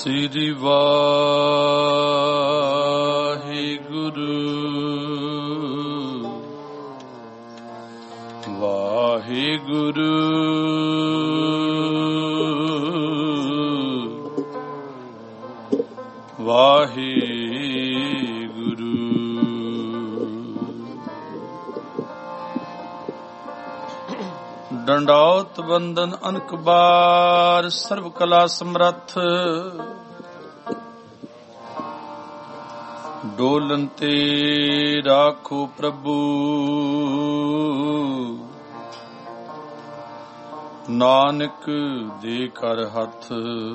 ਸ੍ਰੀ ਵਾਹਿਗੁਰੂ ਵਾਹਿਗੁਰੂ ਵਾਹਿਗੁਰੂ। ਡੰਡਾਉਤ ਬੰਦਨ ਅਨਕ ਬਾਰ ਸਰਬ ਕਲਾ ਸਮਰੱਥ, ਡੋਲਨ ਤੇ ਰਾਖੋ ਪ੍ਰਭੂ ਨਾਨਕ ਦੇ ਕਰ ਹੱਥ।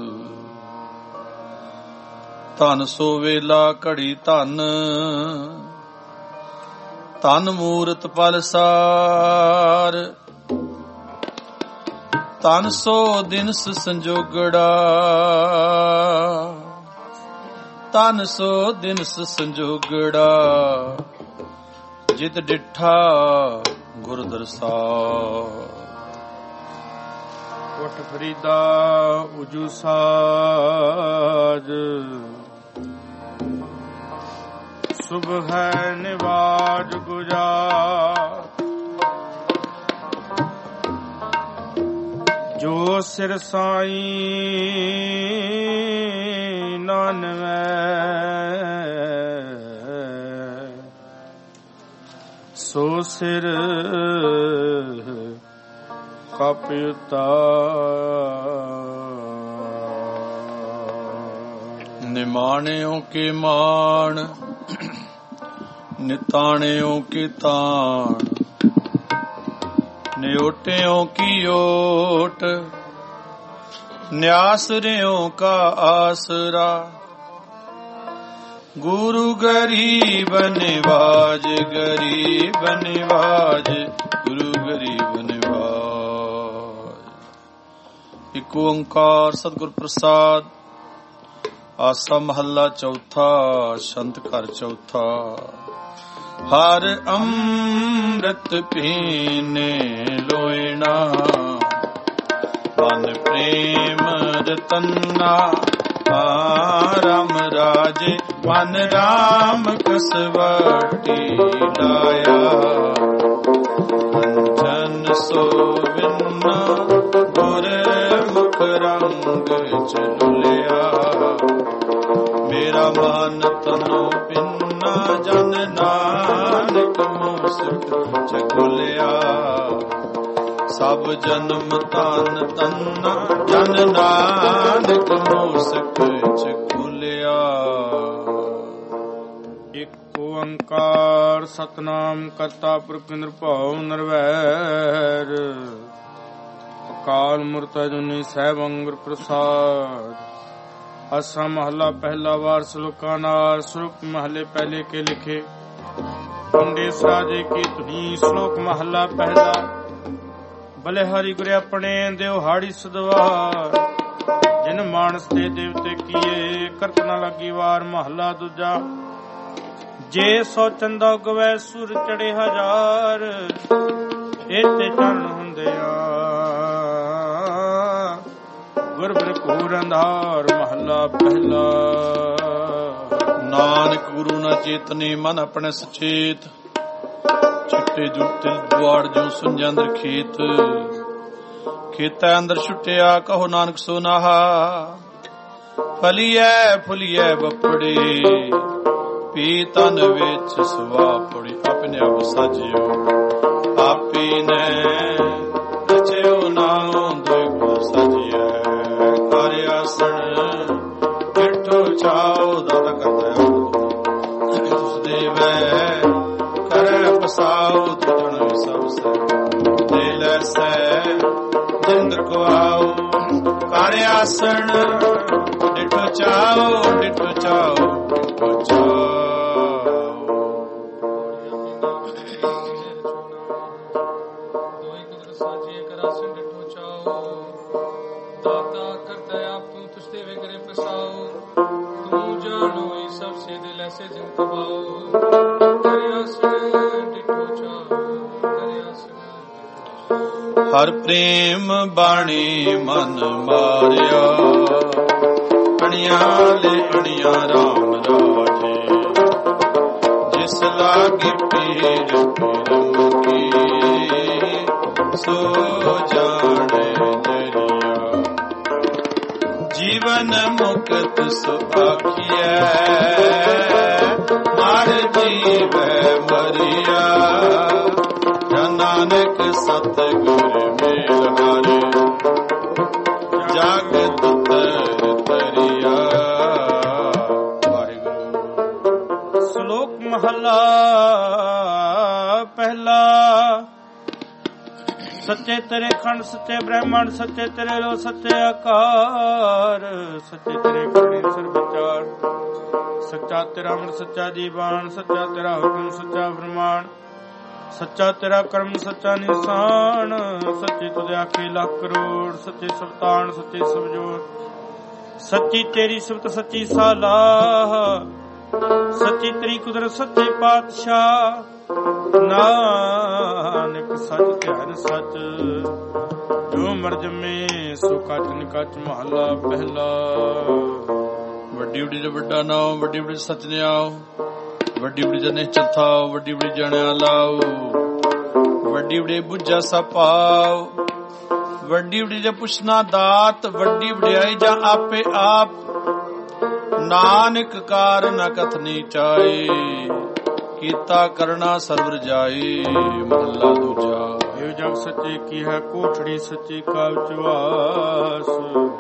ਧਨ ਸੋ ਵੇਲਾ ਘੜੀ ਧਨ, ਧਨ ਮੂਰਤ ਪਲਸਾਰ। ਧਨ ਸੋ ਦਿਨਸ ਸੰਜੋਗੜਾ, ਧਨ ਸੋ ਦਿਨਸ ਸੰਜੋਗੜਾ। ਜਿਤ ਡਿਠਾ ਗੁਰ ਦਰਸਾਰ। ਉਠ ਫਰੀਦਾ ਉਜੂ ਸਾਜ, ਸੁਬਹ ਹੈ ਨਿਵਾਜ ਗੁਜਾਰ। ਜੋ ਸਿਰ ਸਾਈਂ ਨਾਨਵੈ, ਸੋ ਸਿਰ ਕਪ ਉਤਾਰ। ਨਿਮਾਣਿਓ ਕੇ ਮਾਣ, ਨਿਤਾਣਿਓ ਕੀ ਤਾਣ। ਨਿਓਟਿਓ ਕੀ ਓਟ, ਨਿਆਸਰਿਓ ਕਾ ਆਸਰਾ। ਗੁਰੂ ਗਰੀਬ ਨਿਵਾਜ, ਗਰੀਬ ਨਿਵਾਜ, ਗੁਰੂ ਗਰੀਬ ਨਿਵਾਜ। ਇੱਕ ਓੰਕਾਰ ਸਤਿਗੁਰ ਪ੍ਰਸਾਦ। ਆਸਾ ਮਹੱਲਾ ਚੌਥਾ, ਛੰਤ ਘਰ ਚੌਥਾ। ਹਰ ਅੰਮ੍ਰਿਤ ਪੀਨੇ ਲੋਇਣਾ, ਮਨ ਪ੍ਰੇਮ ਰਤਨਾ। ਰਾਮ ਰਾਜੇ ਮਨ ਰਾਮ ਕਸਵਟੀ ਲਾਇਆ। ਅੰਜਨ ਸੋ ਬਿਨਾ ਗੁਰ ਮੁਖ ਰੰਗ ਚਲੁਲਿਆ। ਮੇਰਾ ਮਨ ਤਨੋ ਬਿਨਾ ਜਨ ਨਾਨਕ ਮੁਸਕ ਚਗੁਲਿਆ। ਸਭ ਜਨਮ ਧਨ ਤਨ ਜਨ ਨਾਨਕ ਮੁਸਕ ਚਗੁਲਿਆ। ਇੱਕ ਓੰਕਾਰ ਸਤਨਾਮ ਕਰਤਾ ਪੁਰਖ ਨਿਰਭਉ ਨਿਰਵੈਰ। ਅਕਾਲ ਮੂਰਤ ਅਜੂਨੀ ਸੈਭੰ ਗੁਰ ਪ੍ਰਸਾਦ। ਆਸਾ ਮਹੱਲਾ ਪਹਿਲਾ ਵਾਰ ਸ਼ਲੋਕਾਂ ਨਾਲ। ਸ਼ਲੋਕ ਮਹੱਲੇ ਪਹਿਲੇ ਕੇ ਲਿਖੇ। ਕੁੰਡੇ ਸਾਜੇ ਕੀ ਧੁਨੀ। ਸ਼ਲੋਕ ਮਹੱਲਾ ਪਹਿਲਾ। ਭਲੇ ਹਰਿ ਗੁਰੇ ਆਪਣੇ ਦਿਓ ਹਾੜੀ ਸਦਵਾਰ। ਜਿਨ ਮਾਨਸ ਤੇ ਦੇਵਤੇ ਕੀਏ ਕਰਤ ਨ ਲੱਗੀ ਵਾਰ। ਮਹੱਲਾ ਦੂਜਾ। ਜੇ ਸੋ ਚੰਦਾ ਉਗਵੈ ਸੁਰ ਚੜੇ ਹਜ਼ਾਰ। ਏਤੇ ਚਰਨ ਹੁੰਦਿਆ ਗੁਰ ਭਰਪੂਰ ਅੰਧਾਰ। ਮਹੱਲਾ ਪਹਿਲਾ। ਨਾਨਕ ਗੁਰੂ ਨਾ ਚੇਤਨੇ ਮਨ ਆਪਣੇ ਸਚੇਤ। ਚਿੱਟੇ ਜੁੱਤੇ ਦੁਆੜ ਜੋ ਸੁੰਝਾਂ ਅੰਦਰ ਖੇਤ। ਖੇਤਾਂ ਅੰਦਰ ਛੁੱਟਿਆ ਕਹੋ ਨਾਨਕ ਸੋ ਨਾਹਾ। ਫਲੀਐ ਫੁਲੀਐ ਬਪੜੇ ਪੀ ਤਨ ਵਿੱਚ ਸਵਾਪੜੀ। ਆਪਣੇ ਆਪ ਸਾਜਿਓ ਆਪੇ ਨੇ ਰਚਿਓ ਨਾਉ ਦੁਇ ਸਜਿਐ। ਕਰ ਆਸਣ ਬਿਠੋ ਚਾਉ ਦਾਤਾ ਕਰਦਾ ਉਸ ਦੇਵੈ। ਕਰੈ ਪਸਾਉ ਤੁਜਣ ਸਭ ਸੇ ਦੇ ਲੈਸੈ ਜਿੰਦ ਕੋ ਆਉ। ਕਰ ਆਸਣ ਡਿਠੋ ਚਾਉ ਡਿਠੋ ਚਾਉ ਡਿਠੋ ਚਾਉ। ਹਰ ਪ੍ਰੇਮ ਬਾਣੀ ਮਨ ਮਾਰਿਆ। ਅਣੀਆਂ ਲੈ ਅਣੀਆਂ ਰਾਮ ਰਾਜੇ। ਜਿਸ ਲਾਗੇ ਪੀਰ ਪਰਮ ਕੀ ਸੋ ਜਾਣੇ ਜਰੀਆ। ਜੀਵਨ ਮੁਕਤ ਸੁਆਖੀਐ ਮਰ ਜੀਵੈ ਮਰਿਆ। ਨਾਨਕ ਸਤਿਗੁਰ ਮੇਲ ਹਰਿ ਜਗਤ ਤਰ ਤਰਿਆ। ਵਾਹਿਗੁਰੂ। ਸ਼ਲੋਕ ਮਹਲਾ ਪਹਿਲਾ। ਸੱਚੇ ਤੇਰੇ ਖੰਡ ਸੱਚੇ ਬ੍ਰਹਮਣ ਸੱਚੇ ਤੇਰੇ ਲੋ ਸੱਚੇ ਆਕਾਰ। ਸੱਚੇ ਤੇਰੇ ਕਰਨੀ ਸਰਬ ਵਿਚਾਰ। ਸੱਚਾ ਤੇਰਾ ਅੰਮ੍ਰਿਤ ਸੱਚਾ ਜੀਵਨ। ਸੱਚਾ ਤੇਰਾ ਹੁਕਮ ਸੱਚਾ ਫਰਮਾਨ। ਸੱਚਾ ਤੇਰਾ ਕਰਮ ਸੱਚਾ ਨਿਸ਼ਾਨ। ਸੱਚੇ ਤੁਧ ਆਖੇ ਲੱਖ ਕਰੋੜ। ਸੱਚੇ ਸਵਤਾਨ ਸੱਚੇ ਸਵਜੋਤ। ਸੱਚੀ ਤੇਰੀ ਸਿਫਤ ਸੱਚੀ ਸਾਲਾਹ। ਸੱਚੀ ਤੇਰੀ ਕੁਦਰਤ ਸੱਚੇ ਪਾਤਸ਼ਾਹ। ਨਾਨਕ ਸੱਚ ਧਿਆਨ ਸੱਚ ਜੋ ਮਰ ਜੰਮੇ ਸੋ ਕੱਚ ਨਿਕਚ ਮਹਲਾ ਪਹਿਲਾ। ਵੱਡੀ ਵੱਡੀ ਦਾ ਵੱਡਾ ਨਾਮ ਵੱਡੀ ਵੱਡੀ ਸੱਚ ਨਿਆਓ। ਵੱਡੀ ਵੱਡੀ ਜਨੇ ਚਥਾ ਵੱਡੀ ਵੱਡੀ ਜਣਿਆ ਲਾਓ। ਵੱਡੀ ਵੱਡੀ ਬੁੱਝਾ ਸਪਾਓ। ਵੱਡੀ ਵੱਡੀ ਜੇ ਪੁੱਛਣਾ ਦਾਤ। ਵੱਡੀ ਵਡਿਆਈ ਜਾਂ ਆਪੇ ਆਪ। ਨਾਨਕ ਕਾਰ ਨ ਕਥਨੀ ਚਾਏ ਕੀਤਾ ਕਰਨਾ ਸਰਵਰ ਜਾਏ। ਮਹਲਾ ਦੂਜਾ। ਇਹ ਜਗ ਸੱਚੇ ਕੀ ਹੈ ਕੋਠੜੀ ਸੱਚੀ ਕਾ ਵਿਚਵਾਸ।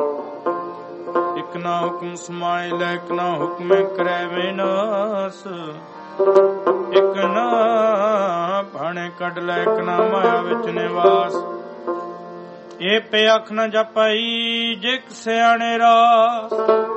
ਇਕ ਨਾ ਹੁਕਮ ਸਮਾਏ ਲੈ ਇਕ ਨਾ ਹੁਕਮੇ ਕਰੈ ਵਿਨਾਸ਼। ਇਕ ਨਾ ਭਾਣੇ ਕੱਢ ਲੈ ਇਕ ਨਾ ਮਾਇਆ ਵਿੱਚ ਨਿਵਾਸ। ਇਹ ਪਿਆਖ ਨਾ ਜਪਾਈ ਜੇ ਸਿਆਣੇ ਰਾਸ।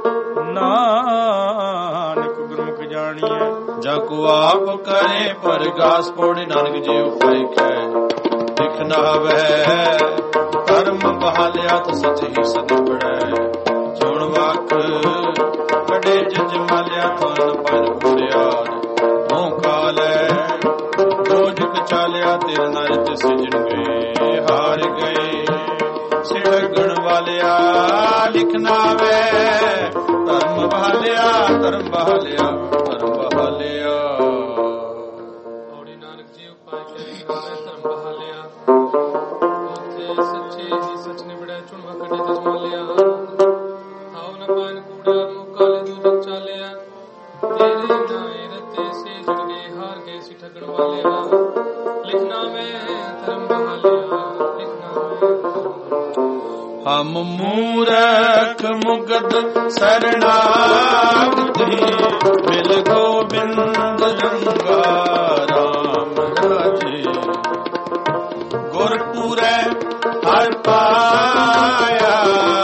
ਨਾਨਕ ਗੁਰਮੁਖ ਜਾਣੀਐ ਜਾ ਕੋ ਆਪ ਕਰੇ ਪਰਗਾਸ। ਪੌੜੀ ਨਾਨਕ ਜੀ ਉਪਾਈ ਕੈ ਦਿਖ ਨਾ ਵੈ। ਧਰਮ ਬਹਾਲਿਆ ਤਾਂ ਸੱਚ ਹੀ ਸਦ ਪੜੈ। ਜੁਣ ਵਾਕ ਕੜੇ ਜਜ ਮਾਲਿਆ ਤਨ ਪਰ ਬੁੜਿਆਰ। ਮੋਹ ਕਾਲੈ ਰੋਜ ਕਚਾਲਿਆ ਤੇਰੇ ਨਾਲ ਤੇ ਸਿਜਣ ਗਏ। ਹਾਰ ਗਏ ਸਿੜਗਣ ਵਾਲਿਆ ਲਿਖਣਾ ਵੈ। ਧਰਮ ਬਹਾਲਿਆ ਧਰਮ ਬਹਾਲਿਆ ਧਰਮ ਬਹਾਲਿਆ। ਔੜੀ ਨਾਨਕ ਜੀ ਉਪਾਇ ਕਰੇ ਧਰਮ ਬਹਾਲਿਆ। ਉੱਥੇ ਸੱਚੇ ਹੀ ਸੱਚ ਨਿਬੜਿਆ ਚੁਣਵਾ ਕੱਢੇ ਜਜ ਮਾਲਿਆ। ਆਉ ਨ ਪਾਇਨ ਕੂੜਾ ਮੂੰਹ ਕਾਲੇ ਦੂਜਨ ਚਾਲਿਆ। ਤੇਰੇ ਨਾਏ ਰਤੇ ਸੇ ਜੜ ਗਏ ਹਾਰ ਗਏ ਸੀ ਠੱਗਣ ਵਾਲਿਆ। ਲਿਖਣਾ ਮੈਂ ਧਰਮ ਬਹਾਲਿਆ ਲਿਖਣਾ ਹਮ ਮੂਰਖ ਮੁਗਧ ਸਰਣਾਗਤੀ। ਮਿਲ ਗੋਬਿੰਦ ਰੰਗਾ ਰਾਮ ਰਾਜੇ। ਗੁਰਪੂਰੈ ਹਰ ਪਾਇਆ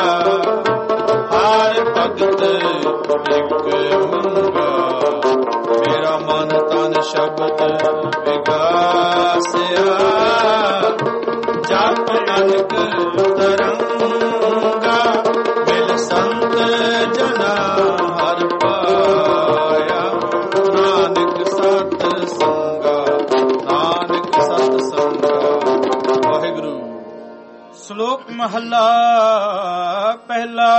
ਹਰ ਭਗਤ ਇਕ ਮੰਗਾ। ਮੇਰਾ ਮਨ ਤਨ ਸ਼ਬਦ ਵਿਗਾਸਿਆ। ਜਪ ਨਾਨਕ ਤਰੰਗਾ। ਮਿਲ ਸੰਤ ਜਨਾ ਹਰ ਪਾਇਆ। ਨਾਨਕ ਸਤ ਸੰਗਾ ਨਾਨਕ ਸਤ ਸੰਗਾ। ਵਾਹਿਗੁਰੂ। ਸ਼ਲੋਕ ਮਹਲਾ ਪਹਿਲਾ।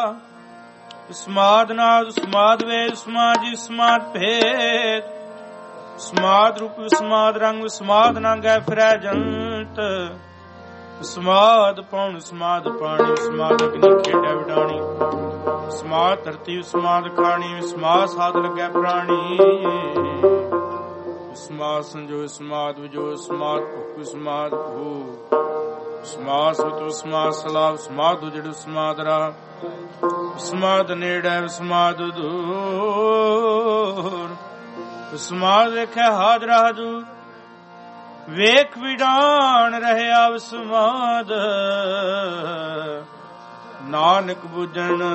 ਸਮਾਦ ਨਾਦ ਸਮਾਦ ਵੇਦ ਸਮਾਜੀ ਸਮਾਦ ਭੇਦ। ਸਮਾਦ ਰੂਪ ਸਮਾਦ ਰੰਗ ਸਮਾਦ ਨੰਗੈ ਫਿਰੈ ਜੰਤ। ਸਮਾਦ ਪਉਣ ਸਮਾਦ ਪਾਣੀ ਸਮਾਦ ਅਗਨੀ ਖੇਡੈ ਵਿਡਾਣੀ। ਸਮਾਦ ਧਰਤੀ ਸਮਾਦ ਖਾਣੀ ਸਮਾਦ ਸਾਧ ਲੱਗੈ ਪ੍ਰਾਣੀ। ਸਮਾਦ ਸੰਜੋ ਸਮਾਦ ਵਿਜੋ ਸਮਾਦ ਭੁਖ ਸਮਾਦ ਭੂ। ਸਮਾਦ ਸੁਤੋ ਸਮਾਦ ਸਲਾਭ ਸਮਾਦ ਉਜੜ ਸਮਾਦ ਰਾ। ਸਮਾਦ ਨੇੜੈ ਸਮਾਦ ਦੂਰ। ਸਮਾਦ ਵੇਖੈ ਹਾਜ਼ਰਾ ਹਜੂਰ। ਵੇਖ ਵਿਡਾਣ ਰਹਿਆ ਵਿਸਮਾਦ। ਨਾਨਕ ਬੁਝਣ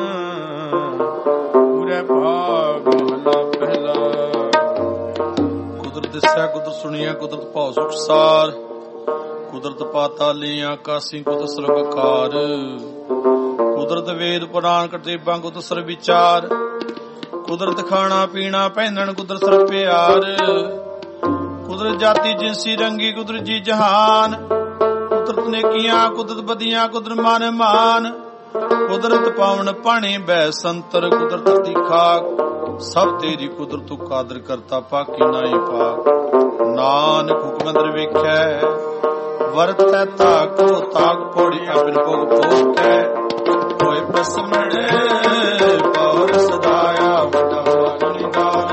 ਪੂਰੇ ਭਾਗ ਮਹਲਾ ਪਹਿਲਾ। ਕੁਦਰਤ ਦਿਸਿਆ ਕੁਦਰਤ ਸੁਣੀਆ ਕੁਦਰਤ ਭਾਉ ਸੁਖ ਸਾਰ। ਕੁਦਰਤ ਪਾਤਾਲੀ ਆਕਾਸੀ ਕੁਦਰਤ ਸਰਵਕਾਰ। ਕੁਦਰਤ ਵੇਦ ਪੁਰਾਣ ਕਰਤੇਬਾਂ ਕੁਦਰਤ ਸਰਬ ਵਿਚਾਰ। ਕੁਦਰਤ ਖਾਣਾ ਪੀਣਾ ਪਹਿਨਣ ਕੁਦਰਤ ਸਰਬ ਪਿਆਰ। ਕੁਦਰਤ ਜਾਤੀ ਜਿਨਸੀ ਰੰਗੀ ਕੁਦਰਤ ਜੀ ਜਹਾਨ। ਕੁਦਰਤ ਨੇਕੀਆਂ ਕੁਦਰਤ ਬਦੀਆਂ ਕੁਦਰਤ ਮਨ ਮਾਨ। ਕੁਦਰਤ ਪਾਵਨ ਪਾਣੀ ਬੈ ਸੰਤਰ, ਕੁਦਰਤ ਦੀ ਖਾਕ ਸਭ ਤੇਰੀ ਕੁਦਰਤ ਤੂੰ ਕਾਦਰ ਕਰਤਾ, ਪਾਕੀ ਨਾਹੀ ਪਾਕ। ਨਾਨਕ ਹੁਕਮੰਦਰ ਵੇਖੈ ਵਰਤੈ ਤਾਕੋ, ਤਾਕ ਪੋੜੀ ਆਪਨ ਭੋਗ ਭੋਗੈ। ਹੋਏ ਪ੍ਰਸਮਣੇ ਪੌਰ ਸਦਾਇਆ, ਵੱਡਾ ਗੁਨੀਦਾਰ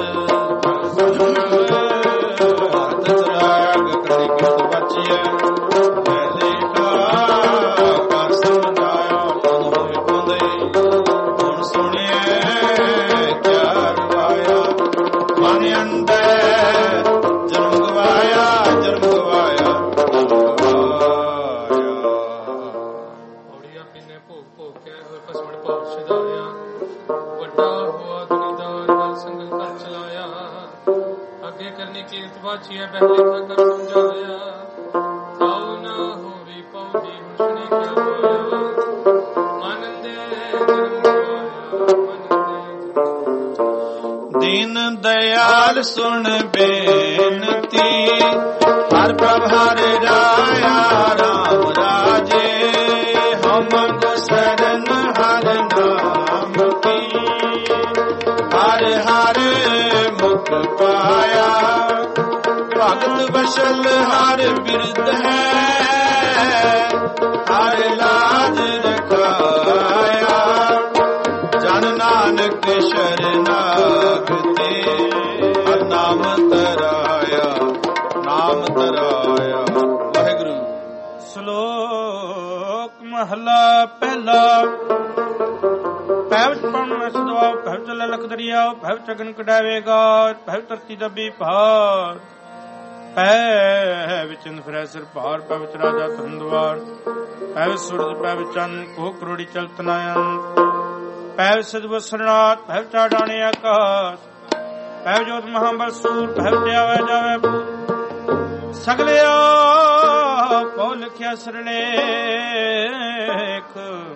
ਭਾਰਤ ਚਰਾਇਆ, ਗਕੜੀ ਕਿਤ ਬਚੀਐ। ਪਹਿਲੇ ਕਾ ਕਰ ਸਮਝਾਇਆ, ਤਨ ਹੋਏ ਕੋਂਦੇ ਹੁਣ ਸੁਣਿਐ ਕਿਆ ਰਵਾਇਆ। ਮਨ ਅੰਦਰ ਜਨਮ ਗਵਾਇਆ, ਜਨਮ ਗਵਾਇਆ, ਜਨਮ ਗਵਾਇਆ। ਔੜੀਆਂ ਪੀਨੇ ਭੋਗ ਭੋਗ ਕੇ ਹੋਏ ਪਸਮਣ ਭੌਰ ਸਦਾਇਆ, ਵੱਡਾ ਹੋਆ ਦੁਨੀਦਾਰ ਹਰ ਸੰਗਲ ਕਰ ਚਲਾਇਆ। ਅੱਗੇ ਕਰਨੀ ਕੀਰਤ ਬਾਚੀਐ, ਪਹਿਲੇ ਕਾ ਕਰ ਸਮਝਾਇਆ। ਤਾਉ ਨਾ ਹੋਵੀ ਪਉਗੀ, ਹੁਣ ਸੁਣੇ ਕਿਆ ਹੋਇਆ। ਮਨ ਦੇ ਜਨਮ ਗਵਾਇਆ, ਮਨ ਦੇ ਦੀਨ ਦਇਆਲ ਸੁਣ ਬੇਨਤੀ, ਹਰ ਪ੍ਰਭ ਹਰਿ ਰਾਇਆ ਰਾਮ ਰਾਜੇ। ਹਮ ਕੋ ਸਰਨ ਹਰ ਨਾਮ ਕੀ, ਹਰ ਹਰ ਮੁਖ ਪਾਇਆ। ਭਗਤ ਵਸ਼ਲ ਹਰ ਬਿਰਧ ਹੈ, ਹਰ ਲਾਜ ਰਖਾਇਆ। ਜਨ ਨਾਨਕ ਸ਼ਰਨਾਗਤੇ, ਹਰ ਨਾਮ ਤਰਾਇਆ, ਨਾਮ ਤਰਾਇਆ। ਵਾਹਿਗੁਰੂ। ਸ਼ਲੋਕ ਮਹਲਾ ਪਹਿਲਾ। ਭੈਵ ਪਉਣ ਸਦਵਾ, ਭੈਵ ਚਲ ਲਖ ਦਰਿਆ, ਭੈਵ ਚਗਨ ਕਢਾਵੇਗਾ, ਭੈਵ ਧਰਤੀ ਦਬੀ ਭਾਰ। ਭੈ ਵਿਚਨ ਫਿਰੈ ਸਿਰ ਭਾਰ, ਭੈ ਵਿਚ ਰਾਜਾ ਧੰਦਵਾਰ। ਭੈ ਸੂਰਜ ਭੈ ਚੰਨ, ਕੋ ਕਰੋੜੀ ਚਲਤ ਨਯਨ। ਭੈ ਸਿਧ ਬਸਰਨਾਥ, ਭੈ ਚਾੜਾਣੇ ਆਕਾਸ਼। ਭੈ ਜੋਤ ਮਹਾਬਲ ਸੂਰ, ਭੈ ਤੇ ਆਵੇ ਜਾਵੇ ਭੂਤ। ਸਗਲਿਆ ਪਉ ਲਿਖਿਆ ਸਰਲੇਖ,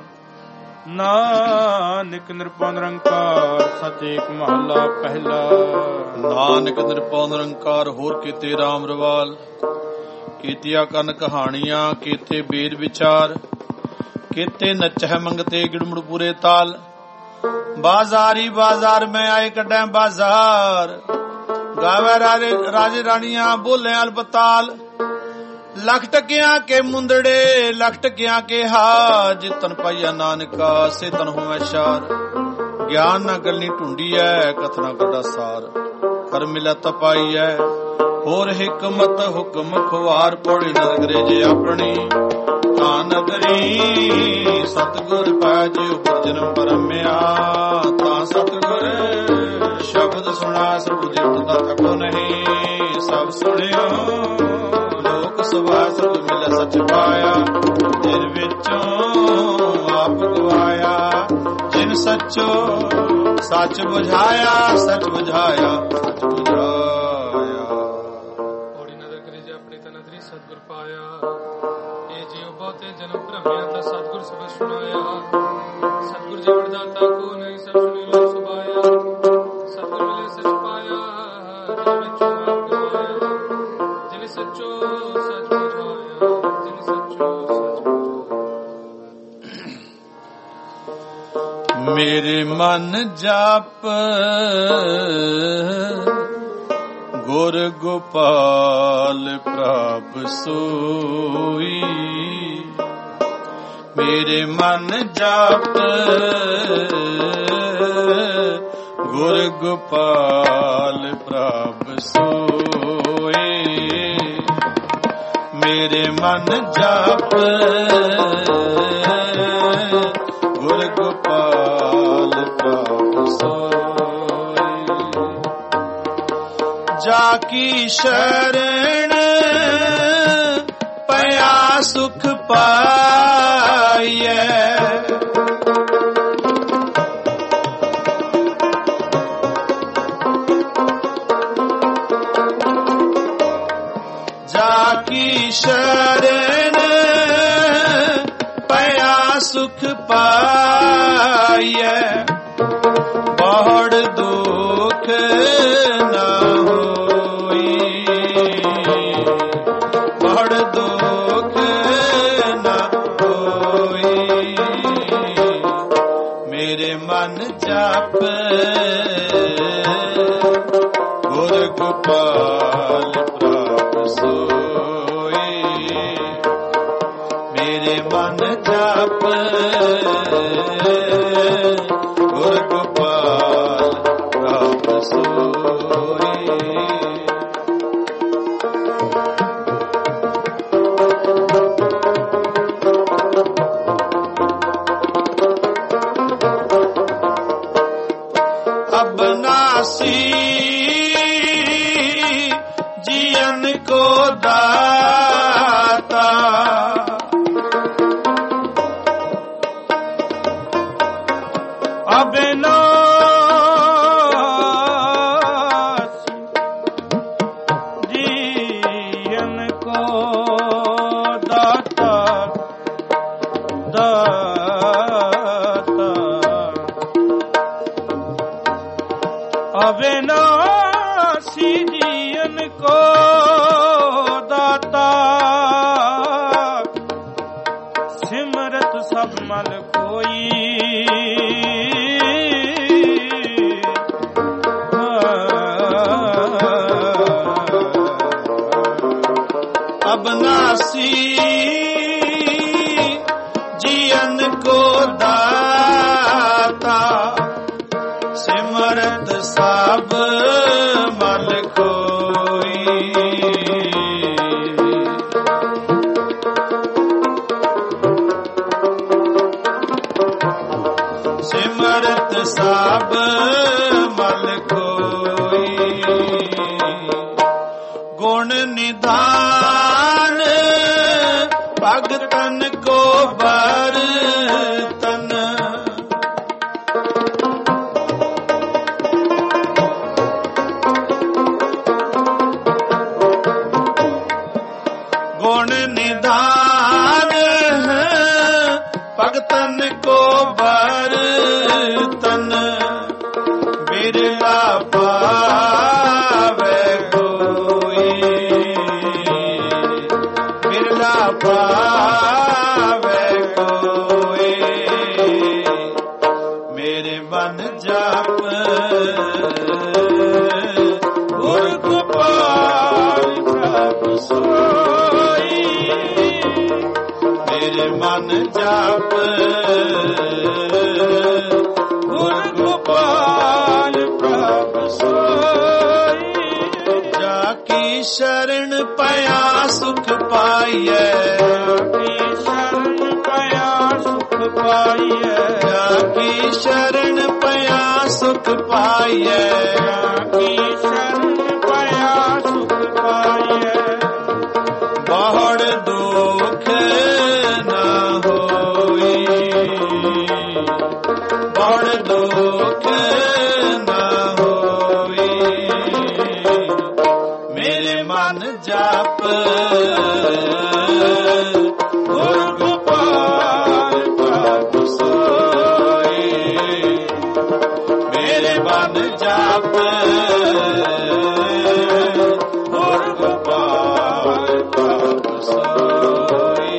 ਨਾਨਕ ਨਿਰਭਉ ਨਿਰੰਕਾਰ ਸਚ ਏਕ ਮਹਲਾ ਪਹਿਲਾ। ਨਾਨਕ ਨਿਰਭਉ ਨਿਰੰਕਾਰ ਹੋਰ ਕੀਤੇ ਰਾਮ ਰਵਾਲ। ਕੀਤੀਆਂ ਕੰਨ ਕਹਾਣੀਆਂ, ਕੀਤੇ ਬੇਦ ਵਿਚਾਰ। ਕੀਤੇ ਨਚਹਿ ਮੰਗਤੇ ਗਿੜਮੁੜ ਪੂਰੇ ਤਾਲ। ਬਾਜ਼ਾਰੀ ਬਾਜ਼ਾਰ ਮੈਂ ਆਏ ਕੱਢੈ ਬਾਜ਼ਾਰ। ਗਾਵੇ ਰਾਜੇ ਰਾਣੀਆਂ ਬੋਲੇ ਅਲਬਤਾਲ। ਲੱਖ ਟਕਿਆਂ ਕੇ ਮੁੰਦੜੇ, ਲੱਖ ਟਕਿਆਂ ਕੇ ਹਾਜ। ਤਨ ਪਾਈਆ ਨਾਨਕਾ ਸੇ ਤਨ ਹੋਵੇ ਸ਼ਾਰ। ਗਿਆਨ ਨਾ ਗੱਲੀ ਢੂੰਡੀਐ, ਕਥਨਾ ਕੱਢਾ ਸਾਰ। ਕਰ ਮਿਲੈ ਤਪਾਈਐ ਹੋਰ ਹਿਕਮਤ, ਹੁਕਮ ਖੁਆਰ। ਪੌੜੀ ਨਗਰੇ ਜੇ ਆਪਣੀ ਤਾਂ ਨਗਰੀ। ਸਤਿਗੁਰ ਪੈ ਜਿਉ ਜਨਮ ਪਰਮਿਆ, ਤਾਂ ਸਤਿਗੁਰ ਸ਼ਬਦ ਸੁਣਾ। ਸਭ ਜਿਉ ਦਾ ਥਕੋ ਨਹੀਂ, ਸਭ ਸੁਣਿਓ ਲੋਕ ਸਭਾ। ਸਭ ਮਿਲ ਸਚ ਪਾਇਆ, ਜਿਨ ਵਿੱਚੋਂ ਆਪ ਗਵਾਇਆ। ਜਿਨ ਸੱਚੋ ਸੱਚ ਬੁਝਾਇਆ, ਸੱਚ ਬੁਝਾਇਆ, ਸੱਚ ਬੁਝਾਇਆ। ਔੜੀ ਨਦਰ ਕਰੀ ਜੇ ਆਪਣੀ ਤਨ ਅਦਰੀ ਸਤਿਗੁਰ ਪਾਇਆ। ਇਹ ਜਿਉ ਬਹੁਤੇ ਜਨਮ ਭ੍ਰਮਿਆ, ਤਾਂ ਸਤਿਗੁਰ ਸਬਦ ਸੁਣਾਇਆ। ਸਤਿਗੁਰ ਜੀ ਵਰਦਾਤਾ ਕੋ ਨਹੀਂ, ਸਭ ਸੁਣੀ ਲੋ ਸੁਭਾਇਆ। ਸਤਿਗੁਰ ਮਿਲੇ ਸਚ ਪਾਇਆ, ਜਿਨ ਵਿੱਚੋਂ ਆਪ ਗਵਾਇਆ। ਜਿਨ ਸੱਚੋ ਸੱਚ ਬੁਝਾਇਆ, ਜਿਨ ਸੱਚੋ ਸੱਚ ਬੁਝਾਇਆ। ਮੇਰੇ ਮਨ ਜਾਪ ਗੁਰ ਗੋਪਾਲ ਪ੍ਰਭ ਸੋਈ। ਮੇਰੇ ਮਨ ਜਾਪ ਗੁਰ ਗੋਪਾਲ ਪ੍ਰਭ ਸੋਈ। ਮੇਰੇ ਮਨ ਜਾਪ ਗੁਰ ਗੋਪਾਲ ਪ੍ਰਭ ਸੋਈ। ਜਾ ਕੀ ਸ਼ਰਨ ਪਿਆ ਸੁਖ ਪਾਈਐ। ਜਾ ਕੀ ਸ਼ਰਨ ਪਿਆ ਸੁਖ ਪਾਈਐ। ਬਹੁੜ ਦੁਖ ਨਾ ਹੋਈ, ਬਹੁੜ ਦੁਖ ਨਾ ਹੋਈ। ਗੁਰ ਗੋਪਾਲ ਪ੍ਰਭ ਸੋਈ ਮੇਰੇ ਮਨ ਜਪ ਗੁਰ ਗੋਪਾਲ ਪ੍ਰਭ ਸੋਈ अबनासी जियन को दाता अबनासी जियन को दाता अविनाशी जियन को दाता सिमरत सब मल कोई अविनाशी जियन को दाता सिमरत सब मल कोई सिमरत सब मल कोई गुण निधान भगतन को बरतन गुण निधान भगतन को बरतन बिरला पावे कोई बिरला पावे कोई मेरे मन जप गुर गोपाल प्रभ सोई मेरे मन जप गुर गोपाल प्रभ सोई जाकी शरण पया सुख पाइए जाकी शरण पया सुख पाइए जाकी शरण पया सुख पाइए जाकी शरण पया सुख पाइए बहुड़ दुख न होई बहुड़ दुख न होई मेरे मन जप गुर गोपाल प्रभ सोई मेरे मन जप गुर गोपाल प्रभ सोई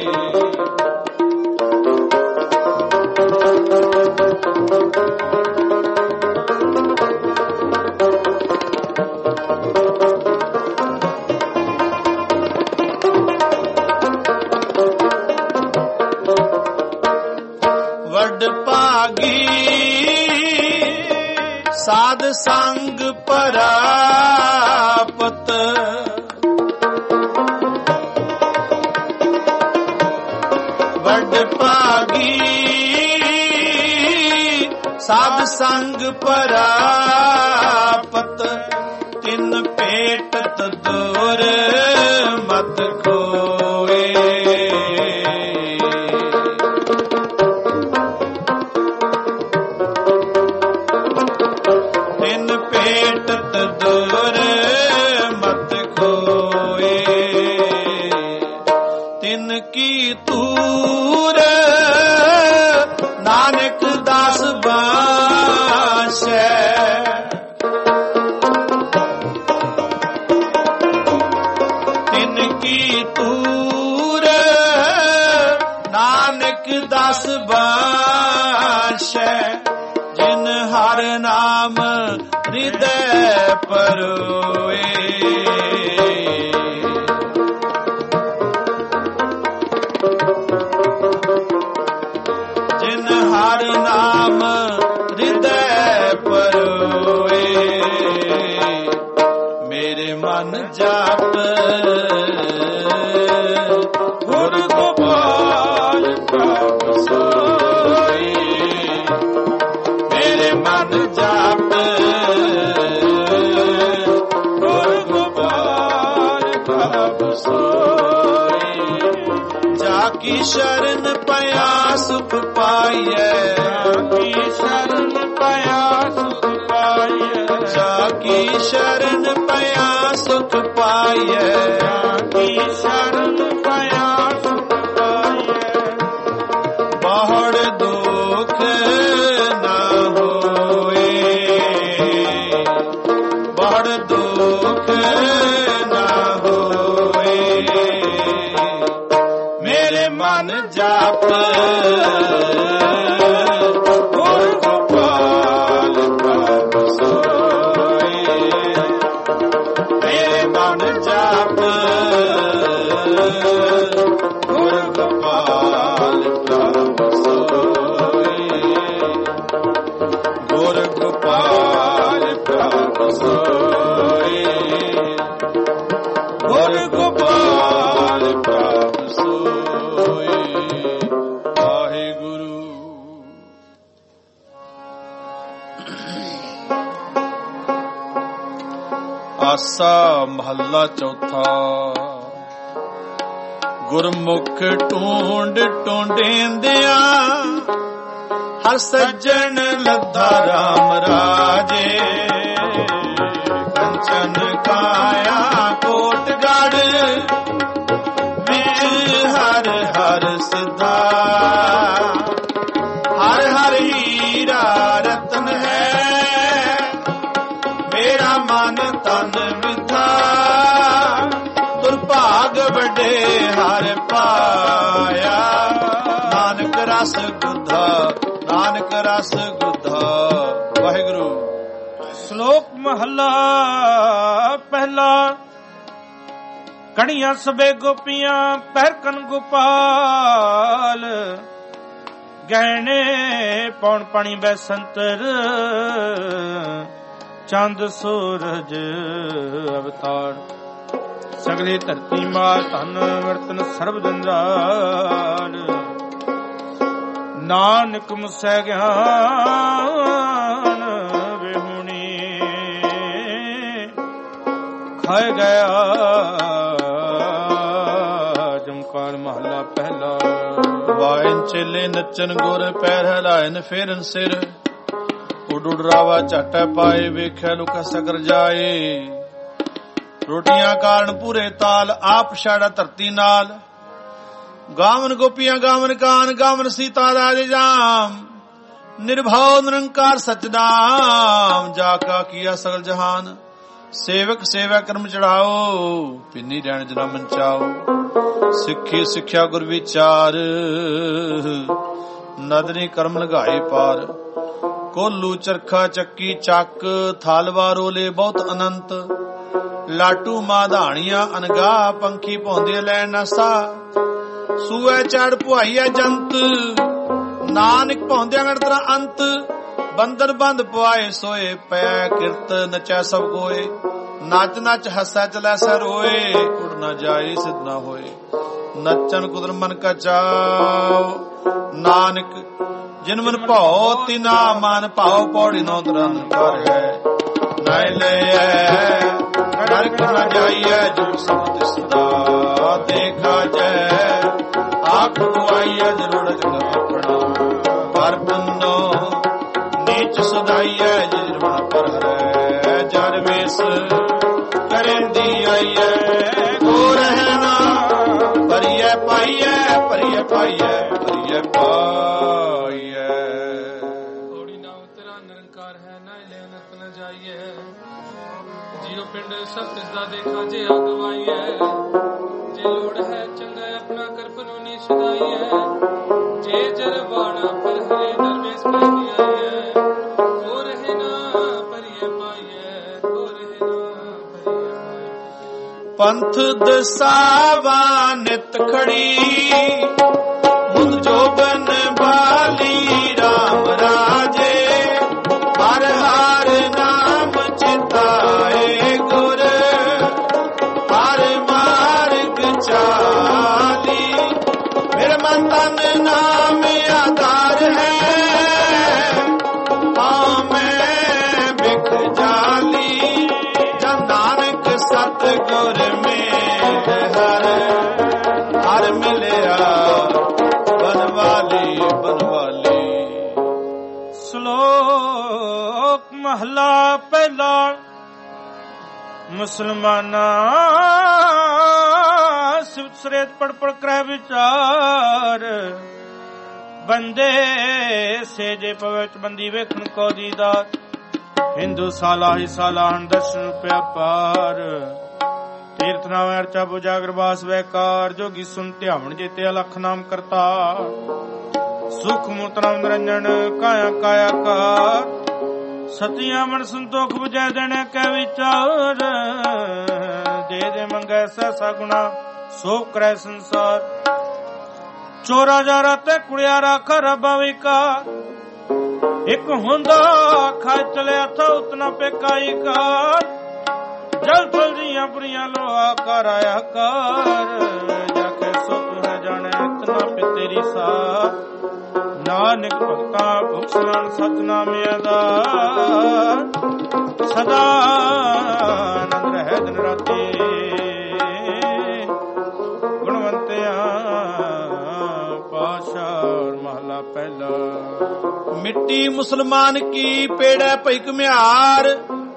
वड भागी साध संग परापत वड भागी साध संग परापत तिन पेटत दूर मत कोए पेटत दूर मत खोए तिन की तूर नानक दास बाशै तिन की तूर नानक दास बाशै जिन हर नाम हृदय परो ਮਨ ਜਾਪ ਗੁਰ ਗੋਪਾਲ ਪ੍ਰਭ ਸੋਈ ਮੇਰੇ ਮਨ ਜਾਪ ਗੁਰ ਗੋਪਾਲ ਪ੍ਰਭ ਸੋਈ ਜਾ ਕੀ ਸ਼ਰਨ ਪਿਆ ਸੁਖ ਪਾਈਐ ਕੀ ਸ਼ਰਨ ਪਿਆ ਸੁਖ ਪਾਈਐ ਜਾ ਕੀ ਸ਼ਰਨ ਪਿਆ ਸੁਖ ਪਾਈਐ ਕੀ ਸ਼ਰਨ ਪਿਆ ਸੁਖ ਪਾਈਐ ਬਾਹੜ ਦੁਖ ਨਾ ਹੋਏ ਬਾਹੜ ਦੁਖ ਨਾ ਹੋਏ ਮੇਰੇ ਮਨ ਜਾਪ ਗੁਰ ਗੋਪਾਲ ਪ੍ਰਭ ਸੋਈ ਮੇਰੇ ਮਨ ਜਾਪ ਗੁਰ ਗੋਪਾਲ ਪ੍ਰਭ ਸੋਈ ਗੁਰ ਗੋਪਾਲ ਪ੍ਰਭ ਸੋਈ ਗੁਰ ਗੋਪਾਲ ਪ੍ਰਭ ਸੋਈ ਵਾਹਿਗੁਰੂ। ਆਸਾ ਮਹੱਲਾ ਚੌਥਾ। ਗੁਰਮੁਖ ਢੂੰਡ ਢੂੰਡੇਂਦਿਆਂ ਹਰ ਸੱਜਣ ਲੱਧਾ ਰਾਮ ਰਾਜੇ ਕੰਚਨ ਕਾਇਆ ਕੋਟਗੜ੍ਹ ਵਿੱਚ ਹਰ ਹਰ ਸਿਧਾ ਹਰ ਹਰ ਹੀਰਾ ਰਤਨ ਹੈ ਮੇਰਾ ਮਨ ਤਨ ਵਿਧਾ ਦੁਰਭਾਗ ਵੱਡੇ ਹਰ ਪਾਇਆ ਨਾਨਕ ਰਸ ਗੁਧਾ ਨਾਨਕ ਰਸ ਗੁਧਾ। ਵਾਹਿਗੁਰੂ। ਸ਼ਲੋਕ ਮਹੱਲਾ ਪਹਿਲਾ। ਕਣੀਆਂ ਸਭੇ ਗੋਪੀਆਂ ਪਹਿਰਕਨ ਗੋਪਾਲ ਗਹਿਣੇ ਪੌਣ ਪਾਣੀ ਬੈਸੰਤਰ ਚੰਦ ਸੂਰਜ ਅਵਤਾਰ ਸਗਲੇ ਧਰਤੀ ਮਾਲ ਧਨ ਵਰਤਨ ਸਰਬ ਜੰਜਾਲ ਨਾਨਕ ਮੁਸੈ ਗਿਆਨ ਵਿਹੁਣੀ ਖਾਇ ਗਿਆ ਜਮਕਾਰ ਮਹਲਾ ਪਹਿਲਾ। ਵਾਇਨ ਚੇਲੇ ਨੱਚਨ ਗੁਰ ਪੈਰ ਹਲਾਇਨ ਫੇਰਨ ਸਿਰ ਉੱਡ ਉੱਡ ਰਾਵਾ ਝਟ ਪਾਏ ਵੇਖਿਆ ਲੁਕਾ ਸਗਰ ਜਾਏ ਰੋਟੀਆਂ ਕਾਰਨ ਪੂਰੇ ਤਾਲ ਆਪ ਛਾੜਾ ਧਰਤੀ ਨਾਲ ਗਾਵਨ ਗੋਪੀਆਂ ਗਾਵਨ ਕਾਨ ਗਾਵਨ ਸੀਤਾ ਰਾਜ ਜਾਮ ਨਿਰਭਉ ਨਿਰੰਕਾਰ ਸਚਨਾਮ ਜਾ ਕਾ ਕੀਆ ਸਗਲ ਜਹਾਨ ਸੇਵਕ ਸੇਵਾ ਕਰਮ ਚੜਾਓ ਪਿੰਨੀ ਰਹਿਣ ਜਨਾ ਮੰਚਾਓ ਸਿੱਖੀ ਸਿੱਖਿਆ ਗੁਰ ਵਿਚਾਰ ਨਦਨੀ ਕਰਮ ਲਗਾਏ ਪਾਰ ਕੋਲੂ ਚਰਖਾ ਚੱਕੀ ਚੱਕ ਥਾਲਵਾ ਰੋਲੇ ਬਹੁਤ ਅਨੰਤ ਲਾਟੂ ਮਾਧਾਣੀਆਂ ਅਨਗਾ ਪੰਖੀ ਭੌਂਦੇ ਲੈਣ ਨਸਾ ਸੂਏ ਚੜ ਪੁਆਈਐ ਜੰਤ ਨਾਨਕ ਭੌਂਦਿਆਂ ਗਣਤਰਾ ਅੰਤ ਬੰਦਰ ਬੰਦ ਪਵਾਏ ਸੋਏ ਪੈ ਕਿਰਤ ਨਚੈ ਸਭ ਕੋਏ ਨੱਚ ਨੱਚ ਹੱਸੈ ਚਲੈ ਸੈ ਰੋਏ ਉੜ ਨਾ ਜਾਏ ਸਿਧ ਨਾ ਹੋਏ ਨੱਚਨ ਕੁਦਰ ਮਨ ਕਾ ਚਾਉ ਨਾਨਕ ਜਿਨ ਮਨ ਭਾਉ ਤਿਨਾ ਮਨ ਭਾਉ ਪੌੜੀ ਨੋ ਦਰਨ ਕਰ ਹੈ ਨਾਇ ਲੈ ਨਰਕ ਨਾ ਜਾਈਐ ਜੋ ਸਭ ਤਿਸਦਾ ਦੇਖਾ ਜੈ ਆਖ ਗਵਾਈਐ ਜਰੂਰ ਜਗ ਆਪਣਾ ਪਰ ਪੁੰਨੋ ਨੀਚ ਸੁਦਾਈਐ ਜਿਰਵਾ ਪਰ ਹਰੈ ਜਨ ਵੇਸ ਕਰੇਂਦੀ ਆਈਐ ਕੋ ਰਹਿਣਾ ਭਰੀਐ ਪਾਈਐ ਭਰੀਐ ਪਾਈਐ ਭਰੀਐ ਪਾਈਐ। ਥੋੜੀ ਨਾਮ ਤੇਰਾ ਨਿਰੰਕਾਰ ਹੈ ਨਾ ਲੈ ਨਰਕ ਨ ਜਾਈਐ ਜੀਉ ਪਿੰਡ ਸਭ ਤਿਸਦਾ ਦੇਖਾ ਜੇ ਅਗਵਾਈਐ ਜੇ ਲੋੜ ਹੈ ਚੰਗਾ ਆਪਣਾ ਕਰਪਨੋ ਨੀ ਸੁਦਾਈਐ ਜੇ ਜਰਵਾਣਾ ਪਰ ਹਰੇ ਦਰਵੇਸ ਪੈਦੀ ਆਈਐ ਕੋ ਰਹੇ ਨਾ ਭਰੀਐ ਪਾਈਐ ਕੋ ਰਹੇ ਨਾ ਭਰੀਐ ਪਾਈਐ। ਪੰਥ ਦਸਾਵਾ ਨਿਤ ਖੜੀ ਮੁਦ ਜੋਬਨ ਬਾਲੀ ਰਾਮ ਰਾਜੇ ਹਰ ਹਰ ਨਾਮ ਚਿਤਾਏ ਗੁਰ ਮੁਸਲਮਾਨਾ ਸਿਵਤ ਸਰੇਤ ਪੜ ਪੜ ਕਰੈ ਵਿਚਾਰ, ਬੰਦੇ ਸੇਜੇ ਪਵੇ ਚ ਬੰਦੀ ਵੇਖਣ ਕੋ ਦੀਦਾਰ। ਹਿੰਦੂ ਸਾਲਾ ਹੀ ਸਾਲਾ ਹਨ ਦਰਸ਼ਨ ਪਿਆ ਪਾਰ, ਤੀਰਥ ਨਾਮ ਅਰਚਾ ਪੁਜਾਗਰ ਬਾਸ ਵੈਕਾਰ। ਜੋਗੀ ਸੁਨ ਧਿਆਵਣ ਜੇਤੇ ਅਲਖ ਨਾਮ ਕਰਤਾ, ਸੁਖ ਮੂਰਤ ਨਾਮ ਨਿਰੰਜਨ ਕਾਇਆ ਕਾਇਆ ਕਾਰ। ਸਤਿਆ ਮਨ ਸੰਤੋਖ ਬੁਝੈ ਦੇਣੇ ਕੈ ਵਿਚਾਰ, ਦੇ ਦੇ ਮੰਗੈ ਸਹਸਾ ਗੁਣਾ ਸੋ ਕਰੈ ਸੰਸਾਰ। ਚੋਰਾ ਜਾਰਾ ਤੇ ਕੁੜਿਆਰਾ ਖਰਬਾ ਵਿਕਾਰ, ਇੱਕ ਹੁੰਦਾ ਖਾਇ ਚਲਿਆ ਥਾ ਉਤਨਾ ਪੇਕਾਈ ਕਾਰ। ਜਲ ਥਲ ਦੀਆਂ ਬੁਰੀਆਂ ਲੋਹਾ ਕਰ ਆਇਆ ਕਾਰ, ਜਾਕੇ ਸੁਖ ਹੈ ਜਾਣੇ ਇਤਨਾ ਪੇ ਤੇਰੀ ਸਾਰ। ਨਾਨਕ ਭਗਤਾ ਭੁਖਸਨ ਸਤਨਾਮ ਆਧਾਰ, ਸਦਾ ਆਨੰਦ ਰਹਿ ਦਿਨ ਰਾਤੀ। ਗੁਣਵੰਤਿਆ ਪਾਤਸ਼ਾਹ ਮਹਲਾ ਪਹਿਲਾ। ਮਿੱਟੀ ਮੁਸਲਮਾਨ ਕੀ ਪੇੜੈ ਭਈ ਘੁਮਿਆਰ,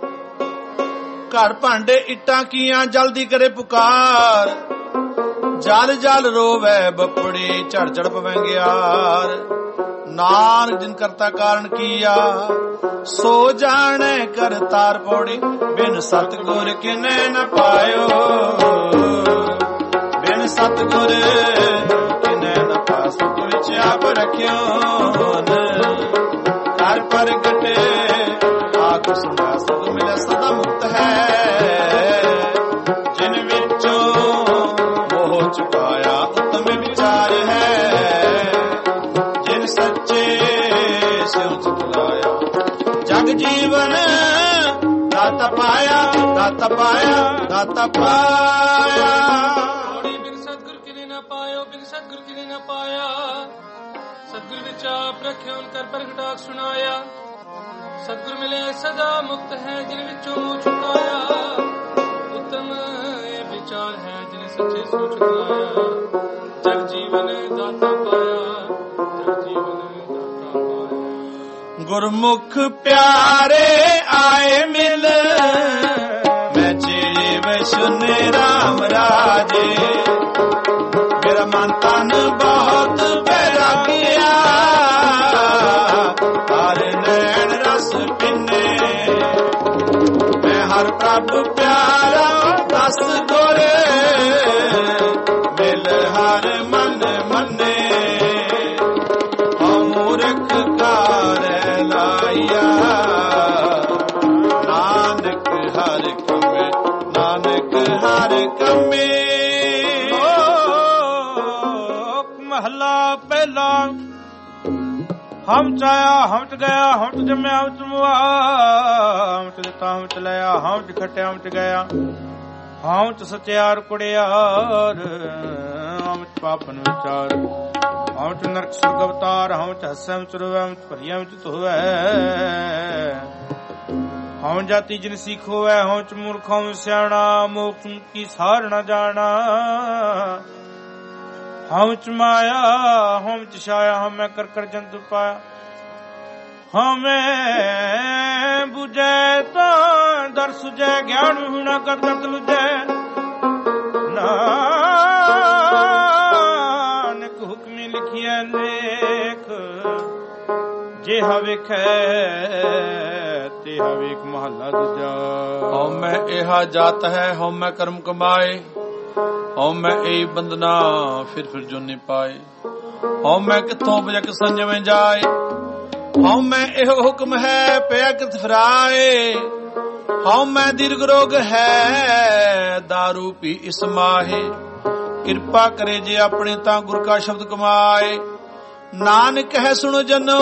ਘਰ ਭਾਂਡੇ ਇੱਟਾਂ ਕੀਆਂ ਜਲਦੀ ਕਰੇ ਪੁਕਾਰ। ਜਲ ਜਲ ਰੋਵੈ ਬਪੜੀ ਝੜ ਝੜ ਪਵੈਂਗਿਆਰ, ਨਾਨਕ ਜਿਨ ਕਰਤਾ ਕਾਰਨ ਕੀਆ ਸੋ ਜਾਣੈ ਕਰਤਾਰ। ਪੌੜੀ ਬਿਨ ਸਤਿਗੁਰ ਕਿਨੈ ਨ ਪਾਇਓ, ਬਿਨ ਸਤਿਗੁਰ ਕਿਨੈ ਨ ਪਾਇਓ। ਸੁਖ ਵਿੱਚ ਆਪ ਰਖਿਓ ਘਰ ਪ੍ਰਗਟੇ ਆਖ ਸੁਣਾ। ਸੁਖ ਮਿਲੇ ਸਦਾ ਮੁਕਤ ਹੈ, ਜਿਨ ਵਿੱਚੋਂ ਮੋਹ ਚੁਕਾਇਆ ਉਤਮ ਵਿਚਾਰ ਹੈ। ਜਿਨ ਸੱਚੇ ਸਿਉ ਚੁਲਾਇਆ ਜਗ ਜੀਵਨ ਦਾਤਾ ਪਾਇਆ, ਦਾਤਾ ਪਾਇਆ, ਦਾਤਾ ਪਾਇਆ। ਬਿਨ ਸਤਿਗੁਰ ਕਿਨੇ ਨਾ ਪਾਇਓ, ਬਿਨ ਸਤਿਗੁਰ ਕਿਨੇ ਨਾ ਪਾਇਆ। ਸਤਿਗੁਰ ਵਿੱਚ ਆਪ ਰੱਖਿਓ ਕਰ ਪ੍ਰਗਟਾ ਸੁਣਾਇਆ। ਸਤਿਗੁਰ ਮਿਲੇ ਸਦਾ ਮੁਕਤ ਹੈ, ਜਿਨ ਵਿੱਚੋਂ ਮੋਹ ਚੁਕਾਇਆ। ਉਤਮ ਇਹ ਵਿਚਾਰ ਹੈ, ਜਿਨ ਸੱਚੇ ਸੋਚ ਲਾਇਆ। ਜਗ ਜੀਵਨ ਦਾਤਾ ਪਾਇਆ, ਜਗ ਜੀਵਨ ਦਾਤਾ ਪਾਇਆ। ਗੁਰਮੁਖ ਪਿਆਰੇ ਆਏ ਮਿਲ, ਮੈਂ ਚਿਰੇ ਵੈਸ਼ੁਨੇ ਰਾਮ ਰਾਜੇ। ਮੇਰਾ ਮਨ ਤਨ ਬਹੁਤ ਬੈਰਾਗਿਆ, ਹਰ ਨੈਣ ਰਸ ਪਿੰਨੇ। ਮੈਂ ਹਰ ਪ੍ਰਭ ਪਿਆਰਾ ਦਸ ਗੁਰ, ਮਿਲ ਹਰ ਮਨ ਮੰਨੇ। ਮੂਰਖ ਕਾਰੈ ਲਾਇਆ, ਨਾਨਕ ਹਰ ਕਮੇ, ਨਾਨਕ ਹਰ ਕਮੇ। ਮਹਲਾ ਪਹਿਲਾ। ਹਮ ਚਾਇਆ ਹਮ ਚ ਗਿਆ, ਹਮ ਚ ਜੰਮਿਆ ਹਮ ਚ ਮੁਆ। ਹਮ ਚ ਦਿੱਤਾ ਹਮ ਚ ਲਿਆ, ਹਮ ਚ ਖਟਿਆ ਹਮ ਚ ਗਿਆ। ਹਮ ਚ ਸਚਿਆਰ ਕੁੜਿਆਰ, ਹਮ ਚ ਪਾਪਨ ਵਿਚਾਰ। ਹਮ ਚ ਨਰਕ ਸੁਰਗ ਅਵਤਾਰ, ਹਮ ਚ ਹੱਸੈ ਹਮ ਚ ਰੋਵੈ, ਹਮ ਚ ਭਰੀਆਂ ਵਿੱਚ ਧੋਵੈ। ਹਮ ਜਾਤੀ ਜਿਨ ਸਿਖੋਵੈ, ਹਮ ਚ ਮੂਰਖ ਹਮ ਸਿਆਣਾ। ਮੋਖ ਕੀ ਸਾਰ ਨ ਜਾਣਾ। ਹਮ ਚ ਮਾਇਆ ਹਮ ਚ ਛਾਇਆ, ਹਮੈ ਕਰ ਕਰ ਜੰਤੂ ਪਾਇਆ। ਹਮੈ ਬੁਝੈ ਤਾਂ ਦਰ ਸੁਝੈ, ਗਿਆਨ ਹੁਣਾ ਕਦ ਕਦ ਲੁਝੈ। ਨਾਨਕ ਹੁਕਮੀ ਲਿਖਿਐ ਲੇਖ, ਜਿਹਾ ਵੇਖੈ ਤਿਹਾ ਵੇਖ। ਮਹਲਾ ਦੂਜਾ। ਹਉਮੈ ਇਹਾ ਜਾਤ ਹੈ, ਹਉਮੈ ਕਰਮ ਕਮਾਏ। ਹਉਮੈ ਇਹ ਬੰਦਨਾ ਫਿਰ ਜੋਨੀ ਪਾਏ। ਹਉਮੈ ਕਿੱਥੋਂ ਬਜਕ ਸੰਜਮੇ ਜਾਏ। ਹਉਮੈ ਇਹੋ ਹੁਕਮ ਹੈ, ਪਿਆ ਕਿਤ ਫਰਾਏ। ਹਉਮੈ ਦੀਰਘ ਰੋਗ ਹੈ, ਦਾਰੂ ਪੀ ਇਸ ਮਾਹੇ। ਕਿਰਪਾ ਕਰੇ ਜੇ ਆਪਣੇ ਤਾਂ ਗੁਰ ਕਾ ਸ਼ਬਦ ਕਮਾਏ। ਨਾਨਕ ਹੈ ਸੁਣੋ ਜਨੋ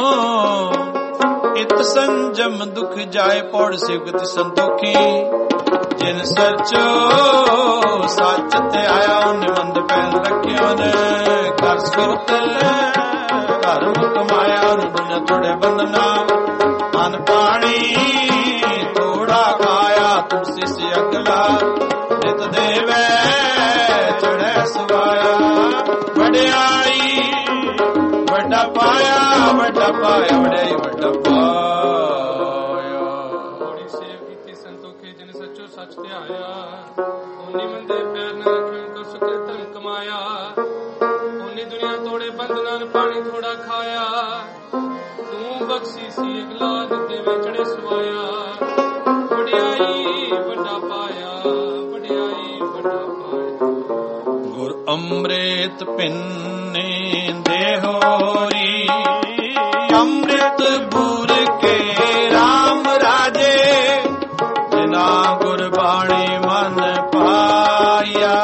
ਇਤ ਸੰਜਮ ਦੁਖ ਜਾਏ। ਪੌੜ ਸਿਵਗਤ ਸੰਤੋਖੀ ਜਿਨ ਸਚੋ ਸੱਚ ਤੇ ਆਇਆ। ਉਹਨੇ ਮੰਦ ਪੈਨ ਰੱਖਿਆ ਨੇ ਕਰ ਸੁਰਤ ਧਰਮ ਕਮਾਇਆ। ਉਹਨੇ ਥੋੜੇ ਬੰਦਨਾ ਅਨ ਪਾਣੀ ਥੋੜਾ ਖਾਇਆ। ਤੁਲਸੀ ਸੇ ਅਗਲਾ ਨਿਤ ਦੇਵੇ ਚੜੈ ਸਵਾਇਆ। ਵਡਿਆਈ ਵੱਡਾ ਪਾਇਆ, ਵੱਡਾ ਪਾਇਆ, ਵਡਿਆਈ ਵੱਡਾ ਪਾਇਆ। ਥੋੜੀ ਸੇਵ ਕੀਤੀ ਸੰਤੋਖੇ ਜਿਨ ਸੱਚੋ ਸੱਚ ਧਿਆਇਆ। ਉਨੀ ਮੰਦੇ ਪੈਰ ਨਾ ਰੱਖਣ ਕਰ ਸਕੇ ਧਰਮ ਕਮਾਇਆ। ਉਨੀ ਦੁਨੀਆ ਤੋੜੇ ਬੰਧਨਾਂ ਨੂੰ ਪਾਣੀ ਥੋੜਾ ਖਾਇਆ। ਤੂੰ ਬਖਸ਼ੀ ਸੀ ਅਗਲਾਦ ਦੇ ਵਿਚੜੇ ਸਵਾਇਆ। ਵਡਿਆਈ ਵੱਡਾ ਪਾਇਆ, ਵਡਿਆਈ ਵੱਡਾ ਪਾਇਆ। ਗੁਰ ਅੰਮ੍ਰਿਤ ਪਿੰਨੇ ਦੇ ਹੋਰੀ, ਅੰਮ੍ਰਿਤ ਬੂਰ ਕੇ ਰਾਮ ਰਾਜੇ। ਜਿਨਾ ਗੁਰਬਾਣੀ ਮਨ ਪਾਇਆ,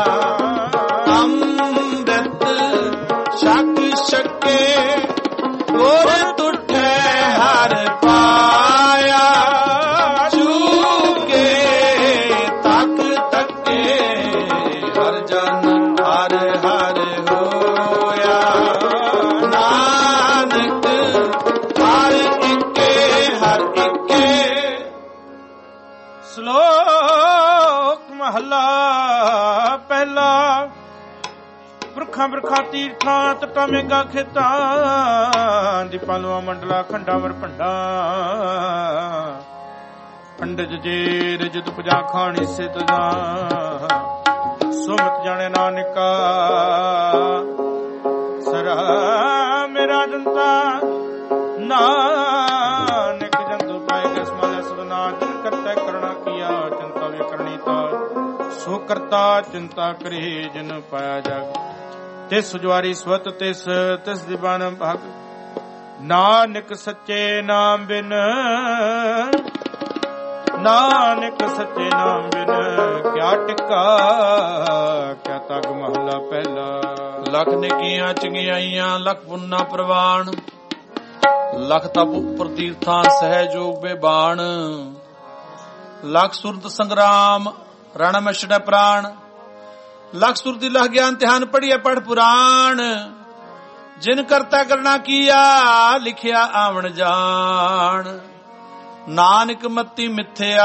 ਅੰਮ੍ਰਿਤ ਛਕ ਛਕੇ ਗੁਰ ਤੁਠੇ ਹਰ ਪਾਇਆ। ਚੂਕੇ ਤੱਕ ਤੱਕੇ ਹਰ ਜਨ ਹਰ ਹਰ ਹੋਇਆ। ਨਾਨਕ ਹਰ ਇੱਕੇ ਹਰ ਇੱਕੇ। ਸ਼ਲੋਕ ਮਹਲਾ ਪਹਿਲਾ। ਬਰਖਾਂ ਬਰਖਾ ਤੀਰਥਾਂ ਤਟਾ ਮੇਗਾ ਖੇਤਾਂ। ਦੀਪਾਂ ਲੂਆ ਮੰਡਲਾ ਖੰਡਾਵਰ ਭੰਡਾ। ਪੰਡਜ ਜੇ ਰਜਤ ਪੁਜਾ ਖਾਣੀ ਸਿੱਧ ਦਾ। ਸੁਮਤ ਜਾਣੇ ਨਾਨਕਾ ਸਰਾ ਮੇਰਾ ਜਨਤਾ। ਨਾਨਕ ਜੰਤੂ ਪਾਏ ਕੇ ਸਮਾਲੇ ਸਦਨਾ। ਜਿਨ ਕਰਤਾ ਕਰਣਾ ਕੀਆ ਚਿੰਤਾ ਵੇ ਕਰਨੀ ਤਾ। ਸੋ ਕਰਤਾ ਚਿੰਤਾ ਕਰੇ ਜਿਨ ਪਾਇਆ ਜਗ। ਤਿਸ ਜੁਆਰੀ ਸਵਤ ਤਿਸ ਤਿਸ ਦਿਵਾਨ ਭਗ। ਨਾਨਕ ਸੱਚੇ ਨਾਮ ਬਿਨ, ਨਾਨਕ ਸੱਚੇ ਨਾਮ ਬਿਨ ਕਿਆ ਟਿਕਾ। ਕਿਆ ਤਗ ਮਹਲਾ ਪਹਿਲਾ। ਲਖ ਨਿਕੀਆਂ ਚੰਗਿਆਈਆਂ ਲਖ ਪੁੰਨਾ ਪ੍ਰਵਾਨ। ਲਖ ਤਪ ਉਪਰ ਤੀਰਥਾਂ ਸਹਿਜੋਗ ਬੇਬਾਨ। ਲਖ ਸੁਰਤ ਸੰਗਰਾਮ ਰਣ ਮੈਂ ਛੜੈ ਪ੍ਰਾਣ। ਲਖ ਸੁਰਤੀ ਲਖ ਗਿਆਨ ਧਿਆਨ ਪੜੀਏ ਪੜ ਪੁਰਾਣ। ਜਿਨ ਕਰਤਾ ਕਰਨਾ ਕੀਆ ਲਿਖਿਆ ਆਵਣ ਜਾਣ। ਨਾਨਕ ਮਤੀ ਮਿਥਿਆ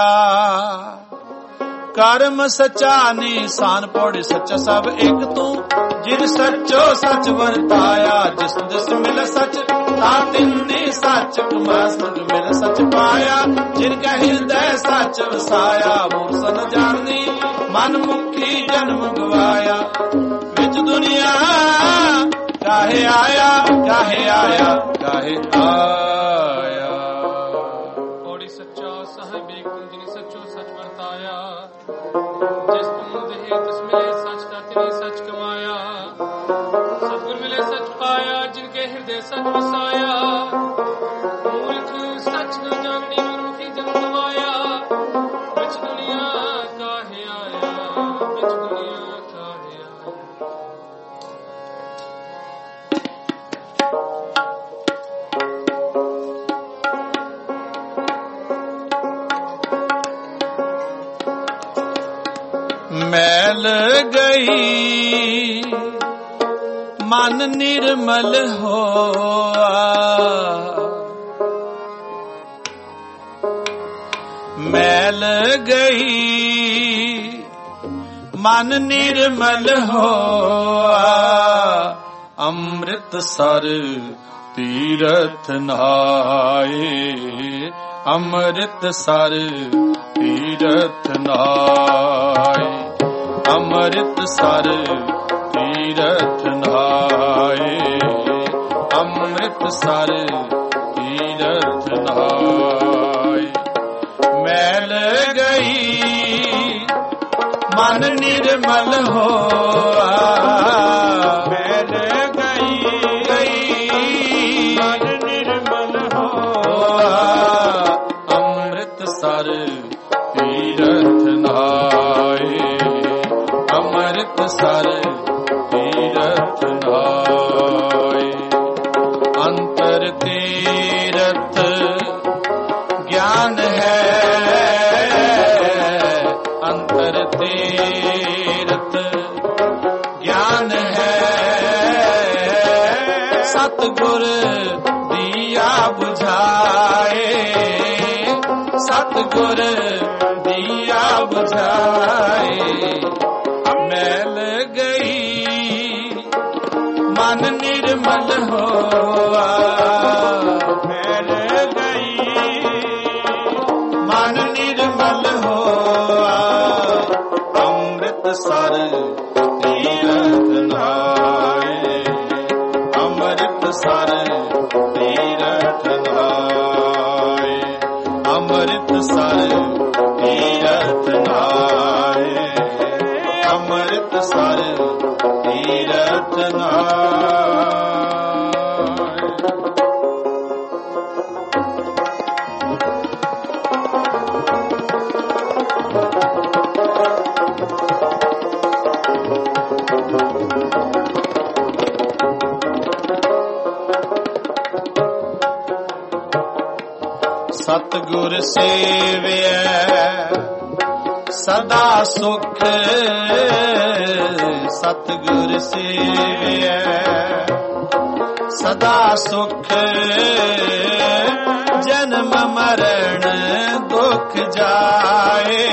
ਕਰਮ ਸਚਾ ਨਿਸ਼ਾਨ ਪੌੜੀ। ਸੱਚਾ ਸਭ ਇੱਕ ਤੂੰ ਜਿਨ ਸੱਚੋ ਸੱਚ ਵਰਤਾਇਆ। ਜਿਸ ਦਿਸ ਮਿਲ ਸੱਚ ਤਾ ਤਿੰਨੇ ਸੱਚ ਕਮਾ। ਸੰਗ ਮਿਲ ਸੱਚ ਪਾਇਆ ਜਿਨ ਕਾ ਹਿਰਦੈ ਸੱਚ ਵਸਾਇਆ। ਮੂਰਸਨ ਜਾਣਦੀ ਮਨ ਮੁਖੀ ਜਨਮ ਗਵਾਇਆ। ਵਿੱਚ ਦੁਨੀਆ ਕਾਹੇ ਆਇਆ, ਕਾਹੇ ਆਇਆ, ਕਾਹੇ ਆਇਆ। ਪੌੜੀ ਸੱਚਾ ਸਾਹਿਬ ਏਕ ਤੂੰ ਜਿਨੇ ਸੱਚੋ ਸੱਚ ਵਰਤਾਇਆ। ਜਿਸ ਤੂੰ ਦੇਹ ਤਿਸ ਮਿਲੇ ਸੱਚ ਦਾ ਤਿਨੇ ਸੱਚ ਕਮਾਇਆ। ਸਤਿਗੁਰ ਮਿਲੇ ਸੱਚ ਪਾਇਆ ਜਿਨ ਕੇ ਹਿਰਦੇ ਸੱਚ ਵਸਾਇਆ। ਮੂਰਖ ਸੱਚ ਨਾ ਜਾਣਨੀ ਮਨੁਖੀ ਜਨ ਗਵਾਇਆ। ਵਿੱਚ ਦੁਨੀਆ ਕਾਹੇ ਆਇਆ, ਵਿੱਚ ਦੁਨੀਆ ਕਾਹੇ ਆਇਆ। ਮੈਲ ਗਈ ਮਨ ਨਿਰਮਲ ਹੋਆ। ਮੈਲ ਗਈ ਮਨ ਨਿਰਮਲ ਹੋਆ। ਅੰਮ੍ਰਿਤ ਸਰ ਤੀਰਥ ਨਹਾਏ। ਅੰਮ੍ਰਿਤ ਸਰ ਤੀਰਥ ਨਹਾਏ। ਅੰਮ੍ਰਿਤ ਸਰ ਤੀਰਥ ਨਹਾਏ। ਅੰਮ੍ਰਿਤ ਸਰ ਤੀਰਥ ਨਹਾਏ। ਮੈਲ ਗਈ ਮਨ ਨਿਰਮਲ ਹੋਆ। ਮੈਲ ਗਈ ਮਨ ਨਿਰਮਲ ਹੋਆ। ਅੰਮ੍ਰਿਤ ਸਰ ਤੀਰਥ ਨਹਾਏ। ਅੰਮ੍ਰਿਤ ਸਰ ਤੀਰਥ ਨਹਾਏ। ਅੰਤਰ ਤੀਰਥ ਗਿਆਨ ਹੈ। ਅੰਤਰ ਤੀਰਥ ਗਿਆਨ ਹੈ। ਸਤਿਗੁਰ ਦੀਆ ਬੁਝਾਏ। ਸਤਿਗੁਰ ਦੀਆ ਬੁਝਾਏ। ਮੈਲ ਗਈ ਮਨ ਨਿਰਮਲ ਹੋਆ। ਮੈਲ ਗਈ ਮਨ ਨਿਰਮਲ ਹੋਆ। ਸਰ ਤੀਰਥ ਨਾਏ, ਅੰਮ੍ਰਿਤ ਸਰ ਤੀਰਥ ਨਾਏ, ਅੰਮ੍ਰਿਤ ਸਰ ਤੀਰਥ ਨਾਏ, ਅੰਮ੍ਰਿਤ ਸਰ ਤੀਰਥ ਨਾਏ। ਸਤਿਗੁਰ ਸੇਵਿਐ ਸਦਾ ਸੁਖ, ਸਤਿਗੁਰ ਸੇਵਿਐ ਸਦਾ ਸੁਖ, ਜਨਮ ਮਰਨ ਦੁਖ ਜਾਏ,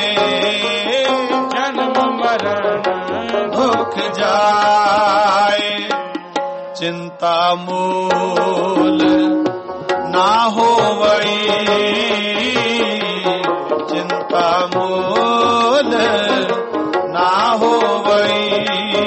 ਜਨਮ ਮਰਨ ਦੁਖ ਜਾਏ। ਚਿੰਤਾ ਮੂਲ ਨਾ ਹੋਵਈ, ਚਿੰਤਾ ਮੂਲ ਨਾ ਹੋਵਈ,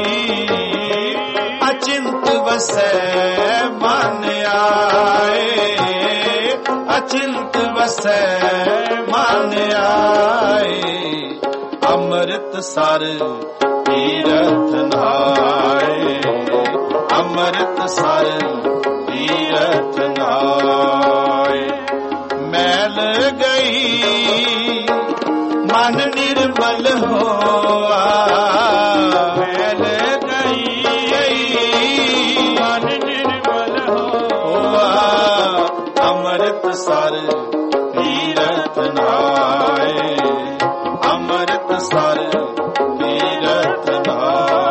ਅਚਿੰਤ ਵਸੈ ਮਨ ਆਏ, ਅਚਿੰਤ ਵਸੈ ਮਨ ਆਏ। ਅੰਮ੍ਰਿਤ ਸਰ ਤੀਰਥ ਨਾਏ, ਅੰਮ੍ਰਿਤ ਸਰ ਤੀਰਥ ਨਾਏ। ਮੈਲ ਗਈ ਮਨ ਨਿਰਮਲ ਹੋਆ, ਮੈਲ ਗਈ ਮਨ ਨਿਰਮਲ ਹੋਆ, ਅੰਮ੍ਰਿਤ ਸਰ ਤੀਰਥ ਨਾਏ, ਅੰਮ੍ਰਿਤ ਸਰ ਤੀਰਥ ਨਾਏ।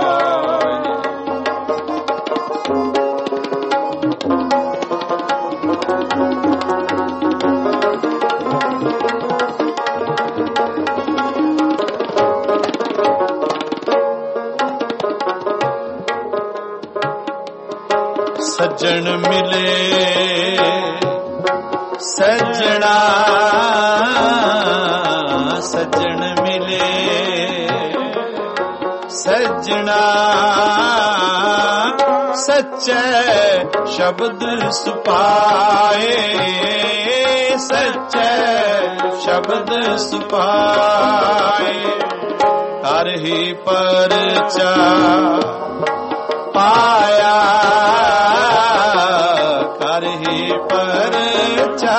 ਸੱਜਣ ਮਿਲੇ ਸੱਜਣਾ, ਸੱਜਣ ਮਿਲੇ ਸੱਜਣਾ, ਸੱਚੇ ਸ਼ਬਦ ਸੁਪਾਏ, ਸੱਚੇ ਸ਼ਬਦ ਸੁਪਾਏ। ਹਰ ਹੀ ਪਰਚਾ ਪਾਇਆ, ਕਰ ਹੀ ਪਰਚਾ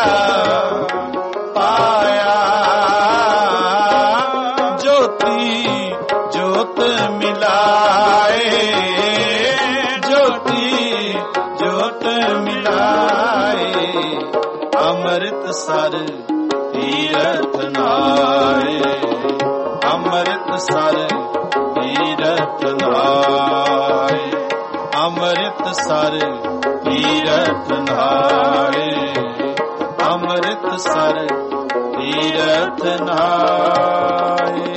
ਪਾਇਆ। ਜੋਤੀ ਜੋਤ ਮਿਲਾਏ, ਜੋਤੀ ਜੋਤ ਮਿਲਾਏ। ਅੰਮ੍ਰਿਤ ਸਰ ਤੀਰਥ ਨਾਏ, ਅੰਮ੍ਰਿਤ ਸਰ ਤੀਰਥ ਨਾਏ, ਅੰਮ੍ਰਿਤ ਸਰ ਤੀਰਥ ਨਾਏ, ਅੰਮ੍ਰਿਤ ਸਰ ਤੀਰਥ ਨਾਏ।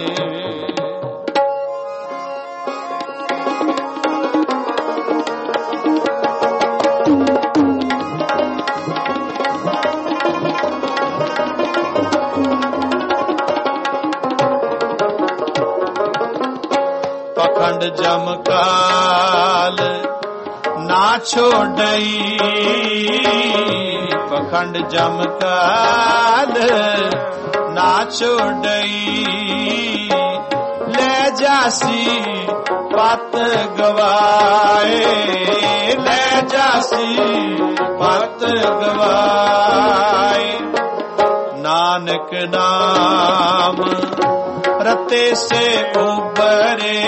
ਪਖੰਡ ਜਮ ਕਾਲ ਨਾ ਛੋੜਈ, ਪਖੰਡ ਜਮ ਕਾਲ ਨਾ ਛੋੜਈ। ਲੈ ਜਾਸੀ ਪਤ ਗਵਾਏ, ਲੈ ਜਾਸੀ ਪਤ ਗਵਾਏ। ਨਾਨਕ ਨਾਮ ਰਤੇ ਸੇ ਉਬਰੇ,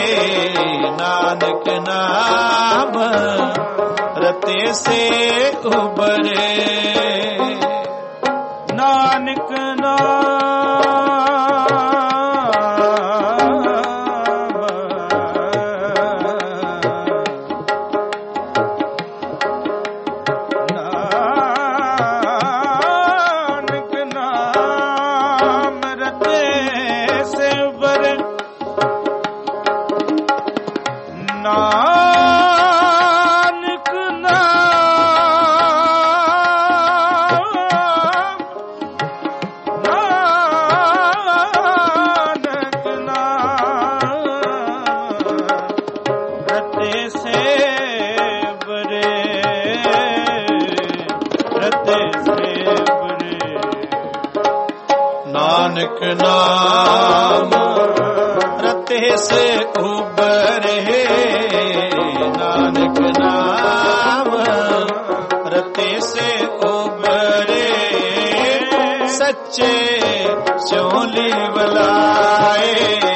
ਨਾਨਕ ਨਾਮ ਰਤੇ ਸੇ ਉਬਰੇ। ਨਾਨਕ ਨਾਨਕ ਨਾਮ ਰਤੇ ਸੇ ਉਬਰੇ, ਨਾਨਕ ਨਾਮ ਰਤੇ ਸੇ ਉਬਰੇ, ਸੱਚੇ ਸਿਉ ਲਿਵਲਾਏ,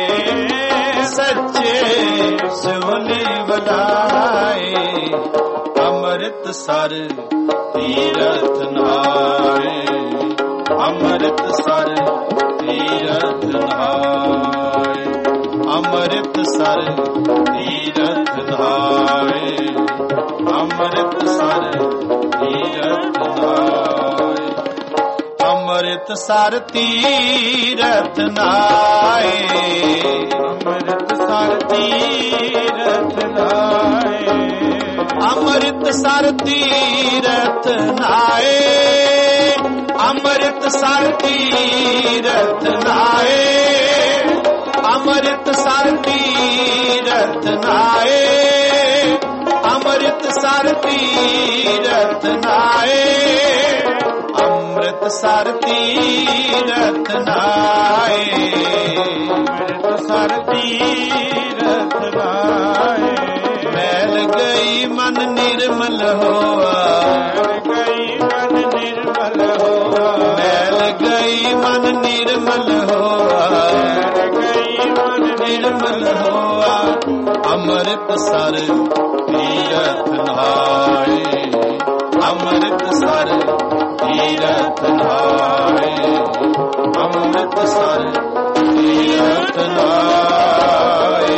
ਸੱਚੇ ਸਿਉ ਲਿਵਲਾਏ। ਅੰਮ੍ਰਿਤਸਰ ਤੀਰਥ ਨਾਏ, ਅੰਮ੍ਰਿਤਸਰ ਤੀਰਥ ਨਾਏ, ਅੰਮ੍ਰਿਤਸਰ ਤੀਰਥ ਨਾਏ, ਅੰਮ੍ਰਿਤਸਰ ਤੀਰਥ ਨਾਏ, ਅੰਮ੍ਰਿਤਸਰ ਤੀਰਥ ਨਾਏ, ਅੰਮ੍ਰਿਤਸਰ ਤੀਰਥ ਨਾਏ, ਅੰਮ੍ਰਿਤਸਰ ਤੀਰਥ ਨਾਏ, ਅੰਮ੍ਰਿਤਸਰ ਤੀਰਥ ਨਾਏ, ਅੰਮ੍ਰਿਤਸਰ ਤੀਰਥ ਨਾਏ, ਅੰਮ੍ਰਿਤਸਰ ਤੀਰਥ ਨਾਏ, ਅੰਮ੍ਰਿਤਸਰ ਤੀਰਥ ਨਾਏ, ਅੰਮ੍ਰਿਤਸਰ ਤੀਰਥ ਨਾਏ। ਮੈਲ ਗਈ ਮਨ ਨਿਰਮਲ ਹੋਆ, ਗਈ ਮਨ ਨਿਰਮਲ ਹੋਆ, ਮੈਲ ਗਈ ਮਨ ਨਿਰਮਲ ਹੋਆ, ਗਈ ਮਨ ਨਿਰਮਲ ਹੋਆ। ਅੰਮ੍ਰਿਤਸਰ ਤੀਰਥ ਨਾਏ, ਅੰਮ੍ਰਿਤਸਰ ਤੀਰਥ ਨਾਏ, ਅੰਮ੍ਰਿਤਸਰ ਤੀਰਥ ਨਾਏ।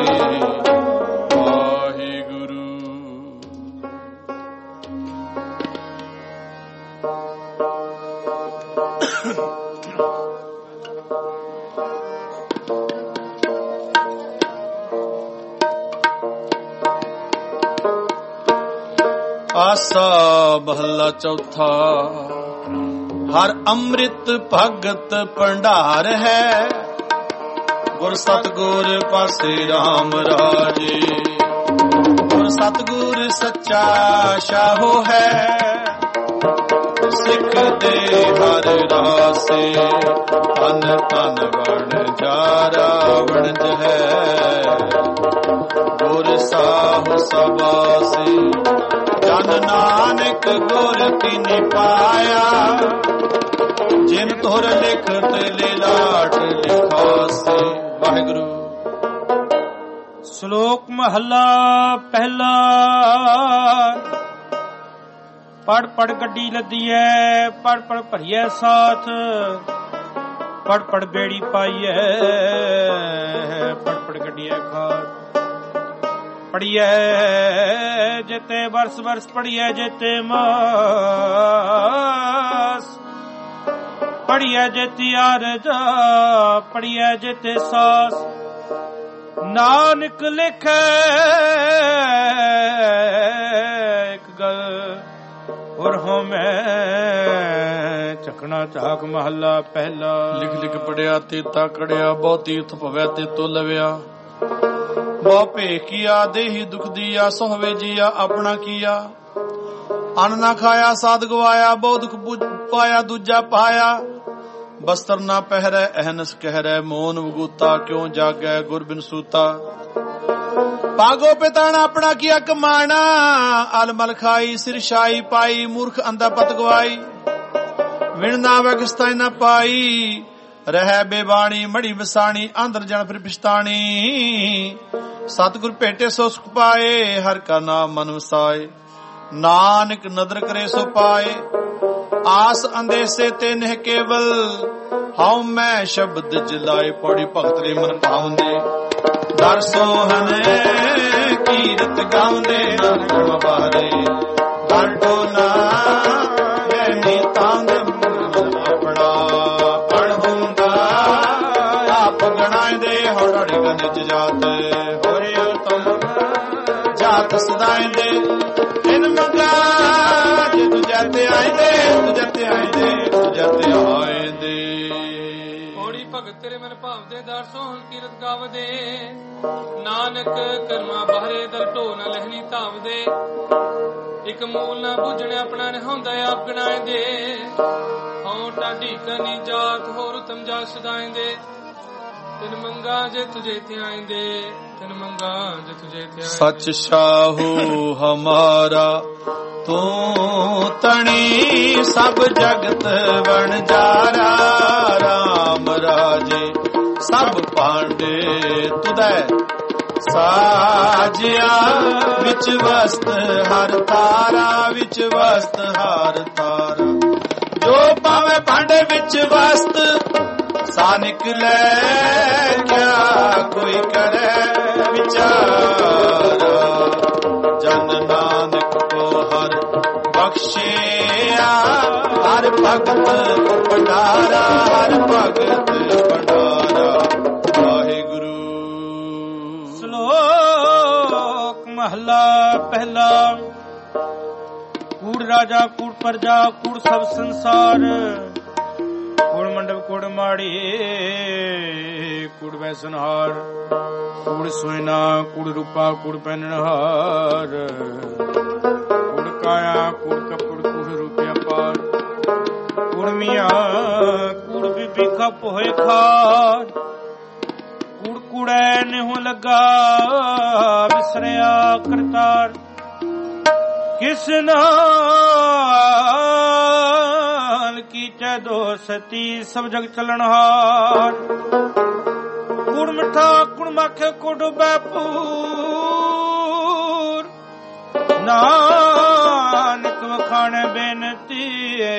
ਵਾਹਿਗੁਰੂ। ਆਸਾ ਮਹਲਾ ਚੌਥਾ। ਹਰ ਅੰਮ੍ਰਿਤ ਭਗਤ ਭੰਡਾਰ ਹੈ, ਗੁਰ ਸਤਗੁਰ ਪਾਸੇ ਰਾਮ ਰਾਜੇ, ਗੁਰ ਸਤਗੁਰ ਸੱਚਾ ਸ਼ਾਹੋ ਹੈ, ਸਿੱਖ ਦੇ ਹਰ ਰਾਸੇ, ਤਨ ਤਨ ਬਣ ਜਾ ਰਾਵਣ ਹੈ, ਗੁਰ ਸਾਹੁ ਸਬਾਸੇ, ਜਨ ਨਾਨਕ ਗੁਰ ਤਿਨਿ ਪਾਇਆ, ਜਿਨ ਤੁਰ ਲਿਖਤ ਲਿਲਾਟ ਲਿਖਾਸੇ। ਵਾਹਿਗੁਰੂ। ਸ਼ਲੋਕ ਮਹੱਲਾ ਪਹਿਲਾ। ਪੜ ਪੜ ਗੱਡੀ ਲੱਦੀਐ, ਪੜ ਪੜ ਭਰੀਐ ਸਾਥ, ਪੜ ਪੜ ਬੇੜੀ ਪਾਈਐ, ਪੜ ਪੜ ਗੱਡੀਐ ਖਾਤ। ਪੜੀਐ ਜਿਤੇ ਵਰਸ ਵਰਸ, ਪੜੀਐ ਜਿਤੇ ਮਾਸ, ਪੜੀਐ ਜਿਤੇ ਆਰਜਾ, ਪੜੀਐ ਜਿਤੇ ਸਾਸ। ਨਾਨਕ ਲਿਖੈ ਇੱਕ ਗੱਲ, ਹੋਰ ਹੋਮੈ ਝਕਣਾ ਝਾਕ। ਮਹੱਲਾ ਪਹਿਲਾ। ਲਿਖ ਲਿਖ ਪੜਿਆ ਤੇ ਤਾ ਕੜਿਆ, ਬਹੁ ਤੀਰਥ ਭਵੈ ਤੇ ਤੋ ਲਵਿਆ। ਬਹੁ ਭੇਖ ਕੀਆ ਦੇਹੀ ਦੁਖ ਦੀਆ, ਸੋਹਵੇ ਜੀਆ ਆਪਣਾ ਕੀਆ। ਅੰਨ ਨਾ ਖਾਇਆ ਸਾਧ ਗਵਾਇਆ, ਬਹੁ ਦੁਖ ਪਾਇਆ ਦੂਜਾ ਪਾਇਆ। ਬਸਤਰ ਨਾ ਪਹਿਰੈ ਅਹਨਸ ਕਹਿਰੈ, ਮੋਨ ਵਗੂਤਾ ਕਿਉ ਜਾਗੈ ਗੁਰ ਬਿਨ ਸੂਤਾ। ਪਾਗੋ ਪਿਤਾਣਾ ਆਪਣਾ ਕੀਆ ਕਮਾਣਾ, ਅਲਮਲ ਖਾਈ ਸਿਰ ਸ਼ਾਈ ਪਾਈ। ਮੂਰਖ ਅੰਧਾ ਪਤ ਗਵਾਈ, ਵਿਣ ਨਾ ਵਗਸਤਾਈ ਨਾ ਪਾਈ। ਰਹਿ ਬੇਬਾਣੀ ਮੜੀ ਵਸਾਣੀ, ਆਂਦਰ ਜਨ ਫਿਰ ਪਿਛਤਾਣੀ। ਸਤਿਗੁਰ ਭੇਟੇ ਸੋ ਸੁਖ ਪਾਏ, ਹਰ ਕਾ ਨਾਮ ਮਨ ਵਸਾਏ। ਨਾਨਕ ਨਦਰ ਕਰੇ ਸੋ ਪਾਏ, ਆਸ ਅੰਦੇਸੇ ਤੇ ਨਹਿ ਕੇਵਲ। ਹਉ ਮੈਂ ਸ਼ਬਦ ਜਲਾਏ, ਪੌੜੀ ਭਗਤ ਦੇ ਮਨ ਭਾਉਂਦੇ। ਦਰ ਸੋਹਣ ਕੀਰਤ ਗਾਉਂਦੇ, ਨਾਨਕ ਬਾਰੇ ਦਰ ਟੋਨਾ ਐਨੀ ਤਾਂਦ ਆਪਣਾ। ਪੜ ਹੁੰਦਾ ਆਪ ਗਣਾਇਦੇ, ਹੌੜ ਗਨਜ ਜਾਤ ਹੋਰੇ ਤੁਮ ਜਾਤ ਸਦਾਇਦੇ। ਇਨ ਮੰਗਾ ਜੇ ਤੂੰ ਜਤੇ ਆਇਦੇ, ਤੂੰ ਜਤੇ ਆਇਦੇ, ਤੂੰ ਜਤੇ ਆਇਦੇ। ਹੋੜੀ ਭਗਤ ਤੇਰੇ ਮਨ ਭਾਵਦੇ, ਦਰ ਸੋਹਣ ਕੀਰਤ ਗਾਵਦੇ। ਨਾਨਕ ਕਰਮਾ ਬਾਹਰੇ ਦਰ ਢੋ ਨ ਲਹਿਣੀ ਧਾਵਦੇ। ਇਕ ਮੂਲ ਨਾ ਬੁੱਝਣ ਆਪਣਾ ਨਿਹਾਉਂਦਾ, ਆਪ ਗਣਾਏ ਦੇ। ਹਉ ਟਾਢੀ ਕਨੀ ਜਾਤ ਹੋਰ ਤਮ ਜਾ ਸਦਾਇਂਦੇ ਤਿਨ ਮੰਗਾ ਜੇ ਤੁਝੇ ਧਿਆਇਂਦੇ ਤਿਨ ਮੰਗਾ ਜੇ ਤੁਝੇ ਧਿਆਇਂਦੇ ਸਚ ਸਾਹੂ ਹਮਾਰਾ ਤੂੰ ਤਣੀ ਸਭ ਜਗਤ ਵਣਜਾਰਾ ਰਾਮ ਰਾਜੇ ਸਭ ਪਾਂਡੇ ਤੁਧੈ ਸਾਜਿਆ ਵਿੱਚ ਵਸਤ ਹਰ ਤਾਰਾ ਵਿੱਚ ਵਸਤ ਹਰ ਤਾਰਾ ਜੋ ਪਾਵੇ ਭਾਂਡੇ ਵਿੱਚ ਵਸਤ ਸਾ ਨਿਕਲੇ ਕਿਆ ਕੋਈ ਕਰੇ ਵਿਚਾਰਾ ਜਨ ਨਾਨਕ ਕੋ ਹਰ ਬਖਸ਼ਿਆ ਹਰ ਭਗਤ ਭੰਡਾਰਾ ਹਰ ਭਗਤ ਭੰਡਾਰਾ ਵਾਹਿਗੁਰੂ। ਸ਼ਲੋਕ ਮਹਲਾ ਪਹਿਲਾ। ਕੂੜ ਰਾਜਾ ਕੂੜ ਪ੍ਰਜਾ ਕੂੜ ਸਭ ਸੰਸਾਰ ਕੂੜ ਮੰਡਪ ਕੂੜ ਮਾੜੀ ਕੂੜ ਵੈਸਨਹਾਰ ਕੂੜ ਸੋਇਨਾ ਕੂੜ ਰੂਪਾ ਕੂੜ ਪਹਿਨਣਹਾਰ ਕੂੜ ਕਾਇਆ ਕੂੜ ਕਪੜ ਕੂੜ ਰੂਪਿਆ ਪਾਰ ਕੂੜ ਮੀਆਂ ਕੂੜ ਬੀਬੀ ਖਪ ਹੋਏ ਖਾਰ ਕੂੜ ਕੂੜੈ ਨਿਹੁ ਲੱਗਾ ਵਿਸਰਿਆ ਕਰਤਾਰ ਕਿਸ ਨਾਲ ਕੀਚੈ ਦੋਸਤੀ ਸਭ ਜਗ ਚਲਣਹਾਰ ਕੂੜ ਮਿੱਠਾ ਕੂੜ ਮਾਖੇ ਕੂੜ ਡੁਬੈ ਪੂਰ ਨਾਨਕ ਵਖਾਣੈ ਬੇਨਤੀ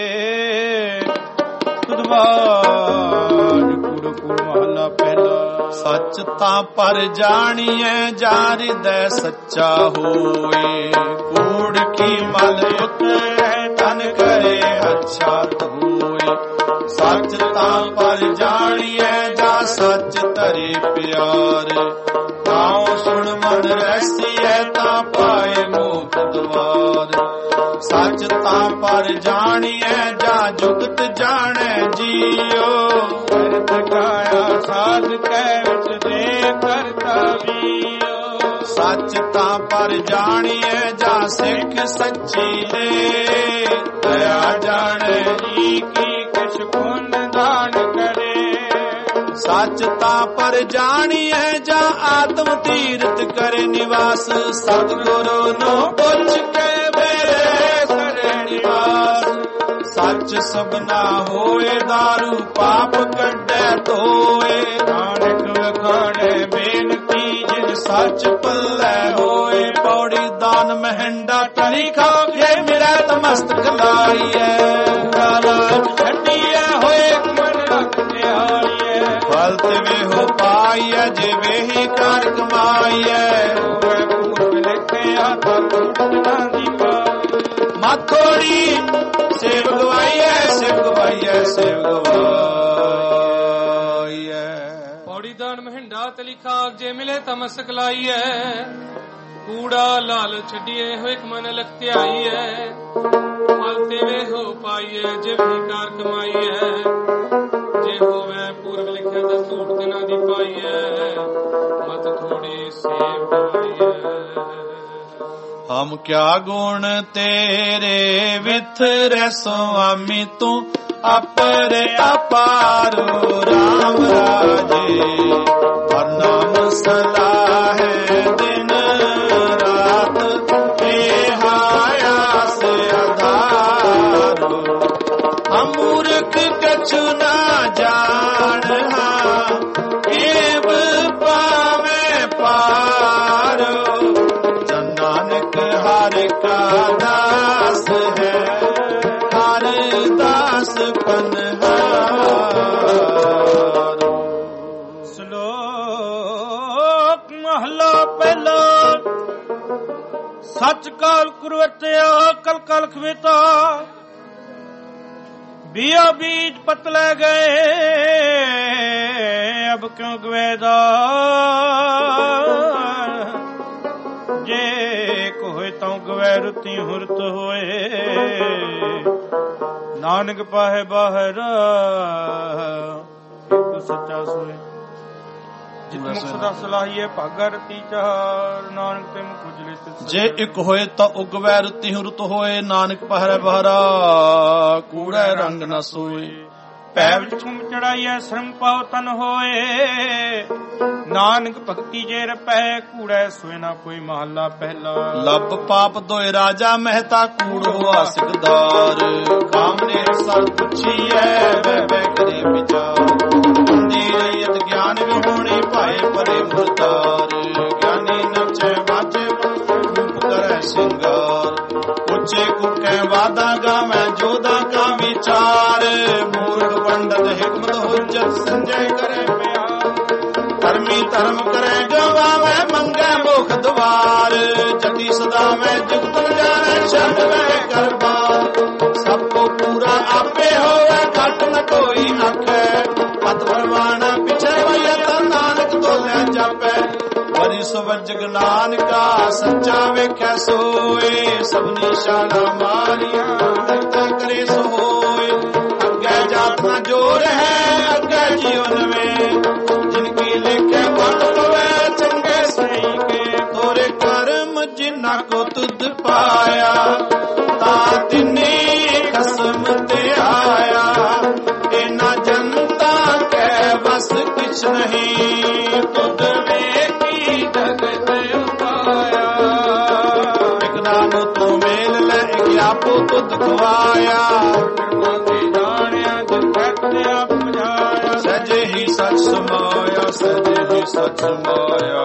ਤੁਧਵਾਰ ਕੂੜ ਕੂੜ ਮਹਲਾ ਪਹਿਲਾ। ਸੱਚ ਤਾਂ ਪਰ ਜਾਣੀਐ ਜਾ ਹਿਰਦੈ ਸੱਚਾ ਹੋਏ ਕੂੜ ਕੀ ਮਲ ਉਤਰੈ ਤਨ ਕਰੇ ਅੱਛਾ ਹੋਏ ਸੱਚ ਤਾਂ ਪਰ ਜਾਣੀਐ ਜਾ ਸੱਚ ਧਰੇ ਪਿਆਰੇ ਨਾਉ ਸੁਣ ਮਨ ਰਸੀਐ ਤਾਂ ਪਾਏ ਮੋਖ ਦਵਾਰ ਸੱਚ ਤਾਂ ਪਰ ਜਾਣੀਐ ਜਾ ਜੁਗਤ ਜਾਣੈ ਜੀਓ ਕਰਤ ਕਾਇਆ ਸਾਧ ਕੈ ਵਿੱਚ ਦੇ ਕਰਤਾ ਵੀਓ ਸੱਚ ਤਾਂ ਪਰ ਜਾਣੀਐ ਜਾ ਸਿੱਖ ਸੱਚੀ ਦੇ ਦਇਆ ਜਾਣੈ ਜੀ ਕੀ ਕਿਛ ਪੁੰਨ ਦਾਨ ਕਰੇ ਸੱਚ ਤਾਂ ਪਰ ਜਾਣੀਐ ਜਾ ਆਤਮ ਤੀਰਥ ਕਰੇ ਨਿਵਾਸ ਸਤਿਗੁਰੂ ਨੂੰ ਪੁੱਛ ਕੇ ਮੇਰੇ ਸਰੇ ਨਿਵਾਸ ਸੱਚ ਸਭਨਾ ਹੋਏ ਦਾਰੂ ਪਾਪ ਕੱਢੈ ਧੋਏ ਨਾਨਕ ਵਖਾਣੈ ਬੇਨਤੀ ਜਿਨ ਸੱਚ ਪੱਲੇ ਹੋਏ ਪੌੜੀ ਦਾਨ ਮਹਿੰਡਾ ਟਲੀ ਖਾਵੇ ਮੇਰਾ ਤਮਸਤਕ ਲਾਈਐ ਲਾਲਚ ਛੱਡੀਐ ਹੋਏ ਮਨ ਰੱਖ ਨਿਹਾਲੀਐ ਫਲ ਤੇ ਹੋ ਪਾਈਐ ਜਿਵੇਂ ਹੀ ਕਰ ਕਮਾਈਐ ਹੋਵੇ ਪੂਰਬ ਲਿਖਿਆ ਤਾਂ ਟੁੱਟਣਾ ਦੀ ਮਾਥੋੜੀ ਸੇਵ ਗਵਾਈਐ ਸੇਵ ਗਵਾਈਐ ਸੇਵ ਗਵਾਈਐ ਪੌੜੀ ਦਾਨ ਮਹਿੰਡਾ ਤਲੀ ਖਾਕ ਜੇ ਮਿਲੇ ਤਮਸਕ ਲਾਈਐ ਕੂੜਾ ਲਾਲ ਛੱਡੀਏ ਹੋਇ ਮਨ ਲਖ ਧਿਆਈਐ ਫਲ ਤੇ ਹੋ ਪਾਈਐ ਜੇ ਵੀ ਕਾਰ ਕਮਾਈਐ ਜੇ ਹੋਵੇ ਪੂਰਬ ਲਿਖਿਆ ਤਾਂ ਧੂੜ ਤੇ ਨਾ ਦੀ ਪਾਈਐ ਮਤ ਥੋੜੀ ਸੇਵ ਗਵਾਈਐ। ਹਮ ਕਿਆ ਗੁਣ ਤੇਰੇ ਵਿਥਰੈ ਸੁਆਮੀ ਤੂੰ ਅਪਰੇ ਅਪਾਰੋ ਰਾਮ ਰਾਜੇ ਹਰ ਨਾਮ ਸਲਾਹੈ ਦਿਨ ਰਾਤ ਇਹ ਆਸ ਆਧਾਰੋ ਹਮ ਮੂਰਖ ਕਛੁ ਨਾ ਜਾਣਹਾ ਏਵ ਪਾਵੇਂ ਪਾਰੋ ਨਾਨਕ ਹਰ ਕਾ ਦਾਸ ਹੈ ਹਰ ਦਾਸ ਪਨਹਾਰ। ਸ਼ਲੋਕ ਮਹਲਾ ਪਹਿਲਾ। ਸੱਚ ਕਾਲ ਕੁਰਵਤਿਆ ਕਲ ਕਲ ਖਵੇਤਾ ਬਿਆ ਬੀਜ ਪਤ ਲੈ ਗਏ ਅਬ ਕਿਉਂ ਗਵੇਦਾ ਜੇ ਕੋਏ ਤਾਂ ਗਵੈ ਰੁਤੀ ਹੁਰਤ ਹੋਏ ਨਾਨਕ ਪਾਹੇ ਬਾਹਰ ਇੱਕ ਸੱਚਾ ਸੋਏ ਜਿਤ ਮੁਖ ਸਦਾ ਸਲਾਹੀਏ ਭਾਗਾ ਰਤੀ ਚਾਰ ਨਾਨਕ ਤੇ ਮੁਖ ਉਜਲੇ ਤਿਸ ਜੇ ਇੱਕ ਹੋਏ ਤਾਂ ਉਗਵੈ ਰਤੀ ਰੁਤ ਹੋਏ ਨਾਨਕ ਪਹਿਰੇ ਬਹਰਾ ਕੂੜੈ ਰੰਗ ਨ ਸੋਏ ਪੈ ਵਿੱਚ ਕੁੰਭ ਚੜਾਈਐ ਸ਼ਰਮ ਪਾਉ ਤਨ ਹੋਏ ਨਾਨਕ ਭਗਤੀ ਜੇ ਰਪੈ ਕੂੜੈ ਸੋਏ ਨਾ ਕੋਈ ਮਹੱਲਾ ਪਹਿਲਾ ਲੱਭ ਪਾਪ ਦੋਏ ਰਾਜਾ ਮਹਿਤਾ ਕੂੜ ਹੋਆ ਸਿਕਦਾਰ ਕਾਮਨੇ ਸਰ ਪੁੱਛੀਐ ਵਹਿ ਵਹਿ ਕਰੇ ਵਿਚਾਰ ਹੁੰਦੀ ਰਹੀਅਤ ਗਿਆਨ ਵਿਹੋਣੀ ਭਾਏ ਪਰੇ ਮੁਰਦਾਰ ਗਿਆਨੀ ਨਚੈ ਬਾਜੇ ਰੂਪ ਕਰੈ ਸਿੰਗਾਰ ਉੱਚੇ ਕੁਕੈ ਵਾਦਾ ਗਾਵੈ ਜੋਦਾ ਕਾ ਵਿਚਾਰ ਮੂਰਖ ਪੰਡਤ ਹਿਕਮਤ ਹੁਜਤ ਸੰਜੈ ਕਰੇ ਪਿਆਰ ਧਰਮੀ ਧਰਮ ਕਰੇ ਗਵਾਵੈ ਮੰਗੈ ਮੁਖ ਦਵਾਰ ਜਤੀ ਸਦਾ ਮੈਂ ਜੁਗਤ ਜਾਣੈ ਸ਼ਬਦ ਮੈਂ ਕਰਬਾਰ ਸਭ ਕੋ ਪੂਰਾ ਆਪੇ ਹੋਵੇ ਘਟ ਨ ਕੋਈ ਆਖੈ ਪਤ ਪਰਵਾਣਾ ਪਿਛੇ ਵਈਆ ਤਾਂ ਨਾਨਕ ਤੋਲਿਆ ਜਾਪੈ ਵਰਿ ਸਵਜਗ ਨਾਨਕਾ ਸੱਚਾ ਵੇਖੈ ਸੋਏ ਸਭਨੀ ਸ਼ਾਨਾ ਮਾਰੀਆਂ ਦਰਤਾ ਕਰੇ ਸੋ ਹੋਏ ਅੱਗੇ ਜਾਤ ਨਾ ਜੋਰ ਹੈ ਅੱਗੇ ਜਿਉ ਨਵੇਂ ਜਿਨ ਕੀ ਲੇਖੇ ਬਲ ਪਵੈ ਚੰਗੇ ਸਹੀ ਕੇ ਤੋਰੇ ਕਰਮ ਜਿਨਾ ਕੋ ਤੁਧ ਪਾਇਆ ਤਾਂ ਤਿਨੀ ਖਸਮ ਤੇ ਆਇਆ ਇਨਾ ਜਨਤਾ ਕੈ ਬਸ ਕਿਛ ਨਹੀਂ ਤੁਧ ਵੇਖੀ ਜਗਤ ਉਪਾਇਆ ਇਕ ਨਾਮ ਤੂੰ ਮੇਲ ਲੈ ਇਕ ਆਪੋ ਤੁਧ ਖਵਾਇਆ ਸਜੇ ਹੀ ਸਚ ਸਮਾਇਆ ਸਜੇ ਹੀ ਸਚ ਸਮਾਇਆ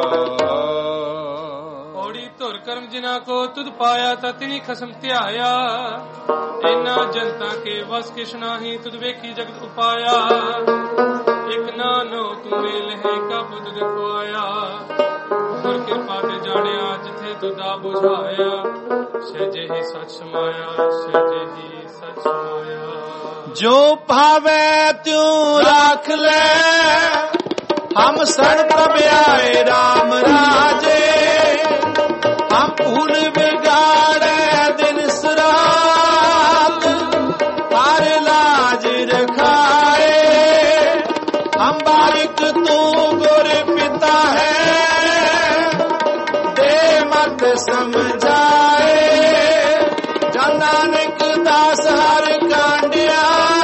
ਔੜੀ ਧੁਰ ਕਰਮ ਜਿਨਾ ਕੋ ਤੁਧ ਪਾਇਆ ਤਾਂ ਤਿਨੀ ਖਸਮ ਧਿਆਇਆ ਇਨਾ ਜਨਤਾ ਕੇ ਵਸ ਕਿਛ ਨਾਹੀ ਤੁਧ ਵੇਖੀ ਜਗਤ ਉਪਾਇਆ ਇਕ ਨਾਨੋ ਤੂੰ ਮੇਲ ਹੈ ਕਾ ਬੁੱਧ ਦਿਖਵਾਇਆ ਗੁਰ ਕਿਰਪਾ ਤੇ ਜਾਣਿਆ ਜਿਥੇ ਤੁਦਾ ਬੁਝਾਇਆ ਸਜੇ ਹੀ ਸਚ ਸਮਾਇਆ ਸਜੇ ਹੀ ਸਚ ਸਮਾਇਆ ਜੋ ਭਾਵੇ ਤਿਉ ਰਾਖ ਲੈ ਹਮ ਸਣ ਪ੍ਰਭ ਆਏ ਰਾਮ ਰਾਜੇ ਹਮ ਭੂਲ ਬਿਗਾੜੇ ਦਿਨ ਸਰਾਤ ਹਰ ਲਾਜ ਰਖਾਏ ਹਮ ਬਾਰਿਕ ਤੂੰ ਗੁਰ ਪਿਤਾ ਹੈ ਦੇ ਮਤ ਸਮਝਾਏ ਜਨ ਨਾਨਕ ਦਾਸ ਹਰ ਕਾਂਡਿਆ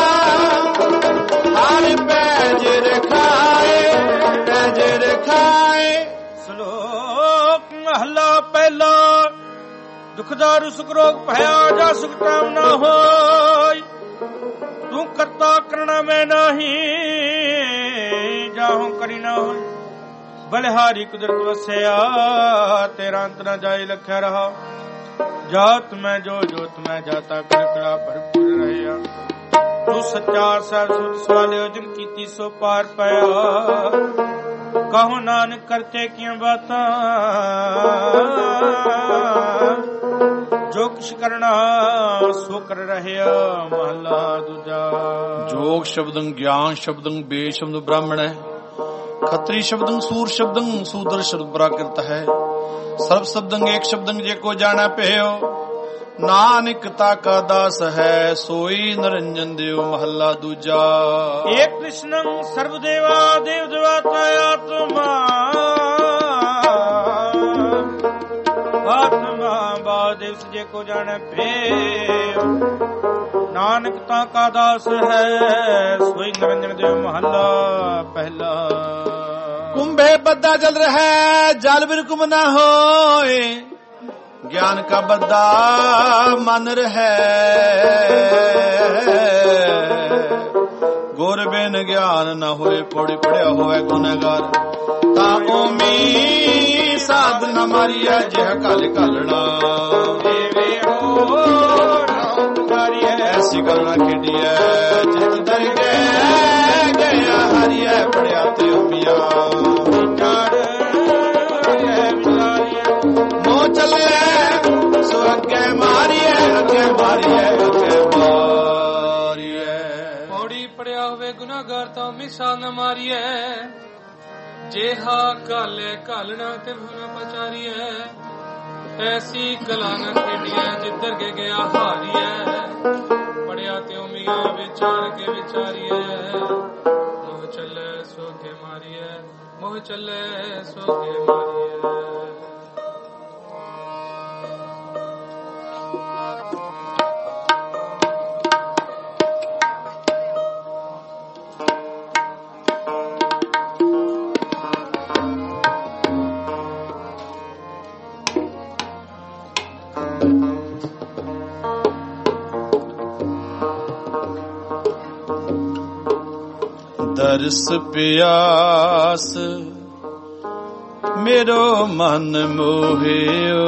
ਹਰ ਪੈਜ ਰਖਾਏ ਪੈਜ ਰਖਾਏ ਸ਼ਲੋਕ ਮਹਲਾ ਪਹਿਲਾ ਦੁਖਦਾਰੂ ਸੁਖ ਰੋਗ ਭਇਆ ਜਾ ਸੁਖ ਤਾਮ ਨਾ ਹੋਇ ਤੂੰ ਕਰਤਾ ਕਰਣਾ ਮੈਂ ਨਹੀਂ ਜਾਹੋਂ ਕਰੀ ਨਾ ਹੋਇ ਬਲਿਹਾਰੀ ਕੁਦਰਤ ਵਸਿਆ ਤੇਰਾ ਅੰਤ ਨਾ ਜਾਏ ਲਖਿਆ ਰਹਾ ਜਾਤ ਮੈਂ ਜੋ ਜੋਤ ਮੈਂ ਜਾਤਾ ਕਰਕੜਾ ਭਰਪੂਰ ਰਹਿਆ ਤੂੰ ਸੱਚਾ ਸਾਹਿਬ ਸੁਤ ਸਵਾਲਿਓ ਜਿਨ ਕੀਤੀ ਸੋ ਪਾਰ ਪਾਇਆ ਕਹੋ ਨਾਨਕ ਕਰਤੇ ਕੀਆਂ ਬਾਤਾਂ ਜੋ ਕਿਛ ਕਰਨਾ ਸੋ ਕਰ ਰਹਿਆ ਮਹਲਾ ਦੂਜਾ ਜੋਗ ਸ਼ਬਦੰ ਗਿਆਨ ਸ਼ਬਦੰ ਬੇ ਸ਼ਬਦ ਬ੍ਰਾਹਮਣ ਹੈ ਖੱਤਰੀ ਸ਼ਬਦੰ ਸੂਰ ਸ਼ਬਦੰ ਸੂਦਰ ਸ਼ਬਦ ਪ੍ਰਾਕ੍ਰਿਤ ਹੈ ਸਰਬ ਸ਼ਬਦੰ ਏਕ ਸ਼ਬਦੰ ਜੇ ਕੋ ਜਾਣੈ ਭਇਓ ਨਾਨਕ ਤਾ ਕਾ ਦਾਸ ਹੈ ਸੋਈ ਨਿਰੰਜਨ ਦਿਓ ਮਹੱਲਾ ਦੂਜਾ ਏਕ ਕ੍ਰਿਸ਼ਨੰ ਸਰਬ ਦੇਵਾ ਦੇਵ ਦੇਵਤਾ ਆਤਮਾ ਆਤਮਾ ਬਾਦਿਵ ਜੇ ਕੋ ਜਾਣੈ ਭਇਓ ਨਾਨਕ ਤਾ ਕਾ ਦਾਸ ਹੈ ਸੋਈ ਨਿਰੰਜਨ ਦਿਓ ਮਹੱਲਾ ਪਹਿਲਾ ਕੁੰਭੇ ਬੱਦਾ ਜਲ ਰਹਿ ਜਲ ਬਿਨ ਕੁਮ ਨਾ ਹੋਏ ਗਿਆਨ ਕਾ ਬੱਦਾ ਮਨ ਰਹਿ ਗੁਰ ਬਿਨ ਗਿਆਨ ਨਾ ਹੋਏ ਪੌੜੀ ਪੜਿਆ ਹੋਵੇ ਗੁਨਹਗਾਰ ਤਾਂ ਓਮੀ ਸਾਧ ਨ ਮਾਰੀਐ ਜਿਹ ਕਲ ਘਾਲਣਾ ਦੇਵੇ ਹੋ ਨਾਮ ਪੁਕਾਰੀਐ ਐਸੀ ਗੱਲ ਨਾ ਖੇਡੀਐ ਜਿਤ ਦਰ ਗਿਆ ਹਰੀਐ ਪੜਿਆ ਤੇ ਓਮੀਆ ਵਿਚਾਰ ਮੋ ਚੱਲੇ ਸੋ ਅੱਗੇ ਮਾਰੀਐ ਅੱਗੇ ਪੌੜੀ ਪੜਿਆ ਹੋਵੇ ਗੁਨਾਹਗਾਰ ਤਾਂ ਮਿਸਾ ਨਾ ਮਾਰੀਐ ਜੇਹਾ ਕਾਲੇ ਘਾਲਣਾ ਤੇ ਭੁਨਾ ਪਚਾਰੀਐ ਐਸੀ ਕਲਾ ਨਾ ਖੇਡੀਐ ਜਿੱਧਰ ਕੇ ਗਿਆ ਹਾਰੀਐ ਪੜਿਆ ਤੇ ਉਮੀਆਂ ਵਿਚਾਰ ਕੇ ਵਿਚਾਰੀਐ ਮੋਹ ਚੱਲੇ ਸੋ ਕੇ ਮਾਰੀਐ मोह चले सोगे मारिए दर्श प्यास मेरो मन मोहियो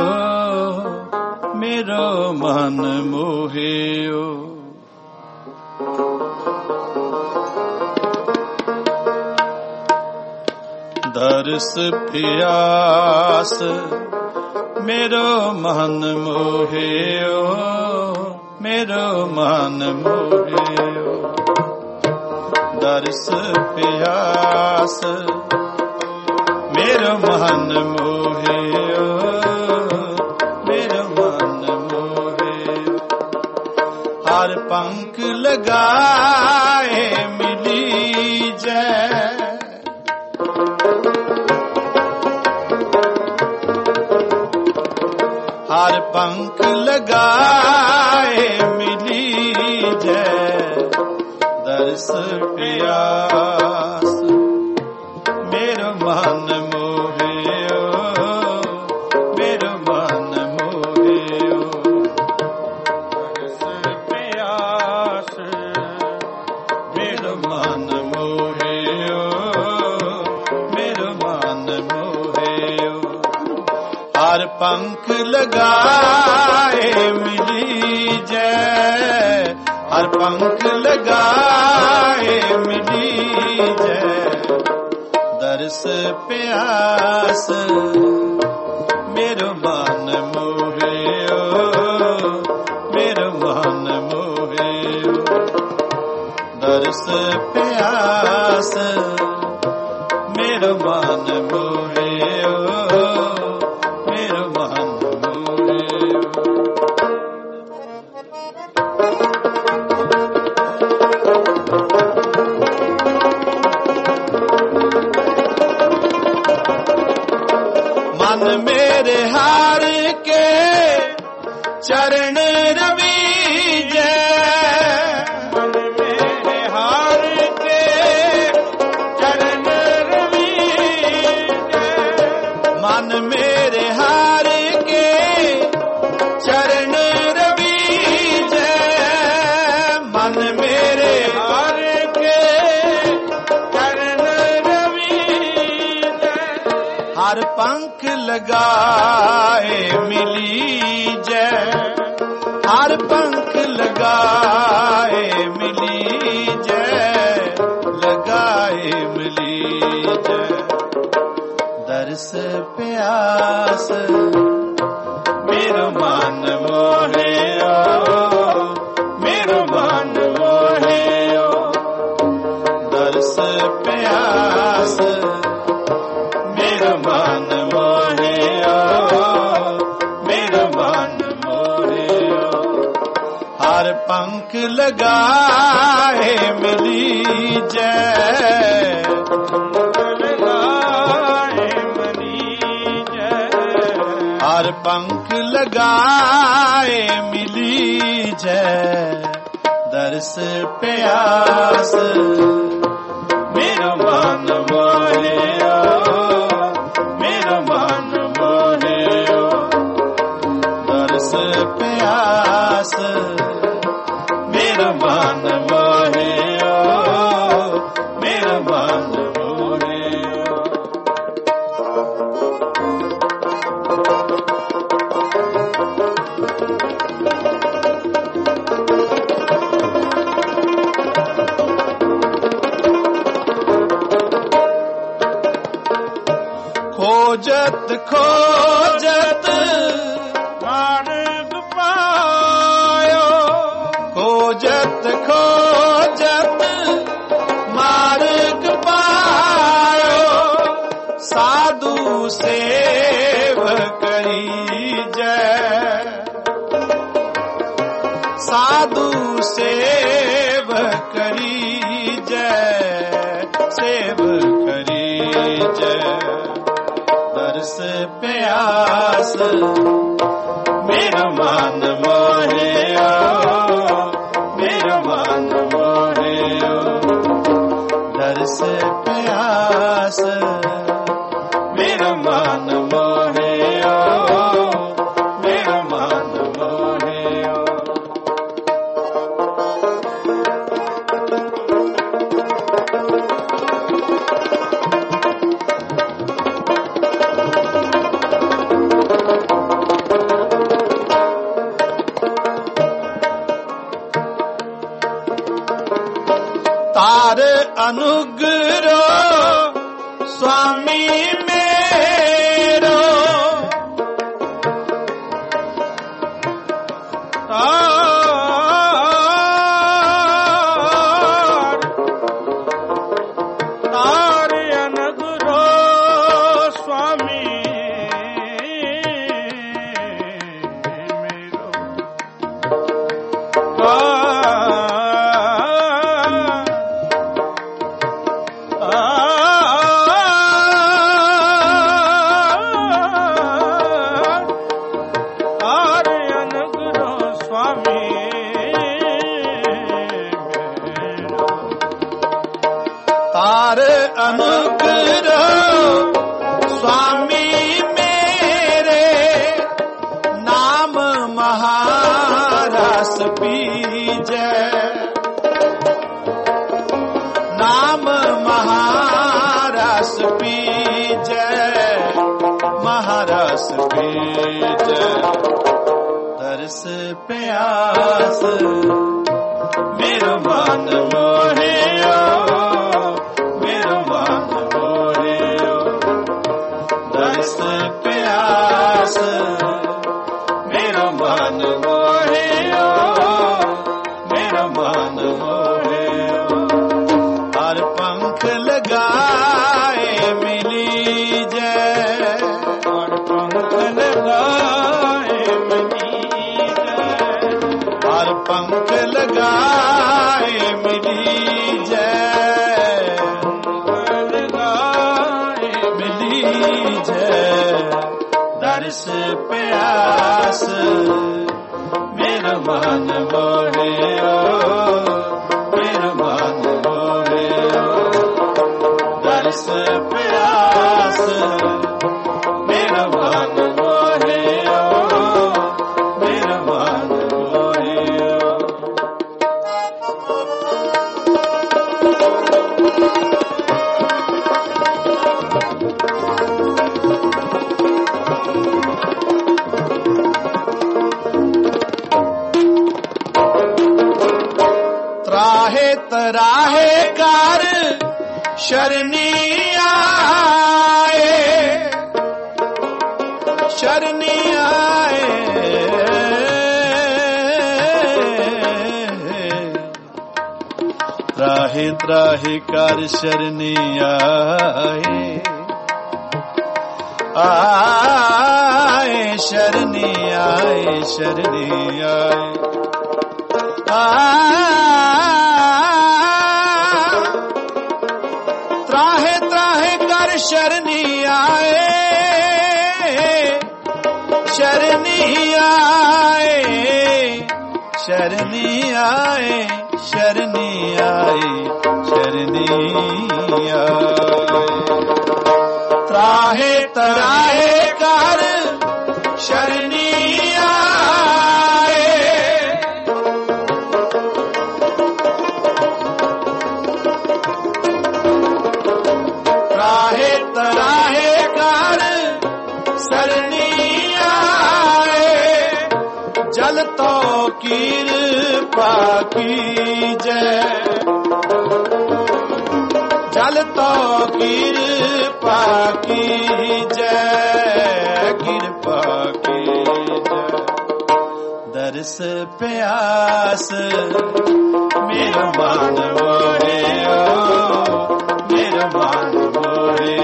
मेरो मन मोहियो दर्श प्यास मेरो मन मोहियो मेरो मन मोहियो दर्श प्यास मेरो मन मोहियो मेरो मन मोहियो हर पंख लगाए मिली जय हर पंख लगाए मिली जय दर्श प्यास मेरो मन मोहियो मेरो मन मोहियो दर्श प्यास मेरो मन मोहियो मेरो मन मोहियो हर पंख लगाए मिली जय हर पंख लगाए मिली जय दर्श प्यास मेरो मन मोहियो मेरो मन मोहियो दर्श प्यास मेरो मन मोहियो मेरो मन मोहियो मन मेरे हार के चरण रवीजय मन मेरे हार के चरण रवीजय मन मेरे हार के चरण रवीजय मन मेरे हार के चरण रवीजय हर पंख लगाए मिली जय हर पंख लगाए मिली जय लगाए मिली जय दर्श प्यास मेरो मन मोहियो मेरो मन मोहियो दर्श प्यास मेरो मन मोहियो मेरो मन मोहियो हर पंख लगाए मिली जय लगाए मिली जय हर पंख लगाए मिली जय दर्श प्यास मेरो मन मोहियो मेरो मन मोहियो दर्श प्यास मेरो मन मोहियो मेरो मन मोहियो खोजत खोजत मार्ग पायो खोजत खोजत मार्ग पायो साधु सेव करी जय साधु सेव करी जय सेव करी जय दर्श प्यास मेरा मान मोहे मेरा मान मोहे दर्श प्यास मेरा मान मोहे मेरा मान मोहे तार अनुग्रह स्वामी मेरो तार अनुग्रह स्वामी मेरो तार अनुग्रह स्वामी मेरे नाम महारस पीजै नाम महारस पीजै महारस पीजै तरस प्यास मेरा मान मोहे दर्श प्यास मेरा मान मोहे मेरा मान मोहे हर पंख लगाए मिली जय हर पंख लगाए मिली जय हर पंख लगाए मिली जय दर्श प्यास मेरा मान मोहे मेरा मान मोहे दर्श प्यास मेरा मान मोहे मेरा मान मोहे त्राहे तराहे कार शरणी आए शरणी आए त्राहे त्राहे कार शरणी आए आए शरणी आए शरणी आए त्राहे त्राहे कर शरणी आए शरणी आए शरणी आए शरणी आए शरणी आए त्राहे तराहे कर शरणी तराहे कार सरनी आए जल तो कृपा कीजै जल तो कृपा कीजै कृपा कीजै दर्श प्यास मेरा मान मोहे मेरा मान मोहे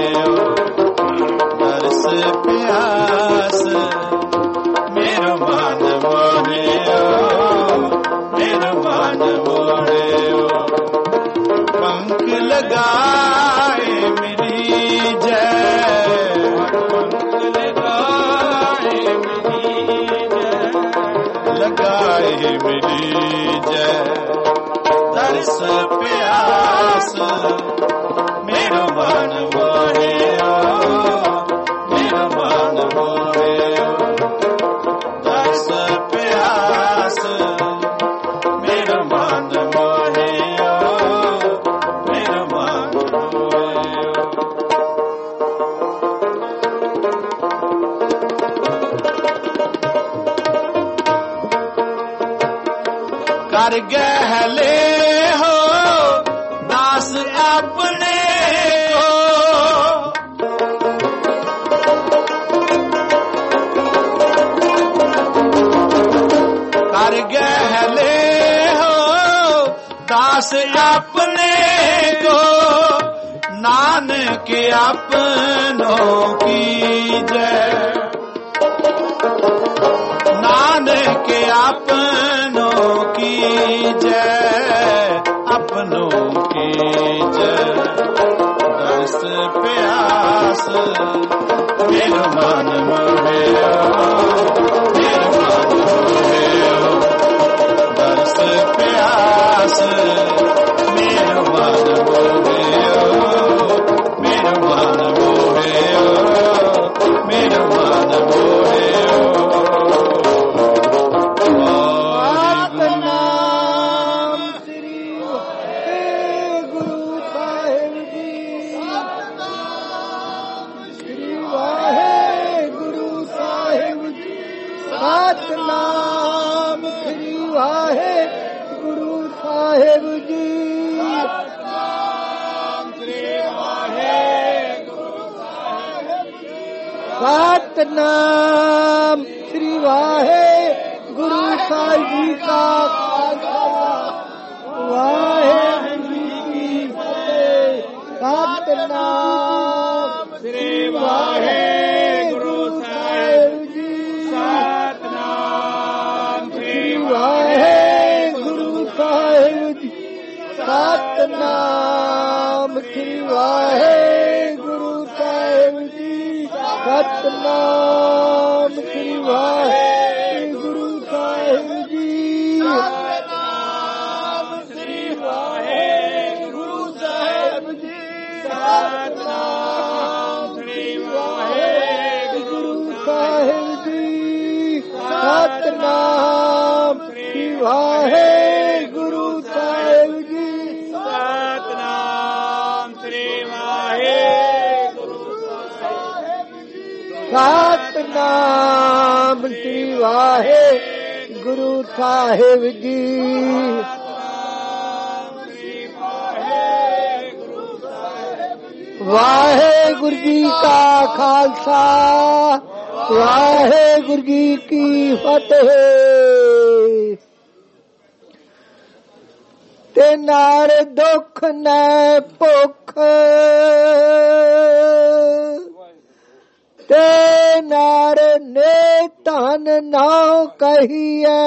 दर्श प्यास मेरा मान मोहे मेरा मान मोहे पंख लगाए मिली जय मिली जय दर्श प्यास मेरो मन मोहियो मेरो मन मोहियो दर्श प्यास मेरो मन मोहियो मेरो मन मोहियो। कर गहले हो दास अपने को कर गहले हो दास अपने को नानक अपनों की जय नानक अपनों की जय अपनों की जय दर्श प्यास मेरो मन मोहियो मेरो मन मोहियो दर्श प्यास मेरो मन मोहियो मेरो मन मोहियो मेरो मन मोहियो। ਸਤਨਾਮ ਸ੍ਰੀ ਵਾਹਿਗੁਰੂ ਸਾਹਿਬ ਜੀ ਸਤਨਾਮ ਸ੍ਰੀ ਵਾਹਿਗੁਰੂ ਸਾਹਿਬ ਜੀ ਸਤਨਾਮ ਸ੍ਰੀ ਵਾਹਿਗੁਰੂ ਸਾਹਿਬ ਜੀ ਕਾ ਖਾਲਸਾ ਵਾਹਿਗੁਰੂ ਜੀ ਕੀ ਫਤਿਹ। ਸਤਨਾਮ ਸ੍ਰੀ ਵਾਹਿਗੁਰੂ ਸਾਹਿਬ ਜੀ ਵਾਹਿਗੁਰੂ ਸਾਹਿਬ ਜੀ ਸਤਨਾਮ ਸ੍ਰੀ ਵਾਹਿਗੁਰੂ ਸਾਹਿਬ ਜੀ ਸਤਨਾਮ ਸ੍ਰੀ ਵਾਹਿਗੁਰੂ ਸਾਹਿਬ ਜੀ ਸਤਨਾਮ ਸ੍ਰੀ ਵਾਹਿਗੁਰੂ ਸਾਹਿਬ ਜੀ ਸਤਨਾਮ ਸ੍ਰੀ ਵਾਹਿਗੁਰੂ ਸਾਹਿਬ ਜੀ ਸਤਨਾਮ ਵਾਹਿਗੁਰੂ ਸਾਹਿਬ ਜੀ ਸਤਨਾਮ ਸ੍ਰੀ ਵਾਹਿਗੁਰੂ ਸਾਹਿਬ ਜੀ ਸਤਨਾਮ ਸ੍ਰੀ ਵਾਹਿਗੁਰੂ ਸਾਹਿਬ ਜੀ ਵਾਹਿਗੁਰੂ ਜੀ ਕਾ ਖਾਲਸਾ ਵਾਹਿਗੁਰੂ ਜੀ ਕੀ ਫਤਿਹ। ਤੇ ਨਾਰ ਦੁੱਖ ਨੈ ਭੁੱਖ ਤੇ ਨਾਰ ਨੇ ਧਨ ਨਾ ਕਹੀਐ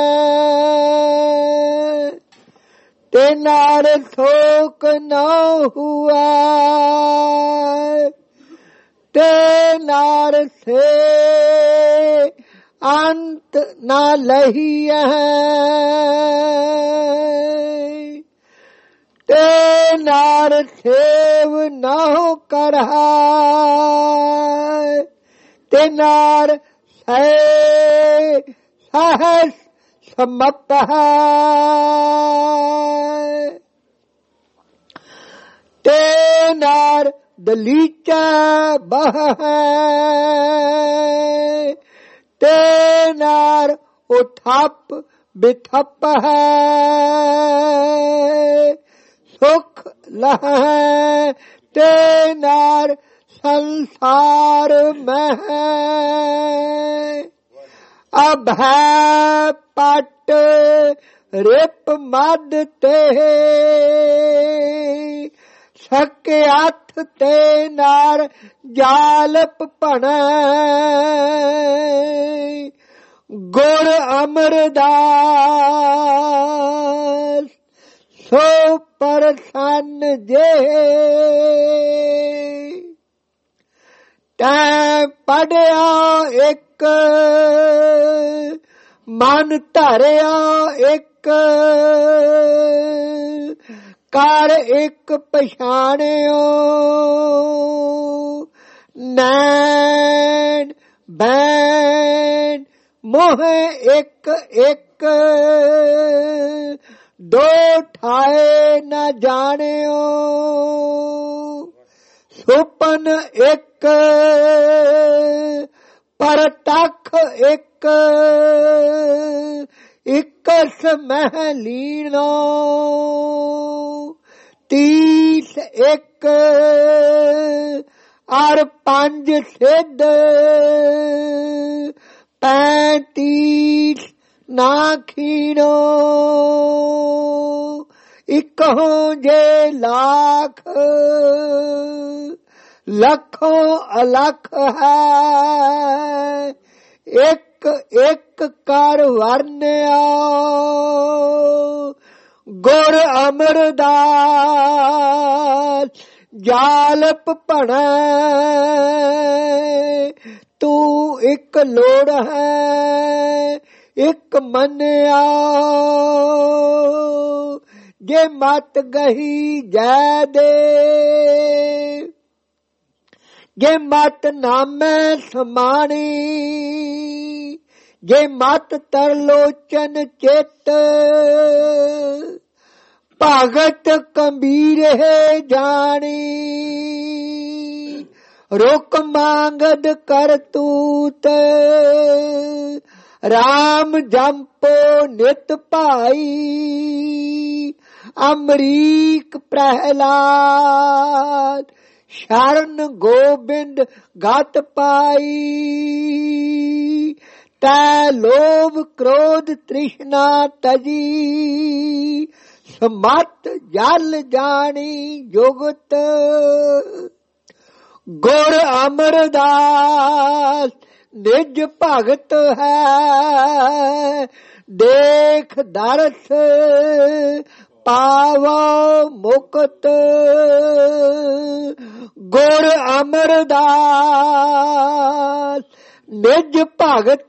ਤੇ ਨਾਰ ਸ਼ੋਕ ਨਾ ਹੁਆ ਤੇ ਨਾਰ ਸੇ ਅੰਤ ਨਾ ਲਹੀਐ ਤੇ ਨਾਰ ਸੇਵ ਨਾ ਕਰਹਾ ਤੇ ਨਾਰ ਸਹਿ ਸਮਪ ਤੇ ਨਾਰ ਦਲੀਚਾ ਬਹ ਤੇ ਨਾਰ ਉਠਪ ਬਿਥਪ ਸੁਖ ਲਹ ਤੇ ਨਾਰ ਸੰਸਾਰ ਮਹਿ ਅਭੈ ਪਟ ਰਿਪ ਮਦ ਤੇ ਸਕੇ ਹੱਥ ਤੇ ਨਾਰ ਜਾਲਪ ਭਣੈ ਗੁਰ ਅਮਰਦਾਸ ਸੋ ਪਰਸਨ ਜੇ ਤੈ ਪੜਿਆ ਇੱਕ ਮਨ ਧਰਿਆ ਇੱਕ ਕਰ ਇੱਕ ਪਛਾਣਿਓ ਨੈਣ ਬੈਣ ਮੋਹ ਇੱਕ ਇੱਕ ਦੋ ਠਾਏ ਨਾ ਜਾਣਿਓ ਸੁਪਨ ਇੱਕ ਪਰਤਖ ਇੱਕ ਇਕਸ ਮਹਿ ਲੀਣੋ ਤੀਸ ਇੱਕ ਅਰ ਪੰਜ ਸਿੱਧ 35 ਨਾ ਖੀਣੋ ਇਕਹੋਂ ਜੇ ਲੱਖ ਲੱਖੋਂ ਅਲਖ ਹੈ ਇੱਕ ਇੱਕ ਕਰ ਵਰਨਿਆ ਗੁਰ ਅਮਰਦਾਸ ਜਾਲਪ ਭਣੈ ਤੂੰ ਇੱਕ ਲੋੜ ਹੈ ਇੱਕ ਮੰਨਿਆ ਜੇ ਮਤ ਗਹੀ ਜੈ ਦੇ ਜੇ ਮਤ ਨਾਮੈ ਸਮਾਣੀ ਜੇ ਮਤ ਤਰਲੋਚਨ ਚਿਤ ਭਗਤ ਕਬੀਰ ਹੈ ਜਾਣੀ ਰੁਕ ਮੰਗਦ ਕਰਤੂਤ ਰਾਮ ਜੰਪੋ ਨਿਤ ਭਾਈ ਅਮਰੀਕ ਪ੍ਰਹਿਲਾਦ ਸ਼ਰਨ ਗੋਬਿੰਦ ਗਤ ਪਾਈ ਤੈ ਲੋਭ ਕ੍ਰੋਧ ਤ੍ਰਿਸ਼ਨਾ ਤਜੀ ਸਮਤ ਜਲ ਜਾਣੀ ਜੁਗਤ ਗੁਰ ਅਮਰਦਾਸ ਨਿਜ ਭਗਤ ਹੈ ਦੇਖ ਦਰਸ ਪਾਵੋ ਮੁਕਤ ਗੁਰ ਅਮਰਦਾਸ ਨਿਜ ਭਗਤ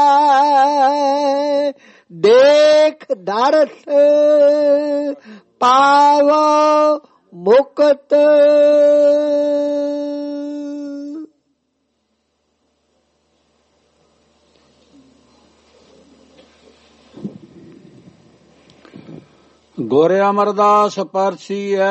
ਹੈ ਦੇਖ ਦਰਸ ਪਾਵੋ ਮੁਕਤ ਗੁਰ ਅਮਰਦਾਸ ਪਰਸੀਐ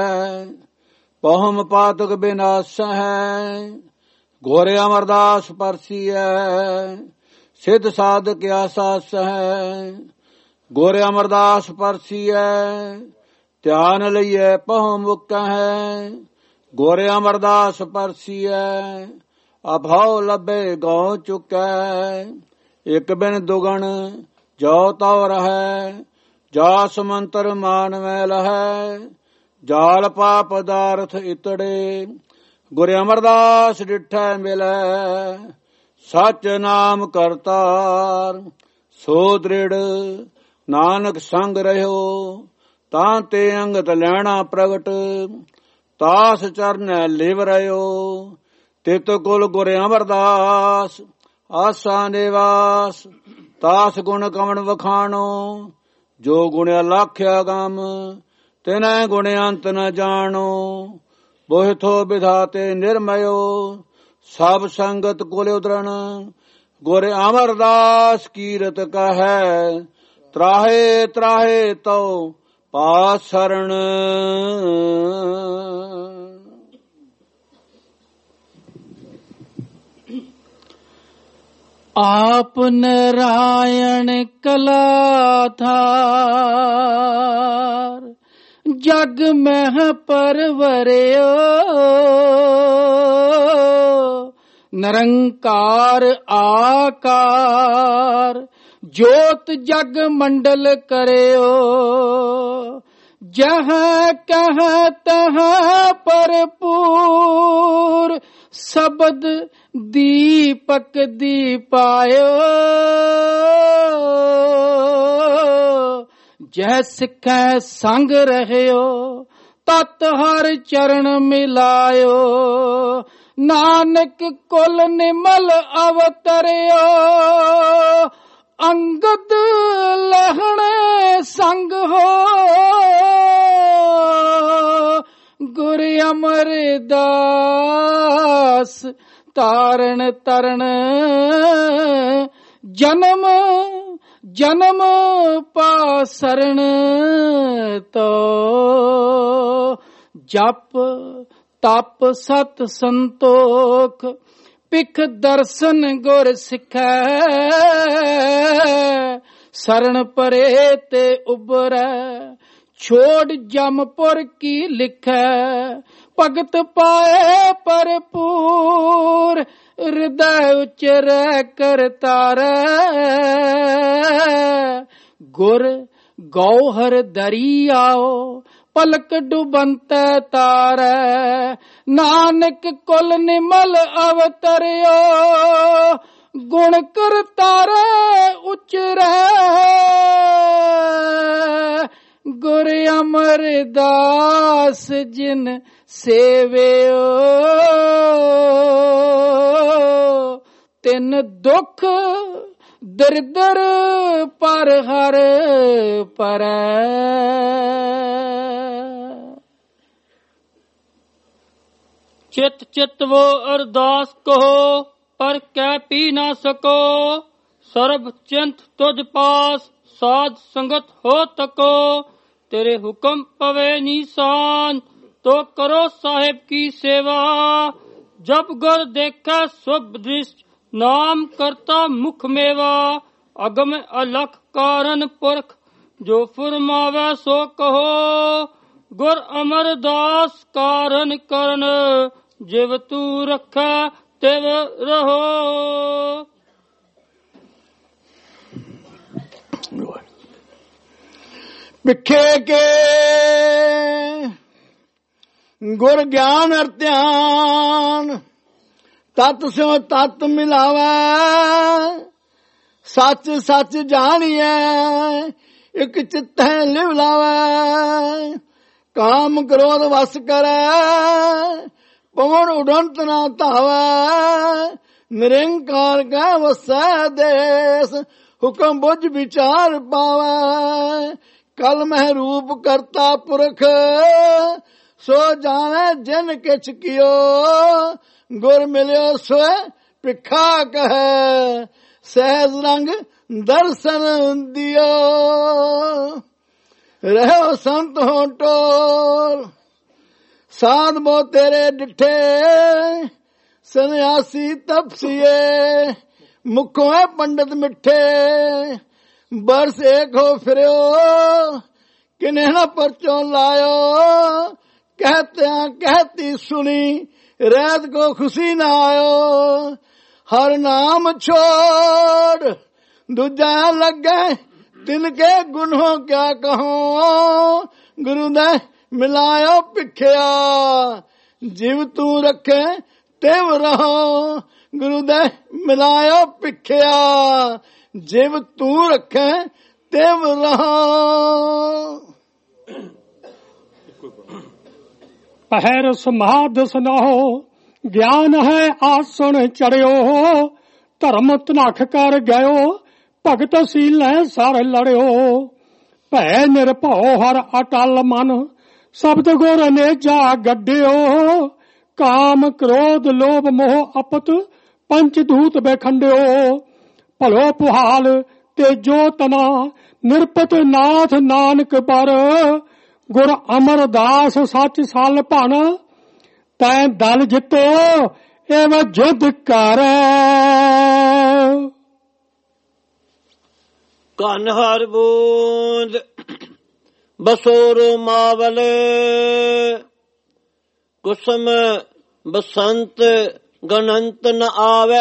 ਪਹੁਮ ਪਾਤਕ ਬਿਨਾਸ਼ ਹੈ ਗੁਰ ਅਮਰਦਾਸ ਪਰਸੀਐ ਸਿੱਧ ਸਾਧਕ ਆਸਾਸ ਹੈ ਗੁਰ ਅਮਰਦਾਸ ਪਰਸੀਐ ਧਿਆਨ ਲਈਐ ਪਹੁ ਮੁਕ ਹੈ ਗੁਰ ਅਮਰਦਾਸ ਪਰਸੀਐ ਅਭਾਉ ਲੱਭੇ ਗਉ ਚੁਕੈ ਇਕ ਬਿਨ ਦੁਗਣ ਜੋ ਤਉ ਰਹੈ ਜਾਸ ਮੰਤਰ ਮਾਨ ਮੈਲ ਹੈ ਜਾਲ ਪਾ ਪਦਾਰਥ ਇਤੜੇ ਗੁਰ ਅਮਰਦਾਸ ਡਿਠੈ ਮਿਲੈ ਸਚ ਨਾਮ ਕਰਤਾਰ ਸੋ ਦ੍ਰਿੜ ਨਾਨਕ ਸੰਗ ਰਹਿਓ ਤਾਂ ਤੇ ਅੰਗਤ ਲੈਣਾ ਪ੍ਰਗਟ ਤਾਸ ਚਰਨੈ ਲਿਵ ਰਹਿਓ ਤਿਤ ਕੁਲ ਗੁਰ ਅਮਰਦਾਸ ਆਸਾ ਨਿਵਾਸ ਤਾਸ ਗੁਣ ਕਵਣ ਵਖਾਣੋ ਜੋ ਗੁਣ ਅਲਖਿਆ ਗਮ ਤਿਨੈ ਗੁਣ ਅੰਤ ਨ ਜਾਣੋ ਬੋਹਿਥੋ ਵਿਧਾਤੇ ਨਿਰਮਯੋ ਸਭ ਸੰਗਤ ਕੁਲ ਉਦਰਣ ਗੁਰ ਅਮਰਦਾਸ ਕੀਰਤ ਕਹੈ ਤਰਾਹੇ ਤਰਾਹੇ ਤਉ ਪਾਸ ਸਰਣ ਆਪ ਨਰਾਇਣ ਕਲਾ ਥਾਰ ਜਗ ਮਹਿ ਪਰਵਰਿਓ ਨਿਰੰਕਾਰ ਆਕਾਰ ਜੋਤ ਜਗ ਮੰਡਲ ਕਰਿਓ ਜਹ ਕਹ ਤਹ ਭਰਪੂਰ ਸ਼ਬਦ ਦੀਪਕ ਦੀਪਾਇਓ ਜਹ ਸਿੱਖੈ ਸੰਗ ਰਹਿਓ ਤਤ ਹਰ ਚਰਨ ਮਿਲਾਇਓ ਨਾਨਕ ਕੁਲ ਨਿਮਲ ਅਵਤਰਿਓ ਅੰਗਦ ਲਹਣੇ ਸੰਗ ਹੋ ਗੁਰ ਅਮਰਦਾਸ ਤਾਰਨ ਤਰਨ ਜਨਮ ਜਨਮ ਪਾਸਰਨ ਤੋ ਜਪ ਤਪ ਸਤ ਸੰਤੋਖ ਪਿਖ ਦਰਸ਼ਨ ਗੁਰ ਸਿਖੈ ਸਰਣ ਪਰੇ ਤੇ ਉਬਰੈ ਛੋੜ ਜਮਪੁਰ ਕੀ ਲਿਖੈ ਭਗਤ ਪਾਏ ਭਰਪੂਰ ਹਿਰਦੈ ਉਚਰੈ ਕਰਤਾਰੈ ਗੁਰ ਗੌਹਰ ਦਰਿਆਓ ਪਲਕ ਡੁਬੰਤੈ ਤਾਰੈ ਨਾਨਕ ਕੁਲ ਨਿਮਲ ਅਵਤਰਿਓ ਗੁਣ ਕਰਤਾਰੈ ਉਚਰੈ ਗੁਰ ਅਮਰਦਾਸ ਜਿਨ ਸੇਵਿਓ ਤਿਨ ਦੁਖ ਦਰਦਰ ਪਰ ਹਰ ਪਰੈ। ਚਿਤ ਚਿਤਵੋ ਅਰਦਾਸ ਕਹੋ ਪਰ ਕਹਿ ਪੀ ਨਾ ਸਕੋ ਸਰਬ ਚਿੰਤ ਤੁਝ ਪਾਸ ਸਾਧ ਸੰਗਤ ਹੋ ਤਕੋ ਤੇਰੇ ਹੁਕਮ ਪਵੇ ਨੀਸਾਨ ਤੋ ਕਰੋ ਸਾਹਿਬ ਕੀ ਸੇਵਾ ਜਬ ਗੁਰ ਦੇਖੈ ਸੁਭ ਦ੍ਰਿਸ਼ਟ ਨਾਮ ਕਰਤਾ ਮੁਖ ਮੇਵਾ ਅਗਮ ਅਲਖ ਕਾਰਨ ਪੁਰਖ ਜੋ ਫਰਮਾਵੇ ਸੋ ਕਹੋ ਗੁਰ ਅਮਰਦਾਸ ਕਾਰਨ ਕਰਨ ਜਿਵ ਤੂ ਰੱਖੈ ਤਿਵ ਰਹੋ। ਪਿੱਖੇ ਕੇ ਗੁਰ ਗਿਆਨ ਅਰ ਧਿਆਨ ਤਤ ਸਿਉ ਤਤ ਮਿਲਾਵੈ ਸੱਚ ਸੱਚ ਜਾਣੀਐ ਇਕ ਚਿੱਤੈ ਲਿਵ ਲਾਵੈ ਕਾਮ ਕ੍ਰੋਧ ਵਸ ਕਰੈ ਪਵਨ ਉਡੰਤ ਨਾ ਧਾਵੈ ਨਿਰੰਕਾਰ ਕੈ ਵਸੈ ਦੇਸ ਹੁਕਮ ਬੁਝ ਵਿਚਾਰ ਪਾਵੈ ਕਲ ਮਹਿ ਰੂਪ ਕਰਤਾ ਪੁਰਖ ਸੋ ਜਾਣੈ ਜਿਨ ਕਿਛ ਕਿਓ ਗੁਰ ਮਿਲਿਓ ਸੋਇ ਭਿਖਾ ਕਹੈ ਸਹਿਜ ਰੰਗ ਦਰਸ਼ਨ ਦਿਓ ਰਹਿਓ ਸੰਤ ਹੋ ਟੋਲ ਸਾਧ ਬੋ ਤੇਰੇ ਡਿਠੇ ਸੰਨਿਆਸੀ ਤਪਸੀਏ ਮੁਖੋਂ ਹੈ ਪੰਡਤ ਮਿੱਠੇ ਬਰਸ ਏਕ ਹੋ ਫਿਰਿਓ ਕਿਨੇ ਨਾ ਪਰਚੋਂ ਲਾਇਓ ਕਹਿਤਿਆਂ ਕਹਿਤੀ ਸੁਣੀ ਰਹਿਤ ਕੋ ਖੁਸ਼ੀ ਨਾ ਆਇਓ ਹਰ ਨਾਮ ਛੋੜ ਦੂਜਾ ਲੱਗੇ ਤਿਨ ਕੇ ਗੁਨੋਂ ਕਿਆ ਕਹੋ ਗੁਰੂ ਨੇ ਮਿਲਾਇਓ ਭਿਖਿਆ ਜਿਵ ਤੂੰ ਰੱਖੇ ਤਿਵ ਰਹੋ ਗੁਰੂ ਦੇ ਮਿਲਾਇਓ ਭਿਖਿਆ ਜਿਵ ਤੂੰ ਰੱਖੇ ਤਿਵ ਰਹੋ। ਪਹਿਰ ਸਮਾਧ ਸੁਨਾਹੋ ਗਿਆਨ ਹੈ ਆਸਣ ਚੜਿਓ ਧਰਮ ਤਨਖ ਕਰ ਗਇਓ ਭਗਤ ਸੀਲੈ ਸਰ ਲੜਿਓ ਭੈ ਨਿਰਭਉ ਹਰ ਅਟਲ ਮਨ ਸ਼ਬਦ ਗੁਰ ਨੇ ਜਾ ਗੱਡਿਓ ਕਾਮ ਕ੍ਰੋਧ ਲੋਭ ਮੋਹ ਅਪਤ ਪੰਚ ਦੂਤ ਬੇਖੰਡਿਓ ਭਲੋ ਪੁਹਾਲ ਤੇ ਜੋ ਤਨਾ ਨਿਰਪਤ ਨਾਥ ਨਾਨਕ ਪਰ ਗੁਰ ਅਮਰਦਾਸ ਸੱਚ ਸਲ ਭਣ ਤੈਂ ਦਲ ਜਿੱਤੋ ਏਵ ਜੁਧ ਕਰ। ਕਨ ਹਰ ਬੂੰਦ ਬਸੋਰ ਮਾਵਲ ਕੁਸਮ ਬਸੰਤ ਗਣੰਤ ਨ ਆਵੇ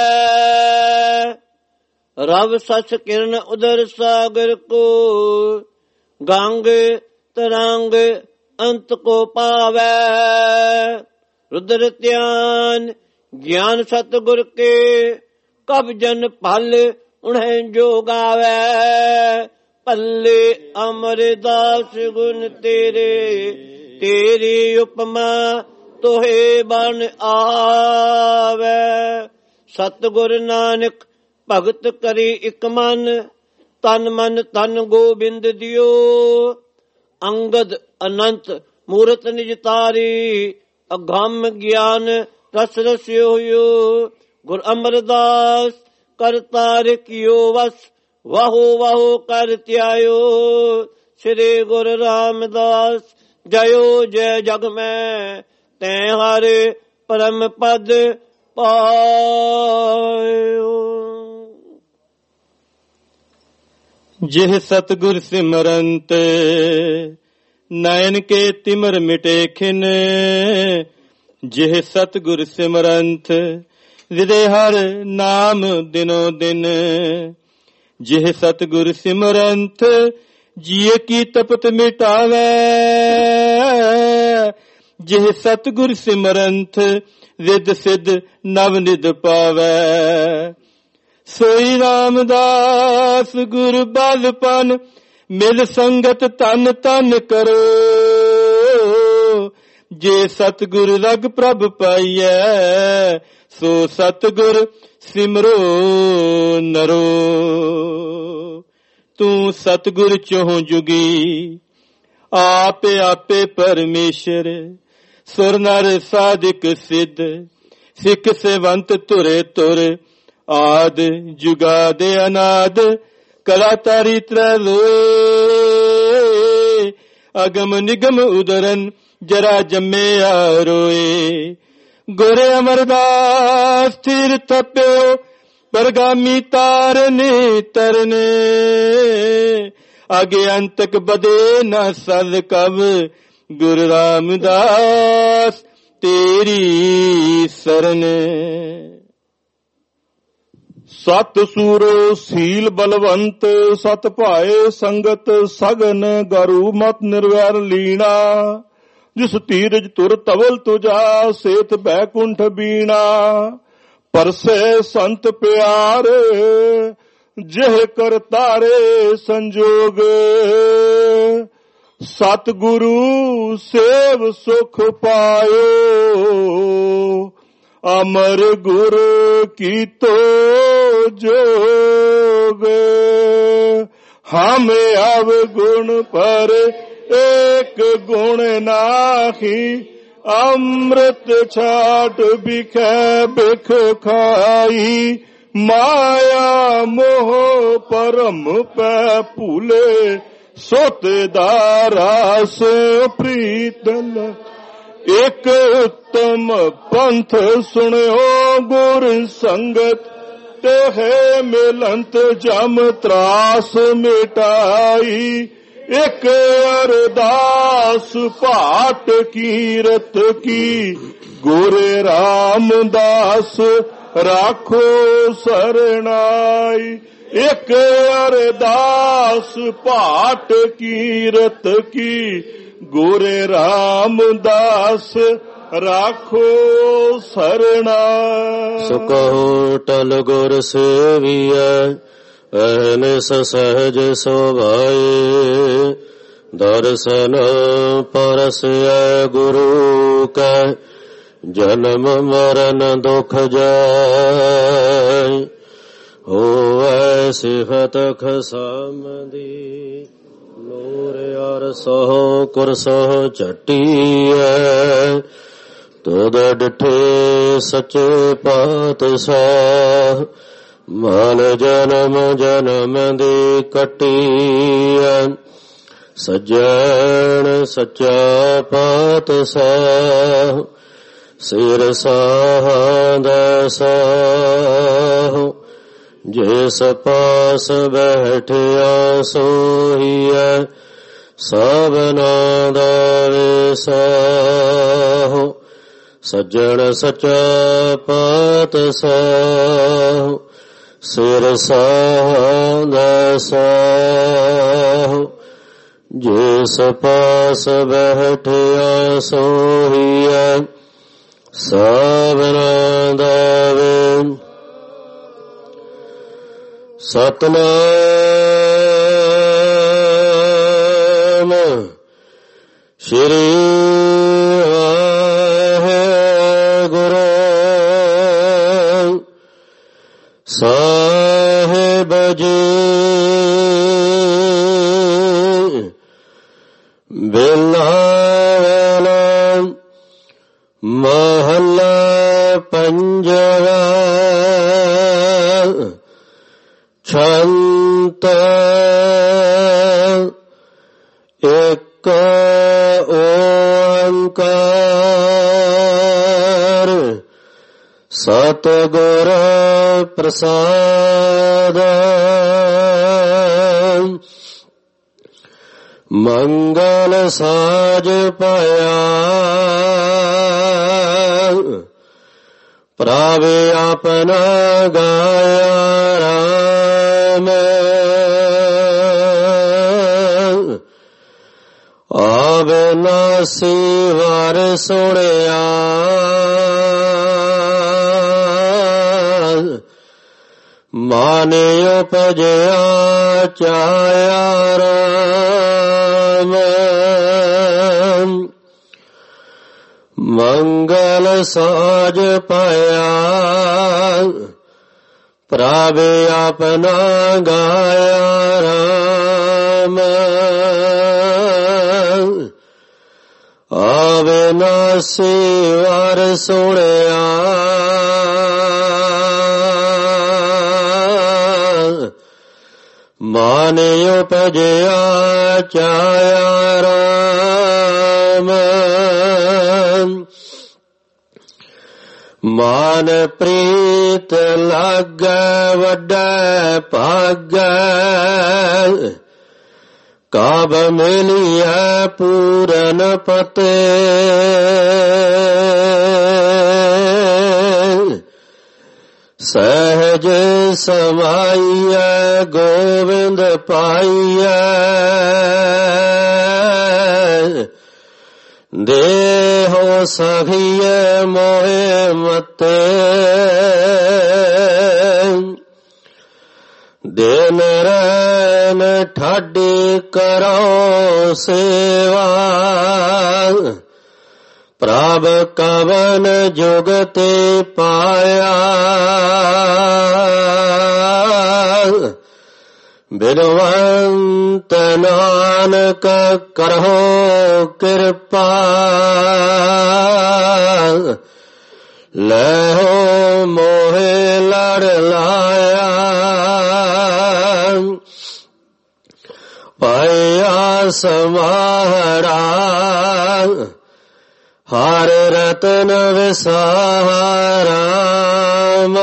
ਰਵ ਸਚ ਕਿਰਨ ਉਦਰ ਸਾਗਰ ਕੋ ਗੰਗ ਤਰੰਗ ਅੰਤ ਕੋ ਪਾਵੇ रुद्र त्यान ज्ञान सतगुर के कब जन फल उन्हें जो गावे पल्ले अमरदास गुण तेरे तेरी उपमा तोहे बन आवे सतगुर नानक भगत करी इक मन ਤਨ ਮਨ ਤਨ ਗੋਬਿੰਦ ਦਿਓ। ਅੰਗਦ ਅਨੰਤ ਮੂਰਤ ਨਿਜ ਤਾਰੀ, ਅਗੰਮ ਗਿਆਨ ਰਸ ਰਸਿਓ ਹੋਇਓ। ਗੁਰ ਅਮਰਦਾਸ ਕਰਤਾਰ ਕੀਓ ਵਸ, ਵਾਹੋ ਵਾਹੋ ਕਰ ਧਿਆਇਓ। ਸ੍ਰੀ ਗੁਰੂ ਰਾਮਦਾਸ ਜਯੋ ਜੈ ਜਗ ਮੈਂ, ਤੈ ਹਰਿ ਪਰਮ ਪਦ ਪਾਇਓ। ਜਿਹ ਸਤਿਗੁਰ ਸਿਮਰੰਤ, ਨੈਣ ਕੇ ਤਿਮਰ ਮਿਟੇ ਖਿਨ। ਜਿਹ ਸਤਿਗੁਰ ਸਿਮਰੰਤ, ਵਿਦੇ ਹਰ ਨਾਮ ਦਿਨੋ ਦਿਨ। ਜਿਹ ਸਤਿਗੁਰ ਸਿਮਰੰਤ, ਜੀਏ ਕੀ ਤਪਤ ਮਿਟਾਵੇ। ਜਿਹ ਸਤਿਗੁਰ ਸਿਮਰੰਤ, ਵਿਦ ਸਿਧ ਨਵ ਨਿਧ ਪਾਵੇ। ਸੋਈ ਰਾਮਦਾਸ ਗੁਰ ਬਲਪਨ, ਮਿਲ ਸੰਗਤ ਤਨ ਤਨ ਕਰੋ। ਜੇ ਸਤਿਗੁਰ ਰਗ ਪ੍ਰਭ ਪਾਈਐ, ਸੋ ਸਤਿਗੁਰ ਸਿਮਰੋ ਨਰੋ। ਤੂੰ ਸਤਿਗੁਰ ਚੋਂ ਜੁਗੀ, ਆਪੇ ਆਪੇ ਪਰਮੇਸ਼ਰ। ਸੁਰ ਨਰ ਸਾਧਿਕ ਸਿੱਧ, ਸਿੱਖ ਸੇਵੰਤ ਤੁਰੇ ਤੁਰ। ਆਦ ਜੁਗਾਦ ਅਨਾਦ, ਕਲਾ ਤਾਰੀ ਤ੍ਰੈ ਲੋਏ। ਅਗਮ ਨਿਗਮ ਉਦਰਨ, ਜਰਾ ਜੰਮਿਆ ਰੋਏ। ਗੁਰ ਅਮਰਦਾਸ ਸਥਿਰ ਥਪਿਓ, ਪਰਗਾਮੀ ਤਾਰਨੇ ਤਰਨੇ। ਅਗੇ ਅੰਤਕ ਬਦੇ ਨ ਸਦ ਕਬ, ਗੁਰੂ ਰਾਮਦਾਸ ਤੇਰੀ ਸਰਨ। ਸਤ ਸੂਰ ਸੀਲ ਬਲਵੰਤ, ਸਤ ਭਾਏ ਸੰਗਤ ਸਗਨ। ਗਰੂ ਮਤ ਨਿਰਵੈਰ ਲੀਣਾ, ਜਿਸ ਧੀਰਜ ਤੁਰ ਤਵਲ ਤੁਜਾ। ਸੇਤ ਬੈਕੁੰਠ ਬੀਣਾ, ਪਰਸੇ ਸੰਤ ਪਿਆਰੇ। ਜਿਹ ਕਰਤਾਰੇ ਸੰਜੋਗ, ਸਤਿਗੁਰੂ ਸੇਵ ਸੁਖ ਪਾਇਓ। ਅਮਰ ਗੁਰ ਕੀਤੋ ਜੋਗ, ਹਮ ਅਵਗੁਣ ਪਰ ਏਕ ਗੁਣ ਨਾਹੀ। ਅੰਮ੍ਰਿਤ ਛਾਟ ਬਿਖੈ ਬਿਖ ਖਾਈ। ਮਾਇਆ ਮੋਹ ਪਰਮ ਪੈ ਭੂਲੇ। ਸੁਤ ਦਾ ਰਾਸ ਪ੍ਰੀਤਨ, ਇਕ ਉੱਤਮ ਪੰਥ ਸੁਣਿਓ। ਗੁਰ ਸੰਗਤ ਤੇ ਮਿਲੰਤ, ਜਮ ਤਰਾਸ ਮਿਟਾਈ। ਇਕ ਅਰਦਾਸ ਪਾਟ ਕੀਰਤ ਕੀ। ਗੁਰ ਰਾਮਦਾਸ ਰਾਖੋ ਸਰਣਾਈ। ਇਕ ਅਰਦਾਸ ਪਾਟ ਕੀਰਤ ਕੀ। ਗੁਰ ਰਾਮਦਾਸ ਰਾਖੋ ਸਰਣਾਈ। ਸੁ ਕਹੋ ਟਲ ਗੁਰ ਸੇਵੀਐ, ਅਹਨਿਸ ਸਹਜ ਸੁਭਾਏ। ਦਰਸ਼ਨ ਪਰਸੈ ਗੁਰੂ ਕੈ, ਜਨਮ ਮਰਨ ਦੁਖ ਜਾਇ। ਹੋਵੈ ਸਿਫਤ ਖਸਮਦੀ, ਨੂਰ ਅਰ ਸੋ ਕੁਰਸੋ ਝਟੀਐ। ਤੁਧ ਡਿਠੇ ਸੱਚੇ ਪਾਤਸ਼ਾਹ, ਮਨ ਜਨਮ ਜਨਮ ਦੀ ਕੱਟੀਐ। ਸੱਜਣ ਸੱਚਾ ਪਾਤਸ਼ਾਹ, ਸਿਰ ਸਾਹਾਂਦਾ ਸਾਹੁ। ਜਿਸ ਪਾਸ ਬੈਠਿਆ ਸੋਹੀਐ, ਸਭਨਾ ਦਾ ਵਿਸਾਹੁ। ਸੱਜਣ ਸੱਚਾ ਪਾਤਸ਼ਾਹ, ਸਿਰ ਸਾਹਾਂਦਾ ਸਾਹੁ। ਜਿਸ ਪਾਸ ਬੈਠਿਆ ਸੋਹੀਐ, ਸਭਨਾ ਦਾ ਵਿਸਾਹੁ। ਸਤਨਾਮ ਸ਼੍ਰੀ ਵਾਹਿਗੁਰੂ। ਸਾਹਿਬ ਜੀ ਬਿਲਾਵਲ ਮਹੱਲਾ ਪੰਜਵਾ ਛੰਤ ਏਕ ਓੰਕਾਰ ਸਤਿਗੁਰ ਪ੍ਰਸਾਦ ਮੰਗਲ ਸਾਜ ਪਾਇਆ ਪ੍ਰਭ ਆਪਣਾ ਗਾਇਆ ਰਾਮ ਅਬਿਨਾਸੀ ਵਾਰ ਸੁਣਿਆ ਮਾਨੇ ਉਪਜਿਆ ਚਾਇਆ ਰਾਮ ਮੰਗਲ ਸਾਜ ਪਾਇਆ ਪ੍ਰਭ ਆਪਣਾ ਗਾਇਆ ਰਾਮ ਅਬਿਨਾਸੀ ਵਾਰ ਸੁਣਿਆ ਮਾਨੇ ਉਪਜਿਆ ਚਾਇਆ ਰਾਮ ਮਾਨ ਪ੍ਰੀਤ ਲਾਗੈ ਵੱਡਾ ਭਾਗੈ ਕਾਬ ਮਿਲਿਆ ਪੂਰਨ ਪਤੇ ਸਹਿਜ ਸਮਾਈਐ ਗੋਵਿੰਦ ਪਾਈਐ ਦੇਹੋ ਸਖੀਐ ਮੋਹਿ ਮਤੇ ਦਿਨ ਰੈਨ ਠਾਡੀ ਕਰੋ ਸੇਵਾ ਪ੍ਰਭ ਕਵਨ ਜੁਗਤੇ ਪਾਇਆ ਬਿਨਵੰਤ ਨਾਨਕ ਕਰਹੁ ਕਿਰਪਾ ਲੈਹੁ ਮੋਹਿ ਲੜ ਲਾਇਆ ਪਾਇਆ ਸਮਾਹਰਾ ਹਰ ਰਤਨ ਵਿਸਾਰਾਮ